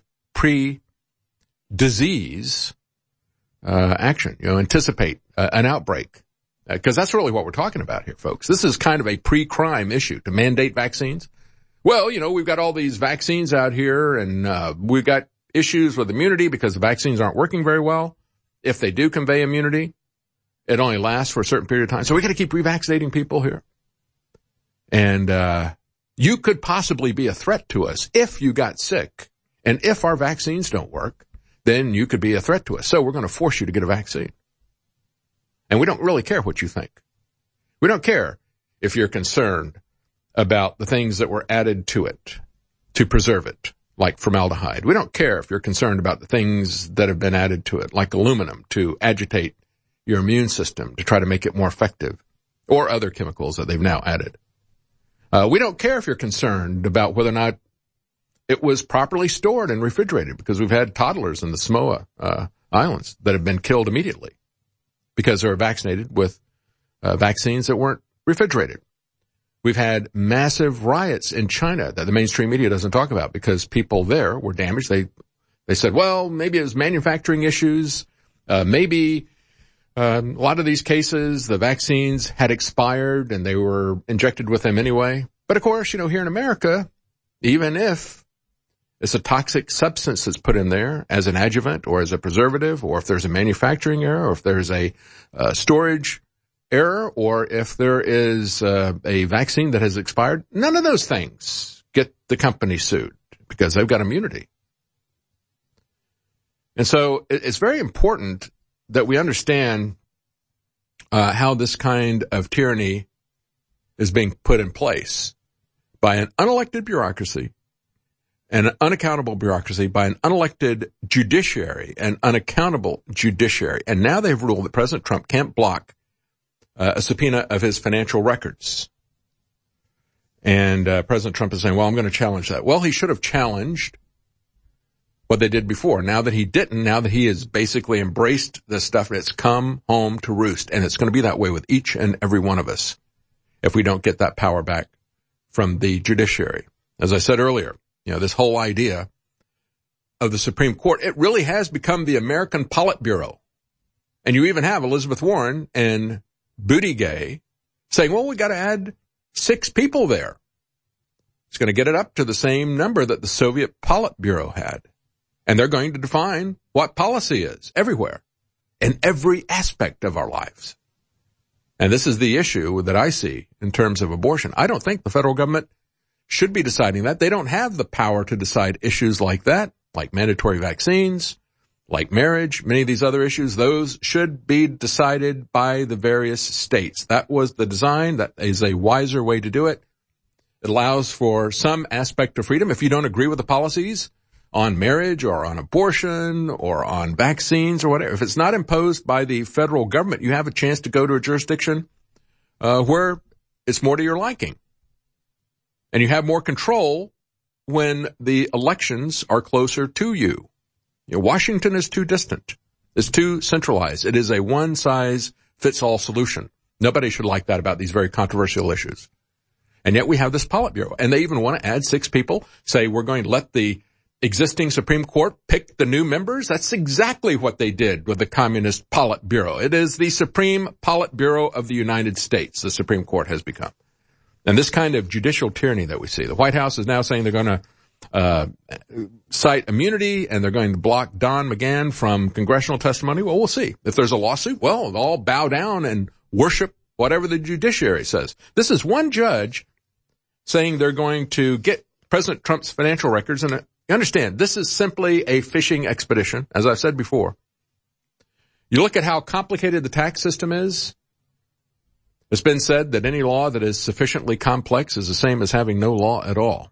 pre-disease action, anticipate an outbreak, because that's really what we're talking about here, folks. This is kind of a pre-crime issue to mandate vaccines. Well, we've got all these vaccines out here, and we've got issues with immunity because the vaccines aren't working very well. If they do convey immunity, it only lasts for a certain period of time. So we got to keep revaccinating people here. And you could possibly be a threat to us if you got sick. And if our vaccines don't work, then you could be a threat to us. So we're going to force you to get a vaccine. And we don't really care what you think. We don't care if you're concerned about the things that were added to it to preserve it, like formaldehyde. We don't care if you're concerned about the things that have been added to it, like aluminum, to agitate your immune system, to try to make it more effective, or other chemicals that they've now added. We don't care if you're concerned about whether or not it was properly stored and refrigerated, because we've had toddlers in the Samoa Islands that have been killed immediately because they were vaccinated with vaccines that weren't refrigerated. We've had massive riots in China that the mainstream media doesn't talk about because people there were damaged. They said, well, maybe it was manufacturing issues. Maybe a lot of these cases, the vaccines had expired and they were injected with them anyway. But of course, you know, here in America, even if it's a toxic substance that's put in there as an adjuvant or as a preservative, or if there's a manufacturing error, or if there's a storage error, or if there is a vaccine that has expired, none of those things get the company sued because they've got immunity. And so it's very important that we understand how this kind of tyranny is being put in place by an unelected bureaucracy, and an unaccountable bureaucracy, by an unelected judiciary, an unaccountable judiciary. And now they've ruled that President Trump can't block a subpoena of his financial records. And President Trump is saying, well, I'm going to challenge that. Well, he should have challenged what they did before. Now that he didn't, now that he has basically embraced this stuff, it's come home to roost. And it's going to be that way with each and every one of us if we don't get that power back from the judiciary. As I said earlier, you know, this whole idea of the Supreme Court, it really has become the American Politburo. And you even have Elizabeth Warren and Buttigieg saying, well, we got to add 6 people there. It's going to get it up to the same number that the Soviet Politburo had. And they're going to define what policy is everywhere, in every aspect of our lives. And this is the issue that I see in terms of abortion. I don't think the federal government should be deciding that. They don't have the power to decide issues like that, like mandatory vaccines, like marriage, many of these other issues. Those should be decided by the various states. That was the design. That is a wiser way to do it. It allows for some aspect of freedom. If you don't agree with the policies on marriage or on abortion or on vaccines or whatever, if it's not imposed by the federal government, you have a chance to go to a jurisdiction where it's more to your liking. And you have more control when the elections are closer to you. You know, Washington is too distant. It's too centralized. It is a one-size-fits-all solution. Nobody should like that about these very controversial issues. And yet we have this Politburo. And they even want to add 6 people, say we're going to let the existing Supreme Court pick the new members. That's exactly what they did with the Communist Politburo. It is the Supreme Politburo of the United States, the Supreme Court has become. And this kind of judicial tyranny that we see, the White House is now saying they're going to cite immunity and they're going to block Don McGahn from congressional testimony. Well, we'll see. If there's a lawsuit, well, they'll all bow down and worship whatever the judiciary says. This is one judge saying they're going to get President Trump's financial records. And you understand, this is simply a fishing expedition, as I've said before. You look at how complicated the tax system is. It's been said that any law that is sufficiently complex is the same as having no law at all.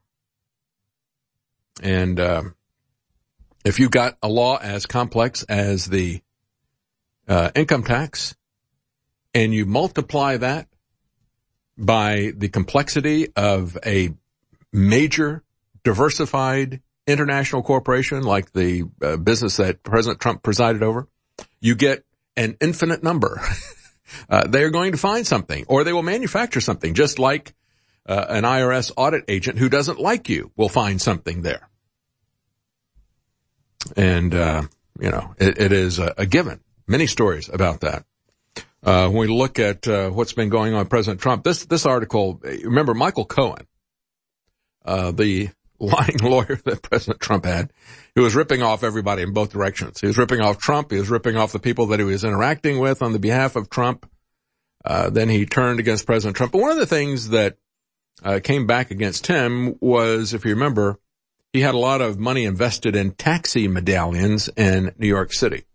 And if you've got a law as complex as the income tax, and you multiply that by the complexity of a major diversified international corporation like the business that President Trump presided over, you get an infinite number. They are going to find something, or they will manufacture something, just like an IRS audit agent who doesn't like you will find something there. And, you know, it is a given. Many stories about that. When we look at what's been going on with President Trump, this article, remember Michael Cohen, the lying lawyer that President Trump had, who was ripping off everybody in both directions. He was ripping off Trump. He was ripping off the people that he was interacting with on the behalf of Trump. Then he turned against President Trump. But one of the things that came back against him was, if you remember, he had a lot of money invested in taxi medallions in New York City.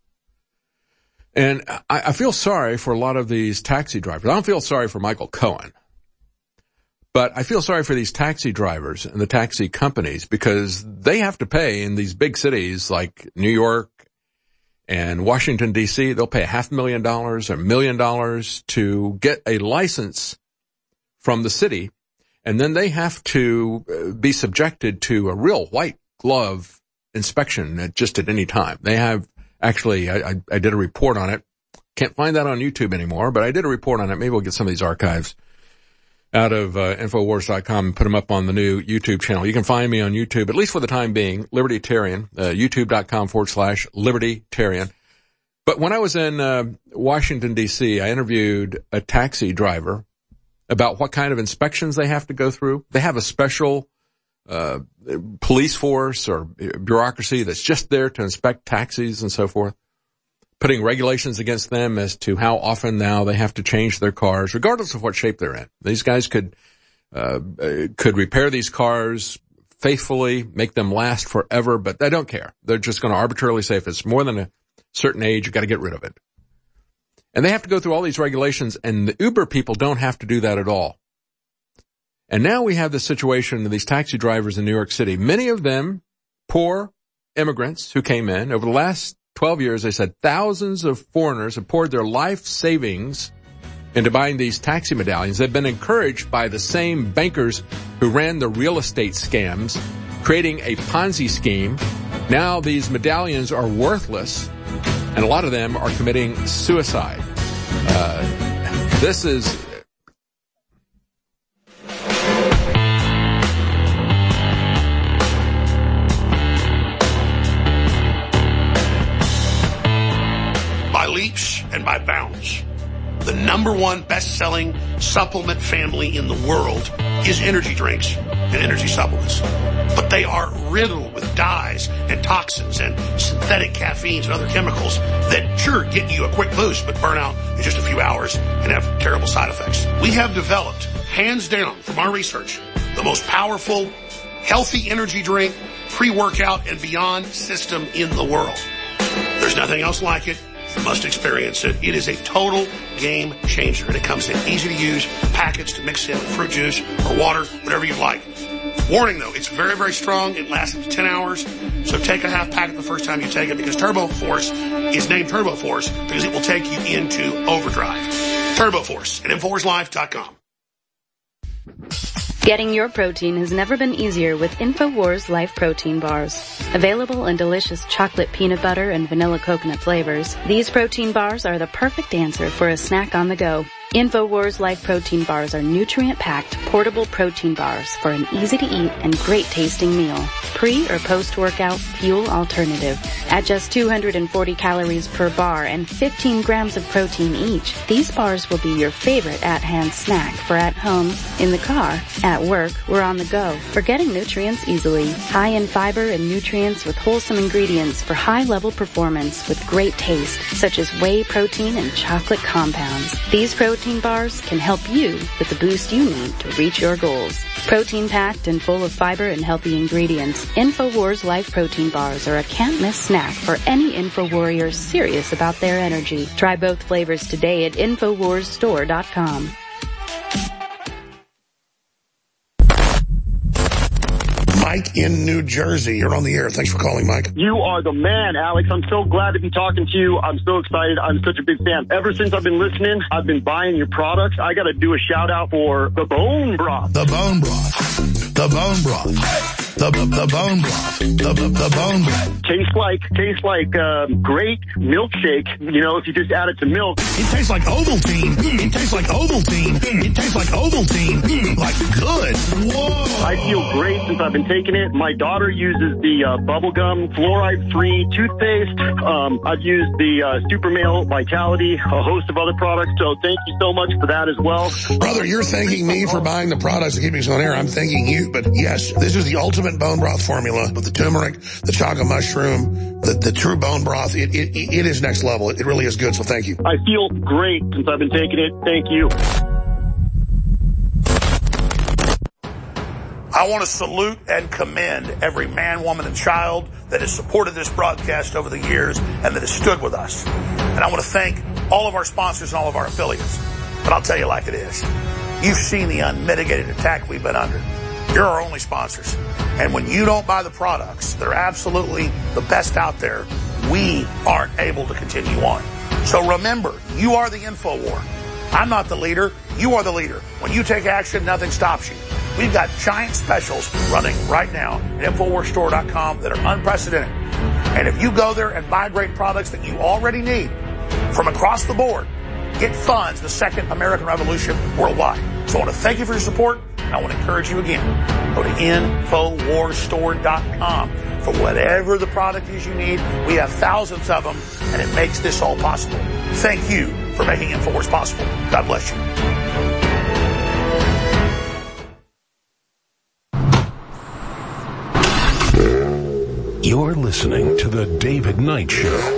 And I feel sorry for a lot of these taxi drivers. I don't feel sorry for Michael Cohen. But I feel sorry for these taxi drivers and the taxi companies because they have to pay in these big cities like New York and Washington, D.C. They'll pay $500,000 or $1 million to get a license from the city. And then they have to be subjected to a real white glove inspection just at any time. They have actually, I did a report on it. Can't find that on YouTube anymore, but I did a report on it. Maybe we'll get some of these archives out of Infowars.com and put them up on the new YouTube channel. You can find me on YouTube, at least for the time being, Libertarian, youtube.com/Libertarian. But when I was in Washington, D.C., I interviewed a taxi driver about what kind of inspections they have to go through. They have a special police force or bureaucracy that's just there to inspect taxis and so forth, putting regulations against them as to how often now they have to change their cars, regardless of what shape they're in. These guys could repair these cars faithfully, make them last forever, but they don't care. They're just going to arbitrarily say if it's more than a certain age, you've got to get rid of it. And they have to go through all these regulations, and the Uber people don't have to do that at all. And now we have this situation of these taxi drivers in New York City, many of them poor immigrants who came in. Over the last 12 years, they said thousands of foreigners have poured their life savings into buying these taxi medallions. They've been encouraged by the same bankers who ran the real estate scams, creating a Ponzi scheme. Now these medallions are worthless, and a lot of them are committing suicide. This is... By leaps and by bounds, the number one best-selling supplement family in the world is energy drinks and energy supplements. But they are riddled with dyes and toxins and synthetic caffeines and other chemicals that sure get you a quick boost but burn out in just a few hours and have terrible side effects. We have developed, hands down from our research, the most powerful, healthy energy drink, pre-workout, and beyond system in the world. There's nothing else like it. You must experience it. It is a total game changer, and it comes in easy to use packets to mix in with fruit juice or water, whatever you like. Warning though, it's very, very strong. It lasts up to 10 hours. So take a half packet the first time you take it, because Turbo Force is named Turbo Force because it will take you into overdrive. Turbo Force at InfoWarsLife.com. Getting your protein has never been easier with InfoWars Life Protein Bars. Available in delicious chocolate peanut butter and vanilla coconut flavors, these protein bars are the perfect answer for a snack on the go. InfoWars Life Protein Bars are nutrient-packed, portable protein bars for an easy-to-eat and great-tasting meal. Pre- or post-workout fuel alternative. At just 240 calories per bar and 15 grams of protein each, these bars will be your favorite at-hand snack for at home, in the car, at work, or on the go. For getting nutrients easily. High in fiber and nutrients with wholesome ingredients for high-level performance with great taste, such as whey protein and chocolate compounds. These protein bars can help you with the boost you need to reach your goals. Protein-packed and full of fiber and healthy ingredients, InfoWars Life Protein Bars are a can't-miss snack for any InfoWarrior serious about their energy. Try both flavors today at InfoWarsStore.com. Mike in New Jersey. You're on the air. Thanks for calling, Mike. You are the man, Alex. I'm so glad to be talking to you. I'm so excited. I'm such a big fan. Ever since I've been listening, I've been buying your products. I got to do a shout out for the bone broth. The bone broth. The bone broth. The bone broth. The bone broth. Tastes like great milkshake, you know, if you just add it to milk. It tastes like Ovaltine. It tastes like Ovaltine. It tastes like Ovaltine. Like good. Whoa. I feel great since I've been taking it. My daughter uses the bubblegum fluoride-free toothpaste. I've used the Super Male Vitality, a host of other products. So thank you so much for that as well. Brother, you're thanking me for buying the products and keeping us on air. I'm thanking you. But yes, this is the ultimate bone broth formula with the turmeric, the chaga mushroom, the true bone broth. It is next level. It really is good. So thank you. I feel great since I've been taking it. Thank you. I want to salute and commend every man, woman, and child that has supported this broadcast over the years and that has stood with us. And I want to thank all of our sponsors and all of our affiliates. But I'll tell you like it is. You've seen the unmitigated attack we've been under. You're our only sponsors. And when you don't buy the products that are absolutely the best out there, we aren't able to continue on. So remember, you are the InfoWar. I'm not the leader. You are the leader. When you take action, nothing stops you. We've got giant specials running right now at InfoWarsStore.com that are unprecedented. And if you go there and buy great products that you already need from across the board, it funds the second American Revolution worldwide. So I want to thank you for your support. I want to encourage you again. Go to InfoWarsStore.com for whatever the product is you need. We have thousands of them, and it makes this all possible. Thank you for making InfoWars possible. God bless you. You're listening to The David Knight Show.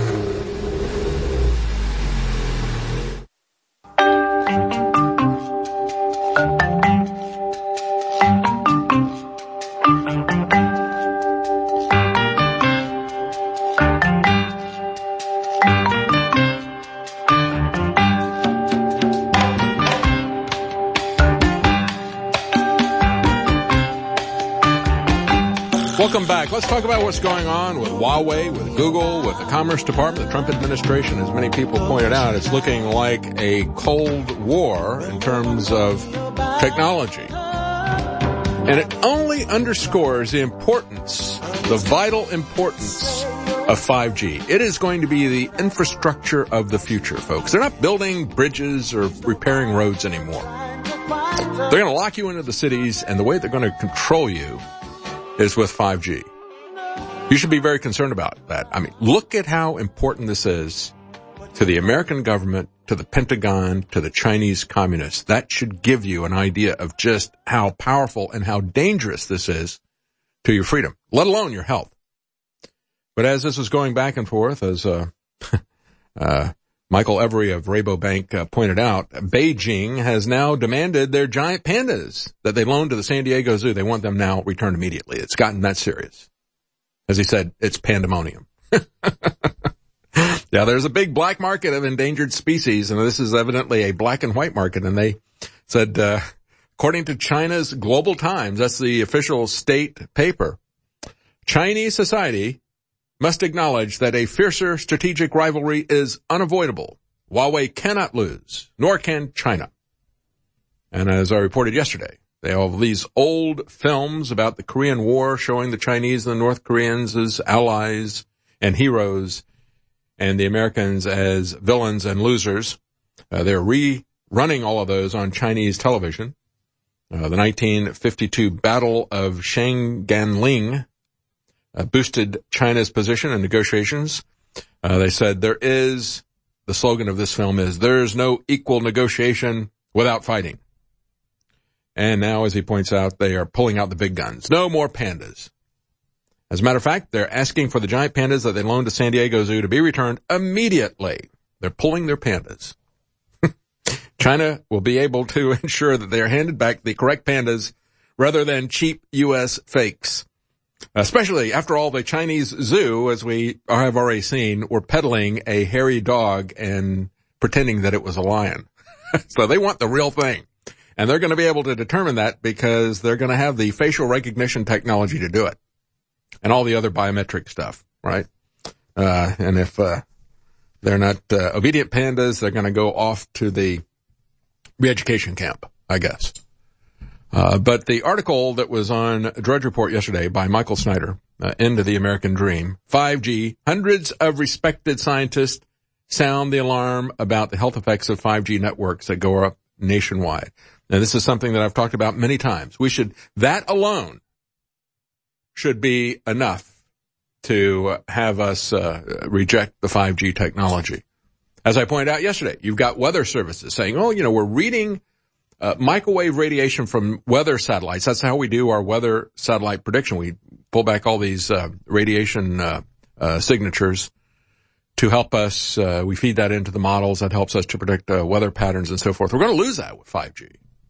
Welcome back. Let's talk about what's going on with Huawei, with Google, with the Commerce Department, the Trump administration. As many people pointed out, it's looking like a Cold War in terms of technology. And it only underscores the importance, the vital importance of 5G. It is going to be the infrastructure of the future, folks. They're not building bridges or repairing roads anymore. They're going to lock you into the cities, and the way they're going to control you is with 5G. You should be very concerned about that. I mean, look at how important this is to the American government, to the Pentagon, to the Chinese communists. That should give you an idea of just how powerful and how dangerous this is to your freedom, let alone your health. But as this was going back and forth, as Michael Every of Rabobank pointed out, Beijing has now demanded their giant pandas that they loaned to the San Diego Zoo. They want them now returned immediately. It's gotten that serious. As he said, it's pandemonium. Yeah, there's a big black market of endangered species, and this is evidently a black and white market. And they said, according to China's Global Times, that's the official state paper, Chinese society must acknowledge that a fiercer strategic rivalry is unavoidable. Huawei cannot lose, nor can China. And as I reported yesterday, they have these old films about the Korean War showing the Chinese and the North Koreans as allies and heroes and the Americans as villains and losers. They're rerunning all of those on Chinese television. The 1952 Battle of Shangganling boosted China's position in negotiations. They said the slogan of this film is, there's no equal negotiation without fighting. And now, as he points out, they are pulling out the big guns. No more pandas. As a matter of fact, they're asking for the giant pandas that they loaned to San Diego Zoo to be returned immediately. They're pulling their pandas. China will be able to ensure that they are handed back the correct pandas rather than cheap U.S. fakes. Especially after all, the Chinese zoo, as we have already seen, were peddling a hairy dog and pretending that it was a lion. So they want the real thing. And they're going to be able to determine that because they're going to have the facial recognition technology to do it. And all the other biometric stuff, right? And if they're not obedient pandas, they're going to go off to the re-education camp, I guess. But the article that was on Drudge Report yesterday by Michael Snyder, End of the American Dream, 5G, hundreds of respected scientists sound the alarm about the health effects of 5G networks that go up nationwide. Now, this is something that I've talked about many times. That alone should be enough to have us reject the 5G technology. As I pointed out yesterday, you've got weather services saying, we're reading microwave radiation from weather satellites. That's how we do our weather satellite prediction. We pull back all these radiation signatures to help us. We feed that into the models. That helps us to predict weather patterns and so forth. We're going to lose that with 5G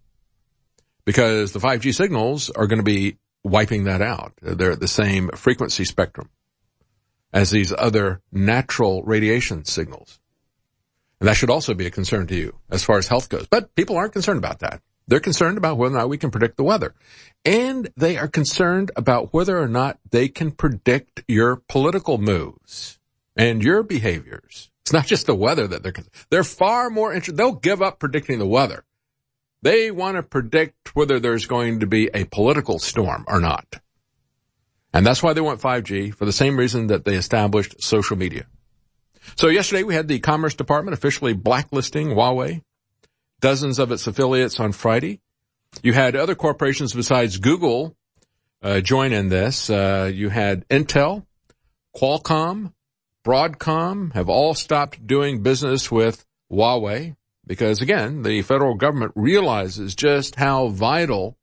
because the 5G signals are going to be wiping that out. They're at the same frequency spectrum as these other natural radiation signals. And that should also be a concern to you as far as health goes. But people aren't concerned about that. They're concerned about whether or not we can predict the weather. And they are concerned about whether or not they can predict your political moves and your behaviors. It's not just the weather that they're far more interested. They'll give up predicting the weather. They want to predict whether there's going to be a political storm or not. And that's why they want 5G, for the same reason that they established social media. So yesterday we had the Commerce Department officially blacklisting Huawei dozens of its affiliates on Friday. You had other corporations besides Google join in this. You had Intel, Qualcomm, Broadcom have all stopped doing business with Huawei because, again, the federal government realizes just how vital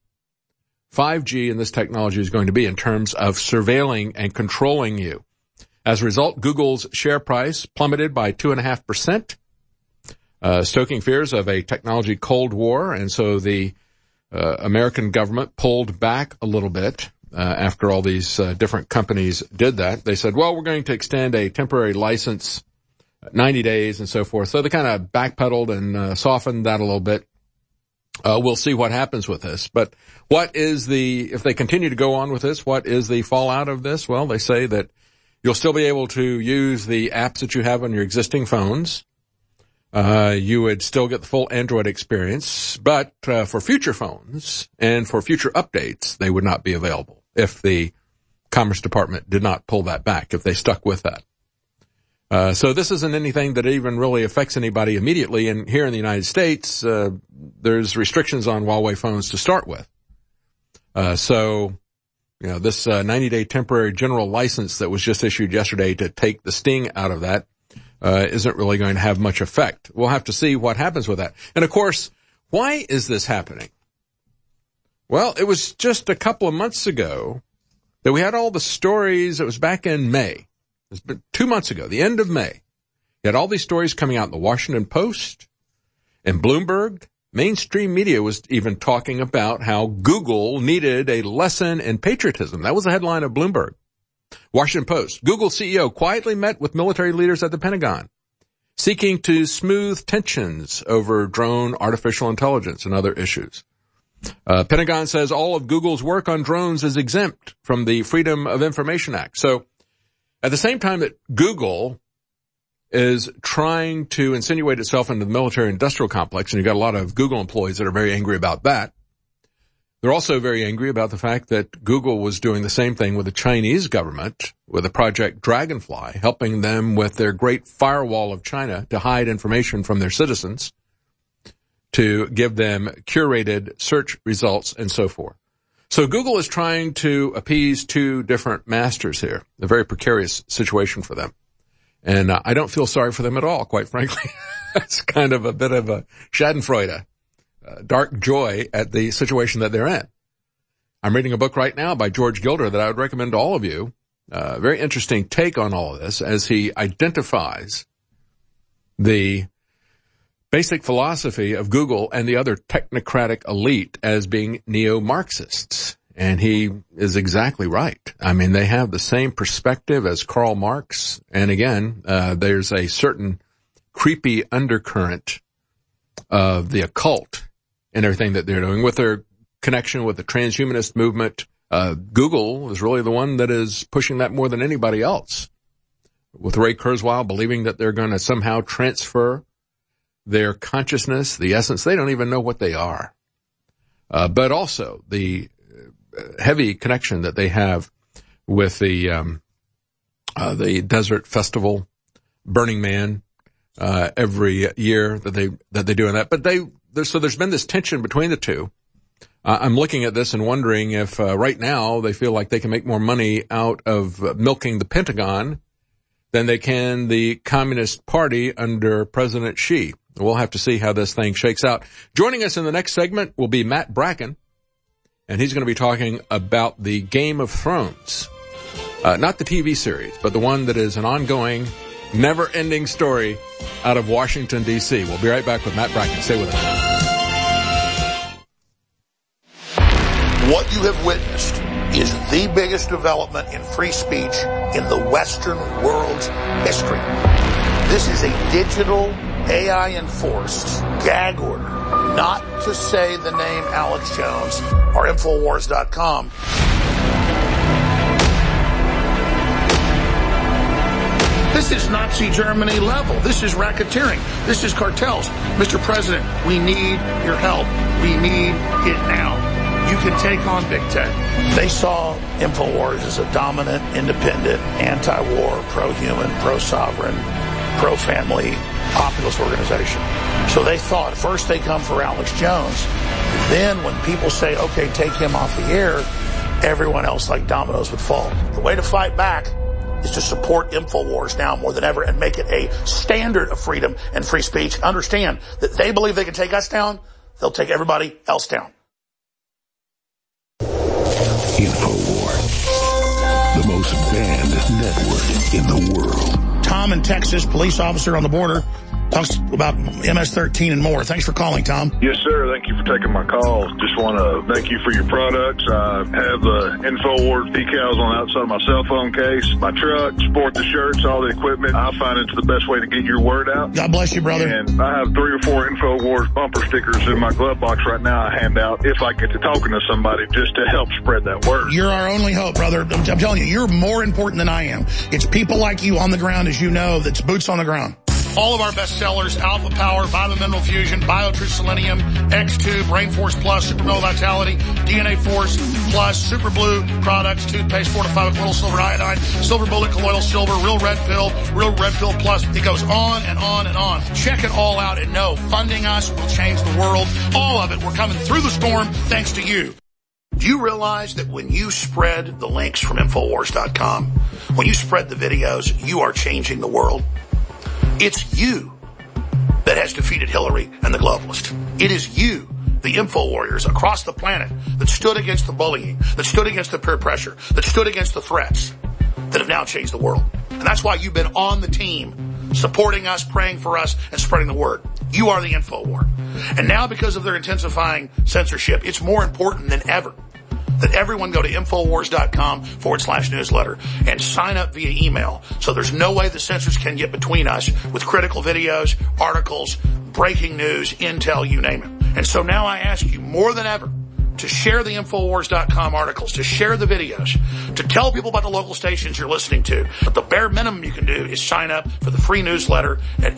5G and this technology is going to be in terms of surveilling and controlling you. As a result, Google's share price plummeted by 2.5%, stoking fears of a technology Cold War, and so the American government pulled back a little bit after all these different companies did that. They said, well, we're going to extend a temporary license 90 days and so forth. So they kind of backpedaled and softened that a little bit. We'll see what happens with this. But if they continue to go on with this, what is the fallout of this? Well, they say that you'll still be able to use the apps that you have on your existing phones. You would still get the full Android experience, but for future phones and for future updates, they would not be available if the Commerce Department did not pull that back, if they stuck with that. So this isn't anything that even really affects anybody immediately. And here in the United States, there's restrictions on Huawei phones to start with. So, this 90-day temporary general license that was just issued yesterday to take the sting out of that isn't really going to have much effect. We'll have to see what happens with that. And of course, why is this happening? Well, it was just a couple of months ago that we had all the stories. It was back in May. It's been 2 months ago, the end of May. You had all these stories coming out in the Washington Post and Bloomberg. Mainstream media was even talking about how Google needed a lesson in patriotism. That was the headline of Bloomberg. Washington Post, Google CEO quietly met with military leaders at the Pentagon, seeking to smooth tensions over drone artificial intelligence and other issues. Pentagon says all of Google's work on drones is exempt from the Freedom of Information Act. So at the same time that Google is trying to insinuate itself into the military-industrial complex, and you've got a lot of Google employees that are very angry about that, they're also very angry about the fact that Google was doing the same thing with the Chinese government with a Project Dragonfly, helping them with their great firewall of China to hide information from their citizens, to give them curated search results and so forth. So Google is trying to appease two different masters here, a very precarious situation for them. And I don't feel sorry for them at all, quite frankly. It's kind of a bit of a schadenfreude, dark joy at the situation that they're in. I'm reading a book right now by George Gilder that I would recommend to all of you. Very interesting take on all of this as he identifies the basic philosophy of Google and the other technocratic elite as being neo-Marxists. And he is exactly right. I mean, they have the same perspective as Karl Marx. And again, there's a certain creepy undercurrent of the occult in everything that they're doing with their connection with the transhumanist movement. Google is really the one that is pushing that more than anybody else. With Ray Kurzweil believing that they're going to somehow transfer their consciousness, the essence, they don't even know what they are. But also the heavy connection that they have with the Desert Festival, Burning Man, every year that they do in that. But so there's been this tension between the two. I'm looking at this and wondering if right now they feel like they can make more money out of milking the Pentagon than they can the Communist Party under President Xi. We'll have to see how this thing shakes out. Joining us in the next segment will be Matt Bracken, and he's going to be talking about the Game of Thrones. Not the TV series, but the one that is an ongoing, never-ending story out of Washington, D.C. We'll be right back with Matt Bracken. Stay with us. What you have witnessed is the biggest development in free speech in the Western world's history. This is a digital, AI-enforced gag order not to say the name Alex Jones or Infowars.com. This is Nazi Germany level. This is racketeering. This is cartels. Mr. President, we need your help. We need it now. You can take on big tech. They saw InfoWars as a dominant, independent, anti-war, pro-human, pro-sovereign, pro-family populist organization. So they thought first they come for Alex Jones. Then when people say, okay, take him off the air, everyone else like dominoes would fall. The way to fight back is to support InfoWars now more than ever and make it a standard of freedom and free speech. Understand that they believe they can take us down, they'll take everybody else down. InfoWars, the most banned network in the world. Tom in Texas, police officer on the border, talks about MS-13 and more. Thanks for calling, Tom. Yes, sir. Thank you for taking my call. Just want to thank you for your products. I have the InfoWars decals on the outside of my cell phone case, my truck, sport the shirts, all the equipment. I find it's the best way to get your word out. God bless you, brother. And I have 3 or 4 InfoWars bumper stickers in my glove box right now I hand out if I get to talking to somebody just to help spread that word. You're our only hope, brother. I'm telling you, you're more important than I am. It's people like you on the ground, as you know, that's boots on the ground. All of our best sellers, Alpha Power, Vitamin Mineral Fusion, BioTrue Selenium, X2, Brain Force Plus, Super Male Vitality, DNA Force Plus, Super Blue products, toothpaste, fortified with little silver iodine, Silver Bullet, colloidal silver, Real Red Pill Plus. It goes on and on and on. Check it all out and know funding us will change the world. All of it. We're coming through the storm thanks to you. Do you realize that when you spread the links from Infowars.com, when you spread the videos, you are changing the world? It's you that has defeated Hillary and the globalists. It is you, the info warriors across the planet, that stood against the bullying, that stood against the peer pressure, that stood against the threats, that have now changed the world. And that's why you've been on the team, supporting us, praying for us, and spreading the word. You are the info war. And now because of their intensifying censorship, it's more important than ever that everyone go to Infowars.com/newsletter and sign up via email. So there's no way the censors can get between us with critical videos, articles, breaking news, intel, you name it. And so now I ask you more than ever to share the Infowars.com articles, to share the videos, to tell people about the local stations you're listening to. But the bare minimum you can do is sign up for the free newsletter at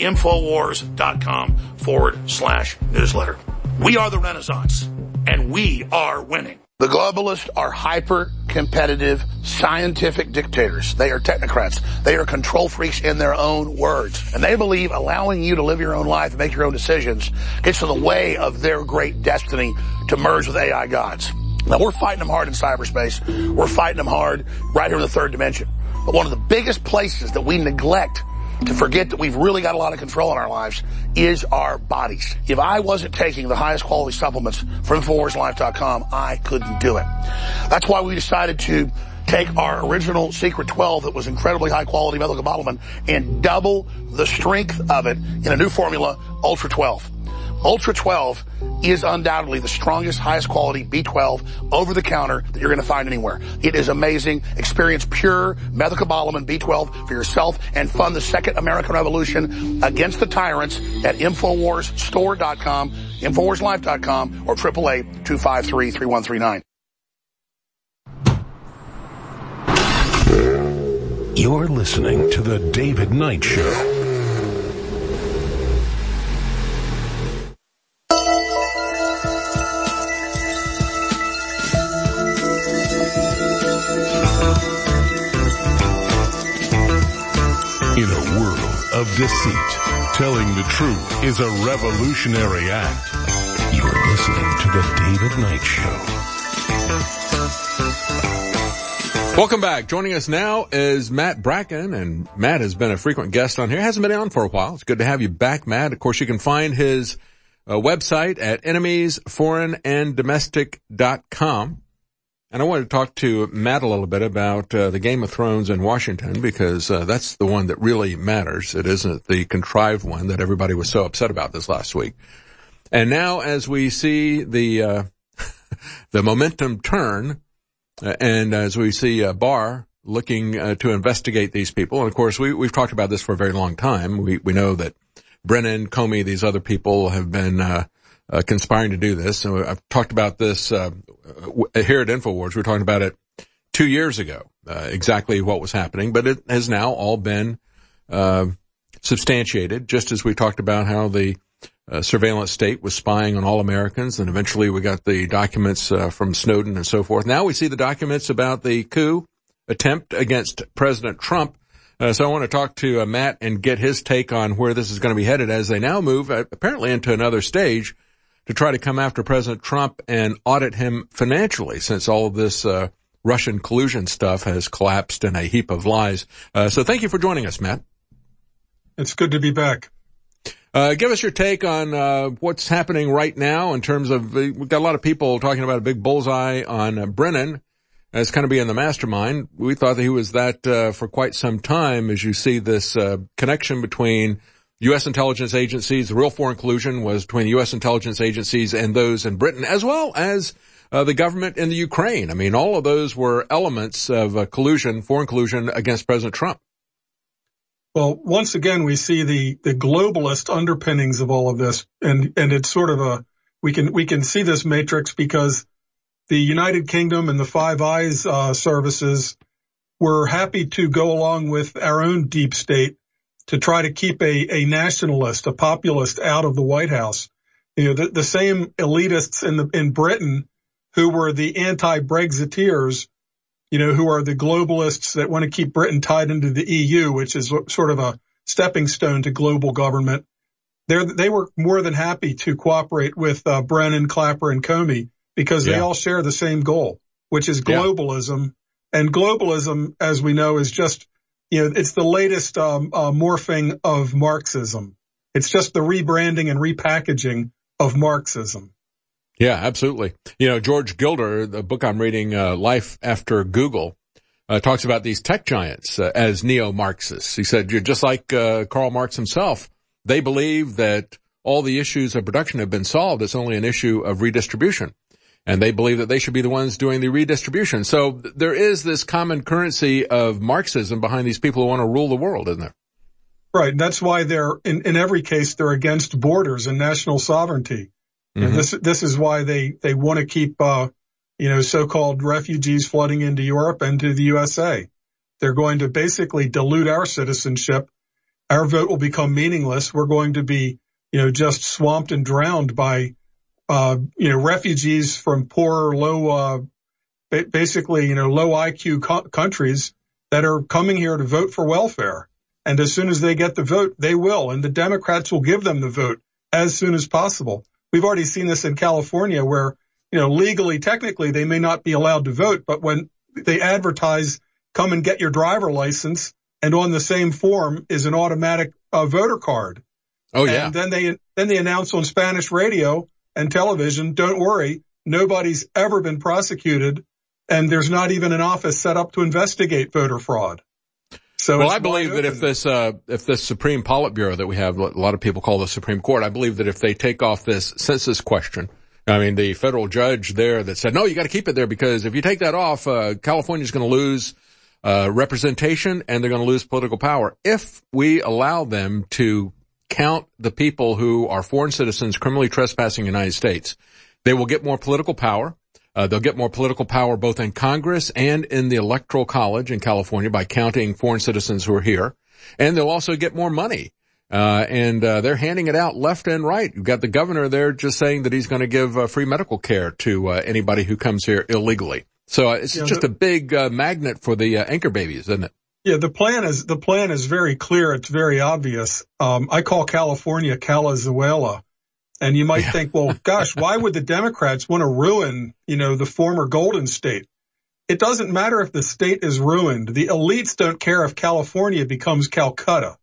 Infowars.com/newsletter. We are the Renaissance, and we are winning. The globalists are hyper-competitive, scientific dictators. They are technocrats. They are control freaks in their own words. And they believe allowing you to live your own life and make your own decisions gets in the way of their great destiny to merge with AI gods. Now, we're fighting them hard in cyberspace. We're fighting them hard right here in the third dimension. But one of the biggest places that we neglect to forget that we've really got a lot of control in our lives is our bodies. If I wasn't taking the highest quality supplements from InfoWarsLife.com, I couldn't do it. That's why we decided to take our original Secret 12 that was incredibly high quality methylcobalamin and double the strength of it in a new formula, Ultra 12. Ultra 12 is undoubtedly the strongest, highest quality B12 over the counter that you're going to find anywhere. It is amazing. Experience pure methylcobalamin B12 for yourself and fund the second American Revolution against the tyrants at InfoWarsStore.com, InfoWarsLife.com, or 888-253-3139. You're listening to The David Knight Show. In a world of deceit, telling the truth is a revolutionary act. You're listening to The David Knight Show. Welcome back. Joining us now is Matt Bracken, and Matt has been a frequent guest on here. Hasn't been on for a while. It's good to have you back, Matt. Of course, you can find his website at enemiesforeignanddomestic.com. And I wanted to talk to Matt a little bit about the Game of Thrones in Washington, because that's the one that really matters. It isn't the contrived one that everybody was so upset about this last week. And now, as we see the the momentum turn, and as we see Barr looking to investigate these people, and of course we've talked about this for a very long time. We know that Brennan, Comey, these other people have been conspiring to do this. So I've talked about this here at InfoWars. We were talking about it 2 years ago, exactly what was happening, but it has now all been substantiated, just as we talked about how the surveillance state was spying on all Americans, and eventually we got the documents from Snowden and so forth. Now we see the documents about the coup attempt against President Trump So I want to talk to Matt and get his take on where this is going to be headed as they now move apparently into another stage to try to come after President Trump and audit him financially, since all of this Russian collusion stuff has collapsed in a heap of lies. So thank you for joining us, Matt. It's good to be back. Give us your take on what's happening right now in terms of, we've got a lot of people talking about a big bullseye on Brennan as kind of being the mastermind. We thought that he was that for quite some time, as you see this connection between U.S. intelligence agencies. The real foreign collusion was between U.S. intelligence agencies and those in Britain, as well as the government in the Ukraine. I mean, all of those were elements of collusion, foreign collusion against President Trump. Well, once again, we see the globalist underpinnings of all of this, and it's sort of we can see this matrix because the United Kingdom and the Five Eyes services were happy to go along with our own deep state to try to keep a nationalist, a populist out of the White House. You know, the same elitists in Britain who were the anti-Brexiteers, you know, who are the globalists that want to keep Britain tied into the EU, which is sort of a stepping stone to global government. They were more than happy to cooperate with Brennan, Clapper, and Comey because they all share the same goal, which is globalism. And globalism, as we know, is just, you know, it's the latest morphing of Marxism. It's just the rebranding and repackaging of Marxism. Yeah, absolutely. You know, George Gilder, the book I'm reading, Life After Google, talks about these tech giants as neo-Marxists. He said, you're just like Karl Marx himself. They believe that all the issues of production have been solved. It's only an issue of redistribution. And they believe that they should be the ones doing the redistribution. So there is this common currency of Marxism behind these people who want to rule the world, isn't there? Right. And that's why they're, in every case, they're against borders and national sovereignty. Mm-hmm. And this is why they want to keep, you know, so-called refugees flooding into Europe and to the USA. They're going to basically dilute our citizenship. Our vote will become meaningless. We're going to be, you know, just swamped and drowned by, you know, refugees from poor, low, basically, you know, low IQ countries that are coming here to vote for welfare. And as soon as they get the vote, they will. And the Democrats will give them the vote as soon as possible. We've already seen this in California where, you know, legally, technically, they may not be allowed to vote. But when they advertise, come and get your driver license, and on the same form is an automatic voter card. Oh, yeah. And then they announce on Spanish radio and television, don't worry, nobody's ever been prosecuted, and there's not even an office set up to investigate voter fraud. So well, I believe that if this Supreme Politburo that we have, a lot of people call the Supreme Court, I believe that if they take off this census question, I mean, the federal judge there that said, no, you got to keep it there because if you take that off, California's going to lose representation and they're going to lose political power. If we allow them to count the people who are foreign citizens criminally trespassing the United States, they will get more political power. They'll get more political power both in Congress and in the Electoral College in California by counting foreign citizens who are here. And they'll also get more money. And they're handing it out left and right. You've got the governor there just saying that he's going to give free medical care to anybody who comes here illegally. So it's just a big magnet for the anchor babies, isn't it? Yeah, the plan is very clear. It's very obvious. I call California Calizuela. And you might think, well, gosh, why would the Democrats want to ruin, you know, the former Golden State? It doesn't matter if the state is ruined. The elites don't care if California becomes Calcutta,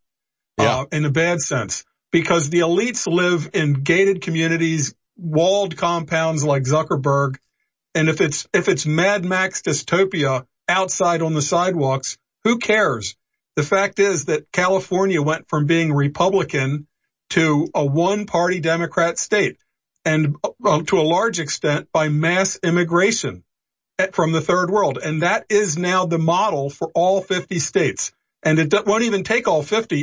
in a bad sense, because the elites live in gated communities, walled compounds like Zuckerberg. And if it's Mad Max dystopia outside on the sidewalks, who cares? The fact is that California went from being Republican to a one-party Democrat state, and to a large extent by mass immigration from the third world. And that is now the model for all 50 states. And it won't even take all 50.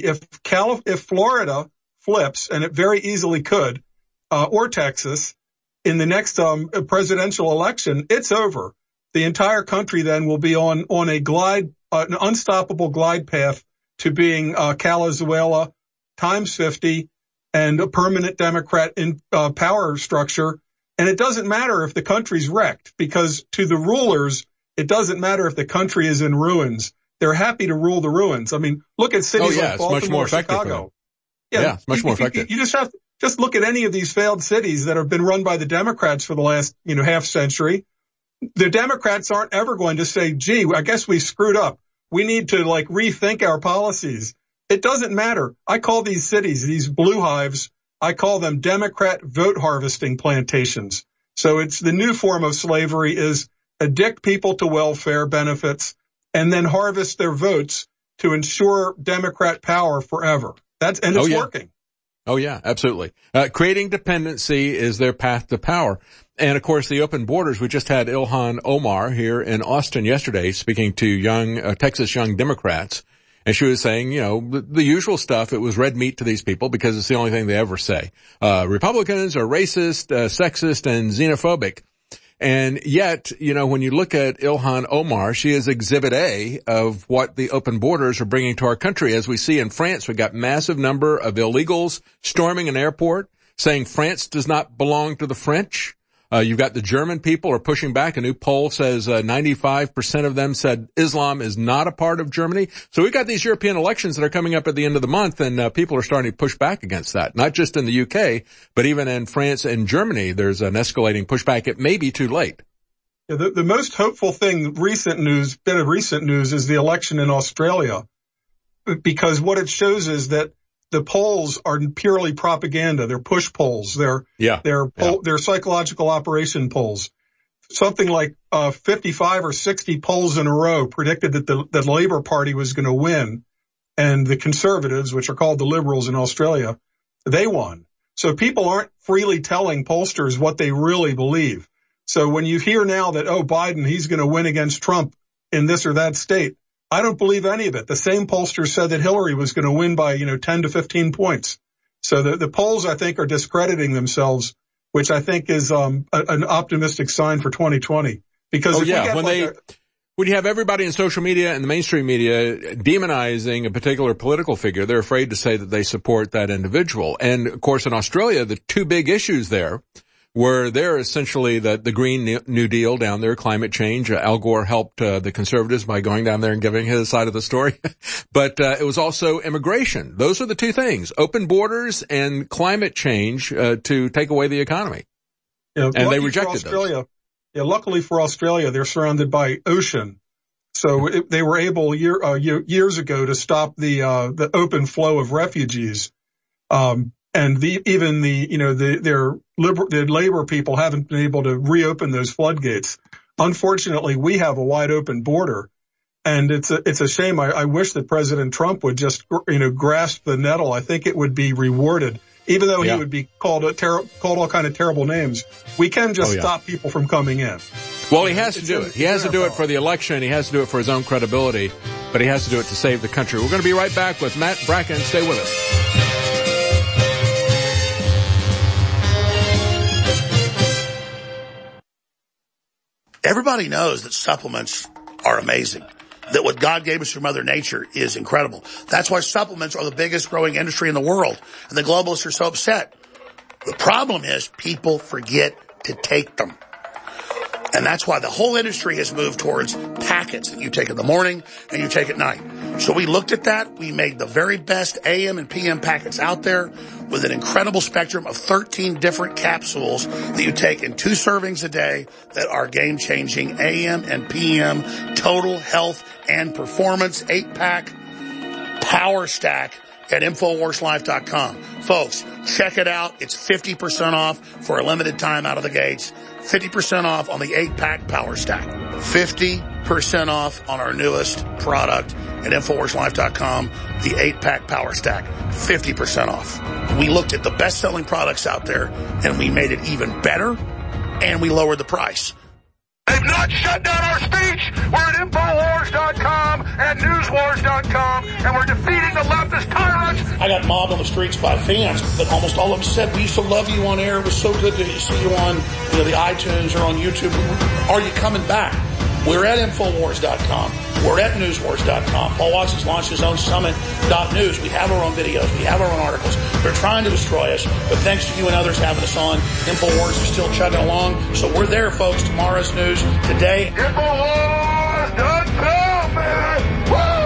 If Florida flips, and it very easily could, or Texas, in the next presidential election, it's over. The entire country then will be on an unstoppable glide path to being Calizuela times 50, and a permanent Democrat in power structure. And it doesn't matter if the country's wrecked, because to the rulers, it doesn't matter if the country is in ruins. they're happy to rule the ruins. I mean, look at cities like Baltimore, Chicago. Yeah, it's much more effective. You just look at any of these failed cities that have been run by the Democrats for the last, half century. The Democrats aren't ever going to say, gee, I guess we screwed up. We need to rethink our policies. It doesn't matter. I call these cities, these blue hives, I call them Democrat vote harvesting plantations. So it's the new form of slavery is addict people to welfare benefits and then harvest their votes to ensure Democrat power forever. It's working. Oh yeah, absolutely. Creating dependency is their path to power. And of course, the open borders, we just had Ilhan Omar here in Austin yesterday speaking to Texas young Democrats. And she was saying, the usual stuff. It was red meat to these people because it's the only thing they ever say. Republicans are racist, sexist, and xenophobic. And yet, when you look at Ilhan Omar, she is exhibit A of what the open borders are bringing to our country. As we see in France, we got massive number of illegals storming an airport, saying France does not belong to the French. You've got the German people are pushing back. A new poll says 95% of them said Islam is not a part of Germany. So we've got these European elections that are coming up at the end of the month, and people are starting to push back against that. Not just in the UK, but even in France and Germany, there's an escalating pushback. It may be too late. Yeah, the most hopeful thing, recent news is the election in Australia, because what it shows is that the polls are purely propaganda. They're push polls. They're psychological operation polls. Something like 55 or 60 polls in a row predicted that the Labour Party was going to win, and the Conservatives, which are called the Liberals in Australia, they won. So people aren't freely telling pollsters what they really believe. So when you hear now that, Biden, he's going to win against Trump in this or that state, I don't believe any of it. The same pollsters said that Hillary was going to win by, 10 to 15 points. So the polls, I think, are discrediting themselves, which I think is an optimistic sign for 2020. Because when you have everybody in social media and the mainstream media demonizing a particular political figure, they're afraid to say that they support that individual. And of course, in Australia, the two big issues there were they're essentially the Green New Deal down there, climate change. Al Gore helped the conservatives by going down there and giving his side of the story. But it was also immigration. Those are the two things, open borders and climate change to take away the economy. And they rejected those. Yeah, luckily for Australia, they're surrounded by ocean. So they were able years ago to stop the open flow of refugees. And the Labour people haven't been able to reopen those floodgates. Unfortunately, we have a wide open border, and it's a shame. I wish that President Trump would just, grasp the nettle. I think it would be rewarded, even though he would be called all kind of terrible names. We can just stop people from coming in. Well, he has to do it. He has to do it for the election. He has to do it for his own credibility, but he has to do it to save the country. We're going to be right back with Matt Bracken. Stay with us. Everybody knows that supplements are amazing, that what God gave us from Mother Nature is incredible. That's why supplements are the biggest growing industry in the world, and the globalists are so upset. The problem is people forget to take them. And that's why the whole industry has moved towards packets that you take in the morning and you take at night. So we looked at that. We made the very best AM and PM packets out there with an incredible spectrum of 13 different capsules that you take in 2 servings a day that are game-changing AM and PM total health and performance 8-pack power stack at InfoWarsLife.com. Folks, check it out. It's 50% off for a limited time out of the gates. 50% off on the 8-pack power stack. 50% off on our newest product at InfoWarsLife.com, the 8-pack power stack. 50% off. We looked at the best-selling products out there, and we made it even better, and we lowered the price. They've not shut down our speech. We're at InfoWars.com and NewsWars.com, and we're defeating the leftist tyrants. I got mobbed on the streets by fans, but almost all of them said, we used to love you on air. It was so good to see you on the iTunes or on YouTube. Are you coming back? We're at InfoWars.com. We're at NewsWars.com. Paul Watson's launched his own Summit.News. We have our own videos. We have our own articles. They're trying to destroy us, but thanks to you and others having us on, InfoWars is still chugging along. So we're there, folks. Tomorrow's news today. InfoWars.com, man! Woo!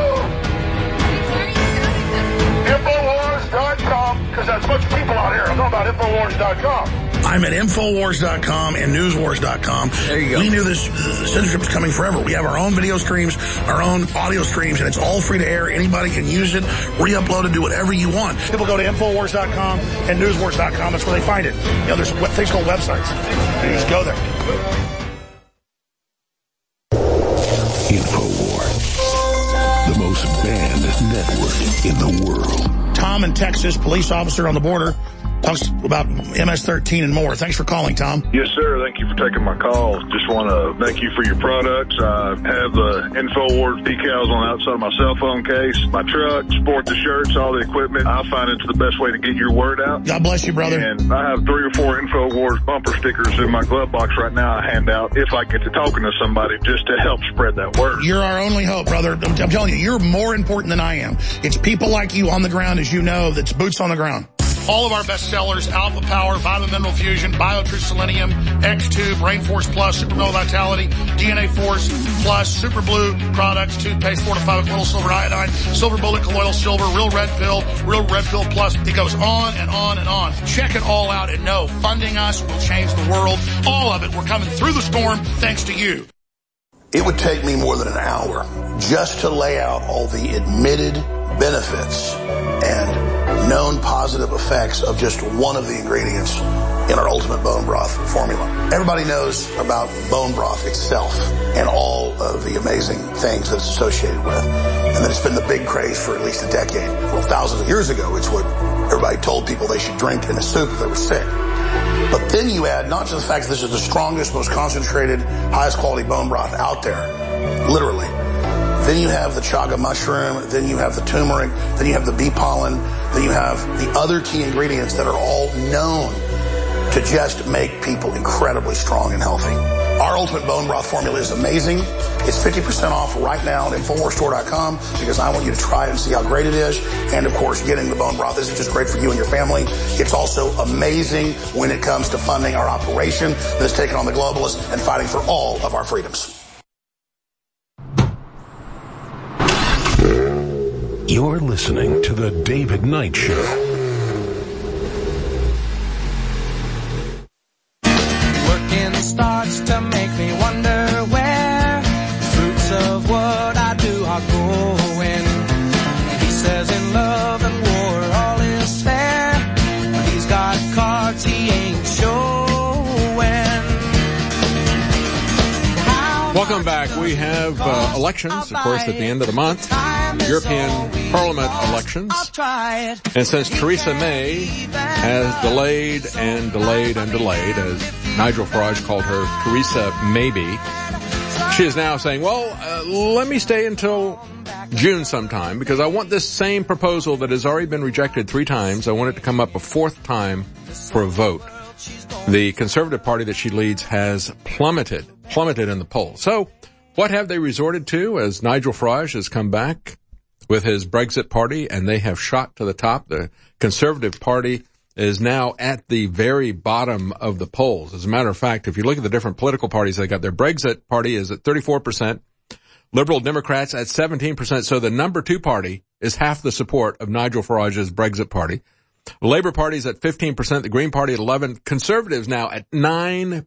about Infowars.com. I'm at Infowars.com and Newswars.com. There you go. We knew this censorship was coming forever. We have our own video streams, our own audio streams, and it's all free to air. Anybody can use it, re-upload it, do whatever you want. People go to Infowars.com and Newswars.com. That's where they find it. You know, there's things called websites. You just go there. InfoWars, the most banned network in the world. Tom in Texas, police officer on the border, talks about MS-13 and more. Thanks for calling, Tom. Yes, sir. Thank you for taking my call. Just want to thank you for your products. I have the InfoWars decals on the outside of my cell phone case, my truck, sport the shirts, all the equipment. I find it's the best way to get your word out. God bless you, brother. And I have 3 or 4 InfoWars bumper stickers in my glove box right now I hand out if I get to talking to somebody just to help spread that word. You're our only hope, brother. I'm telling you, you're more important than I am. It's people like you on the ground, as you know, that's boots on the ground. All of our best sellers, Alpha Power, Vitamin Mineral Fusion, BioTrue Selenium, X2, Brain Force Plus, Super Male Vitality, DNA Force Plus, Super Blue products, toothpaste, fortified with little silver iodine, Silver Bullet Colloidal Silver, Real Red Pill Plus. It goes on and on and on. Check it all out and know funding us will change the world. All of it. We're coming through the storm thanks to you. It would take me more than an hour just to lay out all the admitted benefits and known positive effects of just one of the ingredients in our Ultimate Bone Broth formula. Everybody knows about bone broth itself and all of the amazing things that it's associated with. And that it's been the big craze for at least a decade. Well, thousands of years ago, it's what everybody told people they should drink in a soup if they were sick. But then you add not just the fact that this is the strongest, most concentrated, highest quality bone broth out there, literally. Then you have the chaga mushroom, then you have the turmeric, then you have the bee pollen, then you have the other key ingredients that are all known to just make people incredibly strong and healthy. Our Ultimate Bone Broth formula is amazing. It's 50% off right now at InfoWarsStore.com because I want you to try it and see how great it is. And of course, getting the bone broth isn't just great for you and your family. It's also amazing when it comes to funding our operation that is taking on the globalists and fighting for all of our freedoms. You're listening to The David Knight Show. Working starts to make me wonder where the fruits of what I do are going. He says in love and war all is fair, but he's got cards he ain't showing. Welcome back. We have elections, of course, at the end of the month. European Parliament elections. And since Theresa May has delayed and delayed and delayed, as Nigel Farage called her Theresa Maybe, she is now saying, well, let me stay until June sometime because I want this same proposal that has already been rejected 3 times. I want it to come up a 4th time for a vote. The Conservative Party that she leads has plummeted in the polls. So what have they resorted to as Nigel Farage has come back with his Brexit party and they have shot to the top? The Conservative Party is now at the very bottom of the polls. As a matter of fact, if you look at the different political parties they got, their Brexit party is at 34%, Liberal Democrats at 17%. So the number 2 party is half the support of Nigel Farage's Brexit party. The Labour Party is at 15%, the Green Party at 11%, Conservatives now at 9%,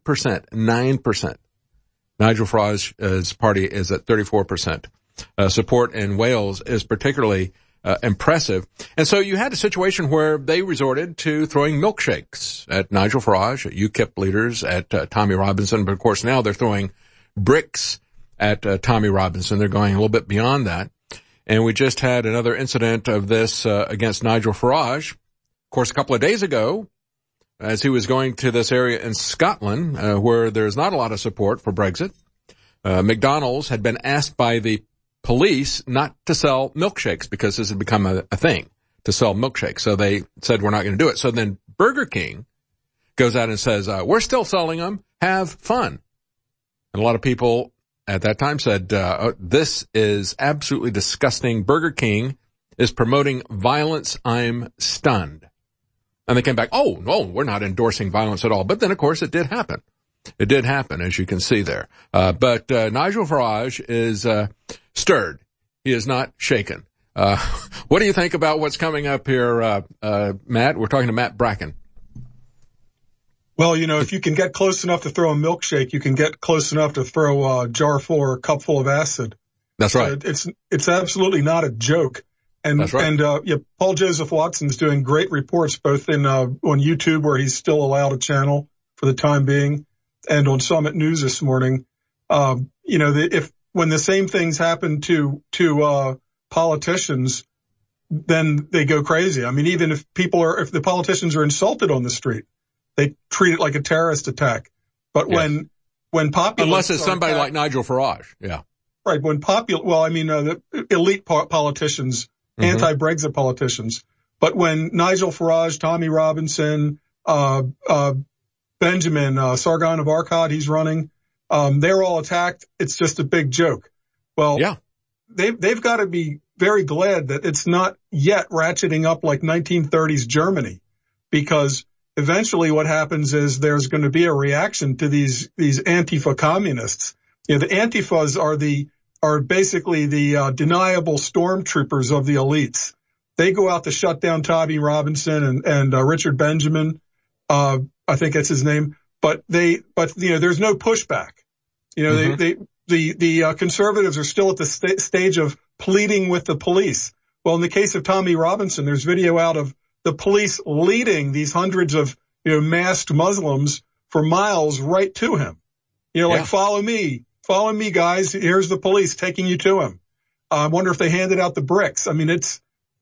9%. Nigel Farage's party is at 34%. Support in Wales is particularly impressive. And so you had a situation where they resorted to throwing milkshakes at Nigel Farage, at UKIP leaders, at Tommy Robinson. But of course now they're throwing bricks at Tommy Robinson. They're going a little bit beyond that. And we just had another incident of this against Nigel Farage. Of course, a couple of days ago, as he was going to this area in Scotland, where there's not a lot of support for Brexit, McDonald's had been asked by the police not to sell milkshakes because this had become a thing to sell milkshakes. So they said, we're not going to do it. So then Burger King goes out and says, we're still selling them. Have fun. And a lot of people at that time said, this is absolutely disgusting. Burger King is promoting violence. I'm stunned. And they came back, oh, no, we're not endorsing violence at all. But then, of course, it did happen. It did happen, as you can see there. But Nigel Farage is stirred. He is not shaken. What do you think about what's coming up here, Matt? We're talking to Matt Bracken. Well, you know, if you can get close enough to throw a milkshake, you can get close enough to throw a jar full or a cup full of acid. That's right. It's absolutely not a joke. And, That's right. And, Paul Joseph Watson's doing great reports, both on YouTube, where he's still allowed a channel for the time being, and on Summit News this morning. You know, when the same things happen to politicians, then they go crazy. I mean, even if the politicians are insulted on the street, they treat it like a terrorist attack. But yes. when populists, unless it's somebody like Nigel Farage, yeah, right. The elite politicians, anti-Brexit politicians. But when Nigel Farage, Tommy Robinson, Benjamin Sargon of Akkad, he's running, they're all attacked. It's just a big joke. Well, yeah, they've got to be very glad that it's not yet ratcheting up like 1930s Germany, because eventually what happens is there's going to be a reaction to these Antifa communists. You know, the Antifas are basically the deniable stormtroopers of the elites. They go out to shut down Tommy Robinson and Richard Benjamin. I think that's his name. But you know, there's no pushback. You know, the conservatives are still at the stage of pleading with the police. Well, in the case of Tommy Robinson, there's video out of the police leading these hundreds of, you know, masked Muslims for miles right to him. You know, like, follow me, guys. Here's the police taking you to him. I wonder if they handed out the bricks. I mean, it's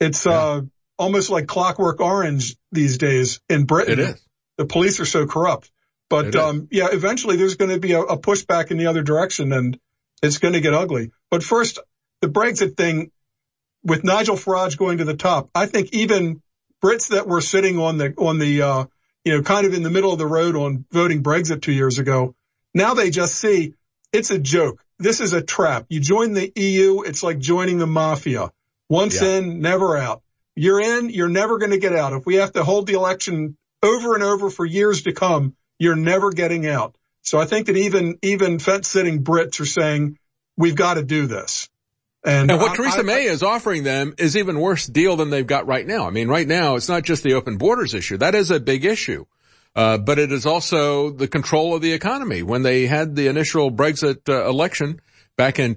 almost like Clockwork Orange these days in Britain. It is. The police are so corrupt. But, eventually there's going to be a pushback in the other direction, and it's going to get ugly. But first, the Brexit thing, with Nigel Farage going to the top, I think even Brits that were sitting on the kind of in the middle of the road on voting Brexit 2 years ago, now they just see it's a joke. This is a trap. You join the EU, it's like joining the mafia. Once in, never out. You're in, you're never going to get out. If we have to hold the election over and over for years to come, you're never getting out. So I think that even fence-sitting Brits are saying, we've got to do this. And what Theresa May is offering them is even worse deal than they've got right now. I mean, right now, it's not just the open borders issue. That is a big issue. But it is also the control of the economy. When they had the initial Brexit election back in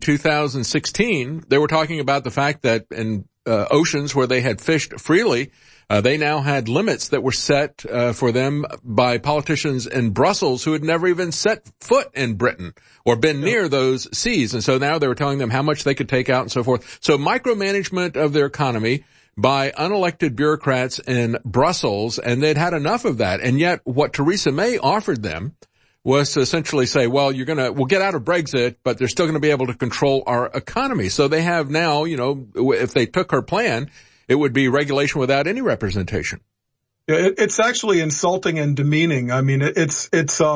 2016, they were talking about the fact that in oceans where they had fished freely, they now had limits that were set for them by politicians in Brussels who had never even set foot in Britain or been near those seas. And so now they were telling them how much they could take out and so forth. So micromanagement of their economy by unelected bureaucrats in Brussels, and they'd had enough of that. And yet what Theresa May offered them was to essentially say, well, we'll get out of Brexit, but they're still going to be able to control our economy. So they have now, you know, if they took her plan, it would be regulation without any representation. Yeah, it's actually insulting and demeaning. I mean, it's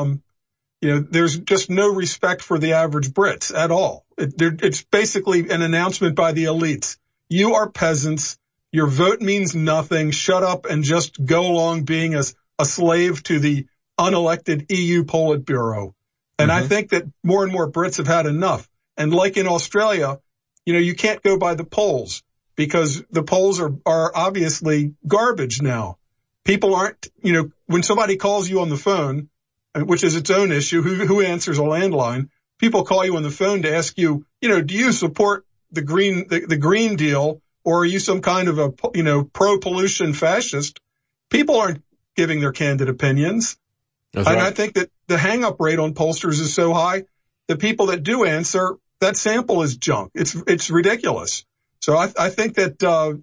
there's just no respect for the average Brits at all. It's basically an announcement by the elites. You are peasants. Your vote means nothing. Shut up and just go along being a slave to the unelected EU Politburo. And I think that more and more Brits have had enough. And like in Australia, you know, you can't go by the polls, because the polls are obviously garbage now. People aren't, you know, when somebody calls you on the phone, which is its own issue, who answers a landline, people call you on the phone to ask you, you know, do you support the Green Deal, or are you some kind of a, you know, pro-pollution fascist? People aren't giving their candid opinions. That's right. And I think that the hang-up rate on pollsters is so high, the people that do answer, that sample is junk. It's ridiculous. So I think that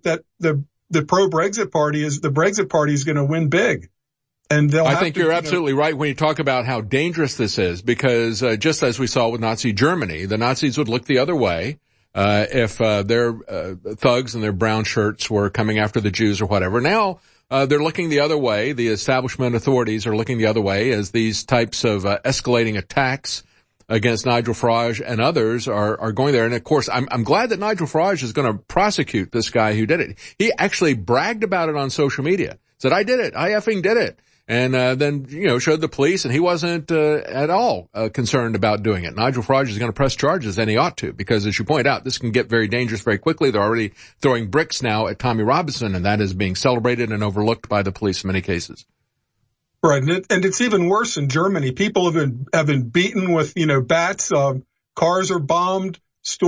the pro-Brexit party is going to win big. And I think you're absolutely right when you talk about how dangerous this is, because just as we saw with Nazi Germany, the Nazis would look the other way if their thugs in their brown shirts were coming after the Jews or whatever. Now they're looking the other way. The establishment authorities are looking the other way as these types of escalating attacks against Nigel Farage and others are going there. And of course, I'm glad that Nigel Farage is going to prosecute this guy who did it. He actually bragged about it on social media, said, I did it. I effing did it. And then, you know, showed the police, and he wasn't at all concerned about doing it. Nigel Farage is going to press charges, and he ought to, because as you point out, this can get very dangerous very quickly. They're already throwing bricks now at Tommy Robinson, and that is being celebrated and overlooked by the police in many cases. Right. And it's even worse in Germany. People have been beaten with, bats. Cars are bombed.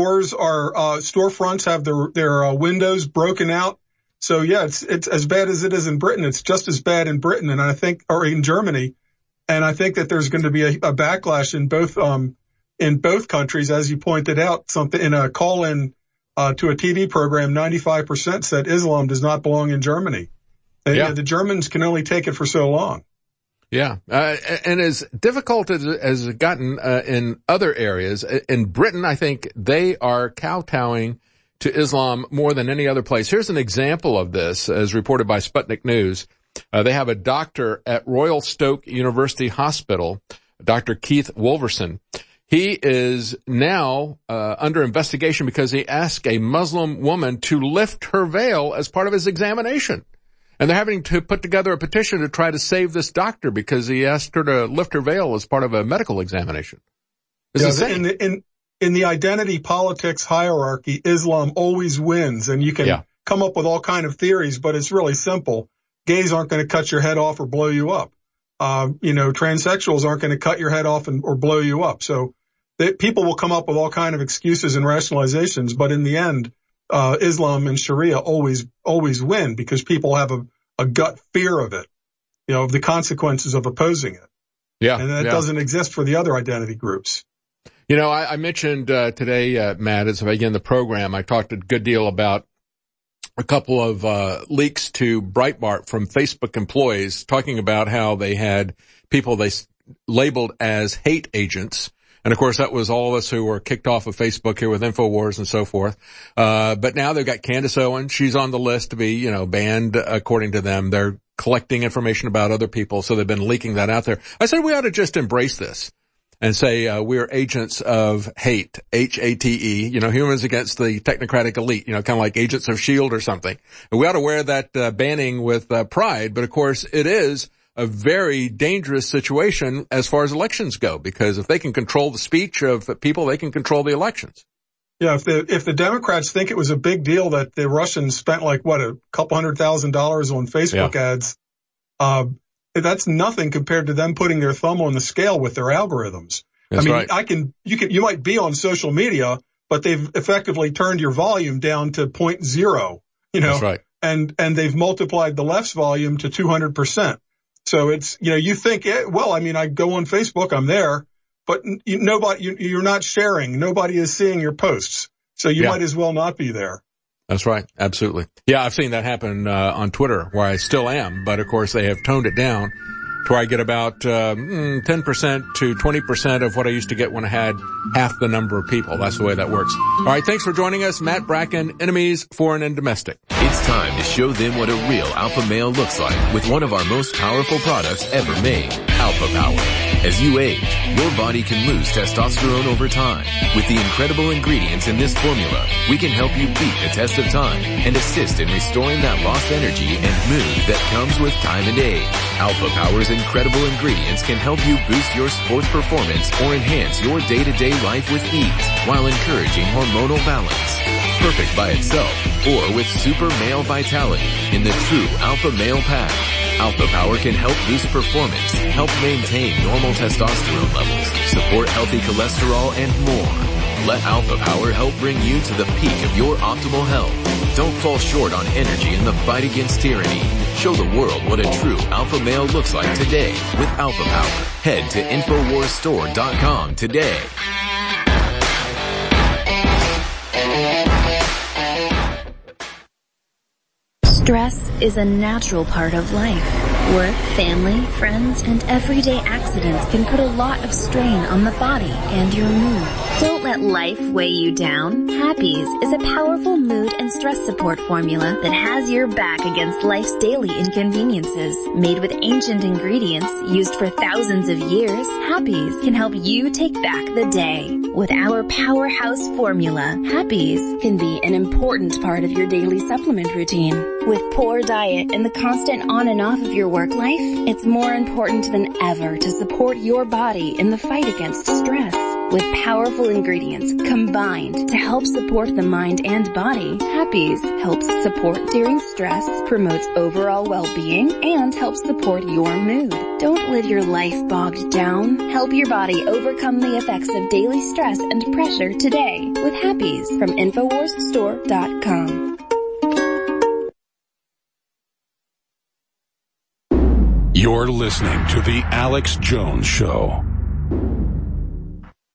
Storefronts have their windows broken out. So yeah, it's as bad as it is in Britain. It's just as bad in Britain, or in Germany. And I think that there's going to be a backlash in both countries, as you pointed out. Something in a call-in to a TV program, 95% said Islam does not belong in Germany. And the Germans can only take it for so long. Yeah. And as difficult as it's gotten in other areas, in Britain, I think they are kowtowing to Islam more than any other place. Here's an example of this, as reported by Sputnik News. They have a doctor at Royal Stoke University Hospital, Dr. Keith Wolverson. He is now under investigation because he asked a Muslim woman to lift her veil as part of his examination. And they're having to put together a petition to try to save this doctor because he asked her to lift her veil as part of a medical examination. In the identity politics hierarchy, Islam always wins, and you can come up with all kind of theories, but it's really simple. Gays aren't going to cut your head off or blow you up. Transsexuals aren't going to cut your head off or blow you up. So people will come up with all kind of excuses and rationalizations, but in the end, Islam and Sharia always win because people have a gut fear of it, of the consequences of opposing it. Yeah. And that doesn't exist for the other identity groups. I mentioned today, Matt, as I began the program, I talked a good deal about a couple of leaks to Breitbart from Facebook employees talking about how they had people they labeled as hate agents. And of course, that was all of us who were kicked off of Facebook here with InfoWars and so forth. But now they've got Candace Owens. She's on the list to be, banned according to them. They're collecting information about other people, so they've been leaking that out there. I said we ought to just embrace this and say we're agents of hate, H-A-T-E, humans against the technocratic elite, kind of like agents of S.H.I.E.L.D. or something. And we ought to wear that banning with pride, but of course it is a very dangerous situation as far as elections go, because if they can control the speech of people, they can control the elections. Yeah, if the Democrats think it was a big deal that the Russians spent a couple $100,000 on Facebook ads, that's nothing compared to them putting their thumb on the scale with their algorithms. That's right. You might be on social media, but they've effectively turned your volume down to 0.0, That's right. And they've multiplied the left's volume to 200%. So it's, you think, I go on Facebook, I'm there, but you're not sharing. Nobody is seeing your posts. So you might as well not be there. That's right. Absolutely. Yeah, I've seen that happen on Twitter, where I still am, but of course they have toned it down to where I get about 10% to 20% of what I used to get when I had half the number of people. That's the way that works. All right, thanks for joining us, Matt Bracken, Enemies, Foreign and Domestic. It's time to show them what a real alpha male looks like with one of our most powerful products ever made, Alpha Power. As you age, your body can lose testosterone over time. With the incredible ingredients in this formula, we can help you beat the test of time and assist in restoring that lost energy and mood that comes with time and age. Alpha Power's incredible ingredients can help you boost your sports performance or enhance your day-to-day life with ease while encouraging hormonal balance. Perfect by itself or with super male vitality in the true Alpha Male Pack. Alpha Power can help boost performance, help maintain normal testosterone levels, support healthy cholesterol, and more. Let Alpha Power help bring you to the peak of your optimal health. Don't fall short on energy in the fight against tyranny. Show the world what a true alpha male looks like today with Alpha Power. Head to InfoWarsStore.com today. Stress is a natural part of life. Work, family, friends, and everyday accidents can put a lot of strain on the body and your mood. Don't let life weigh you down. Happies is a powerful mood and stress support formula that has your back against life's daily inconveniences. Made with ancient ingredients used for thousands of years, Happies can help you take back the day. With our powerhouse formula, Happies can be an important part of your daily supplement routine. With poor diet and the constant on and off of your work life? It's more important than ever to support your body in the fight against stress. With powerful ingredients combined to help support the mind and body, Happy's helps support during stress, promotes overall well-being, and helps support your mood. Don't live your life bogged down. Help your body overcome the effects of daily stress and pressure today with Happy's from InfoWarsStore.com. You're listening to The Alex Jones Show.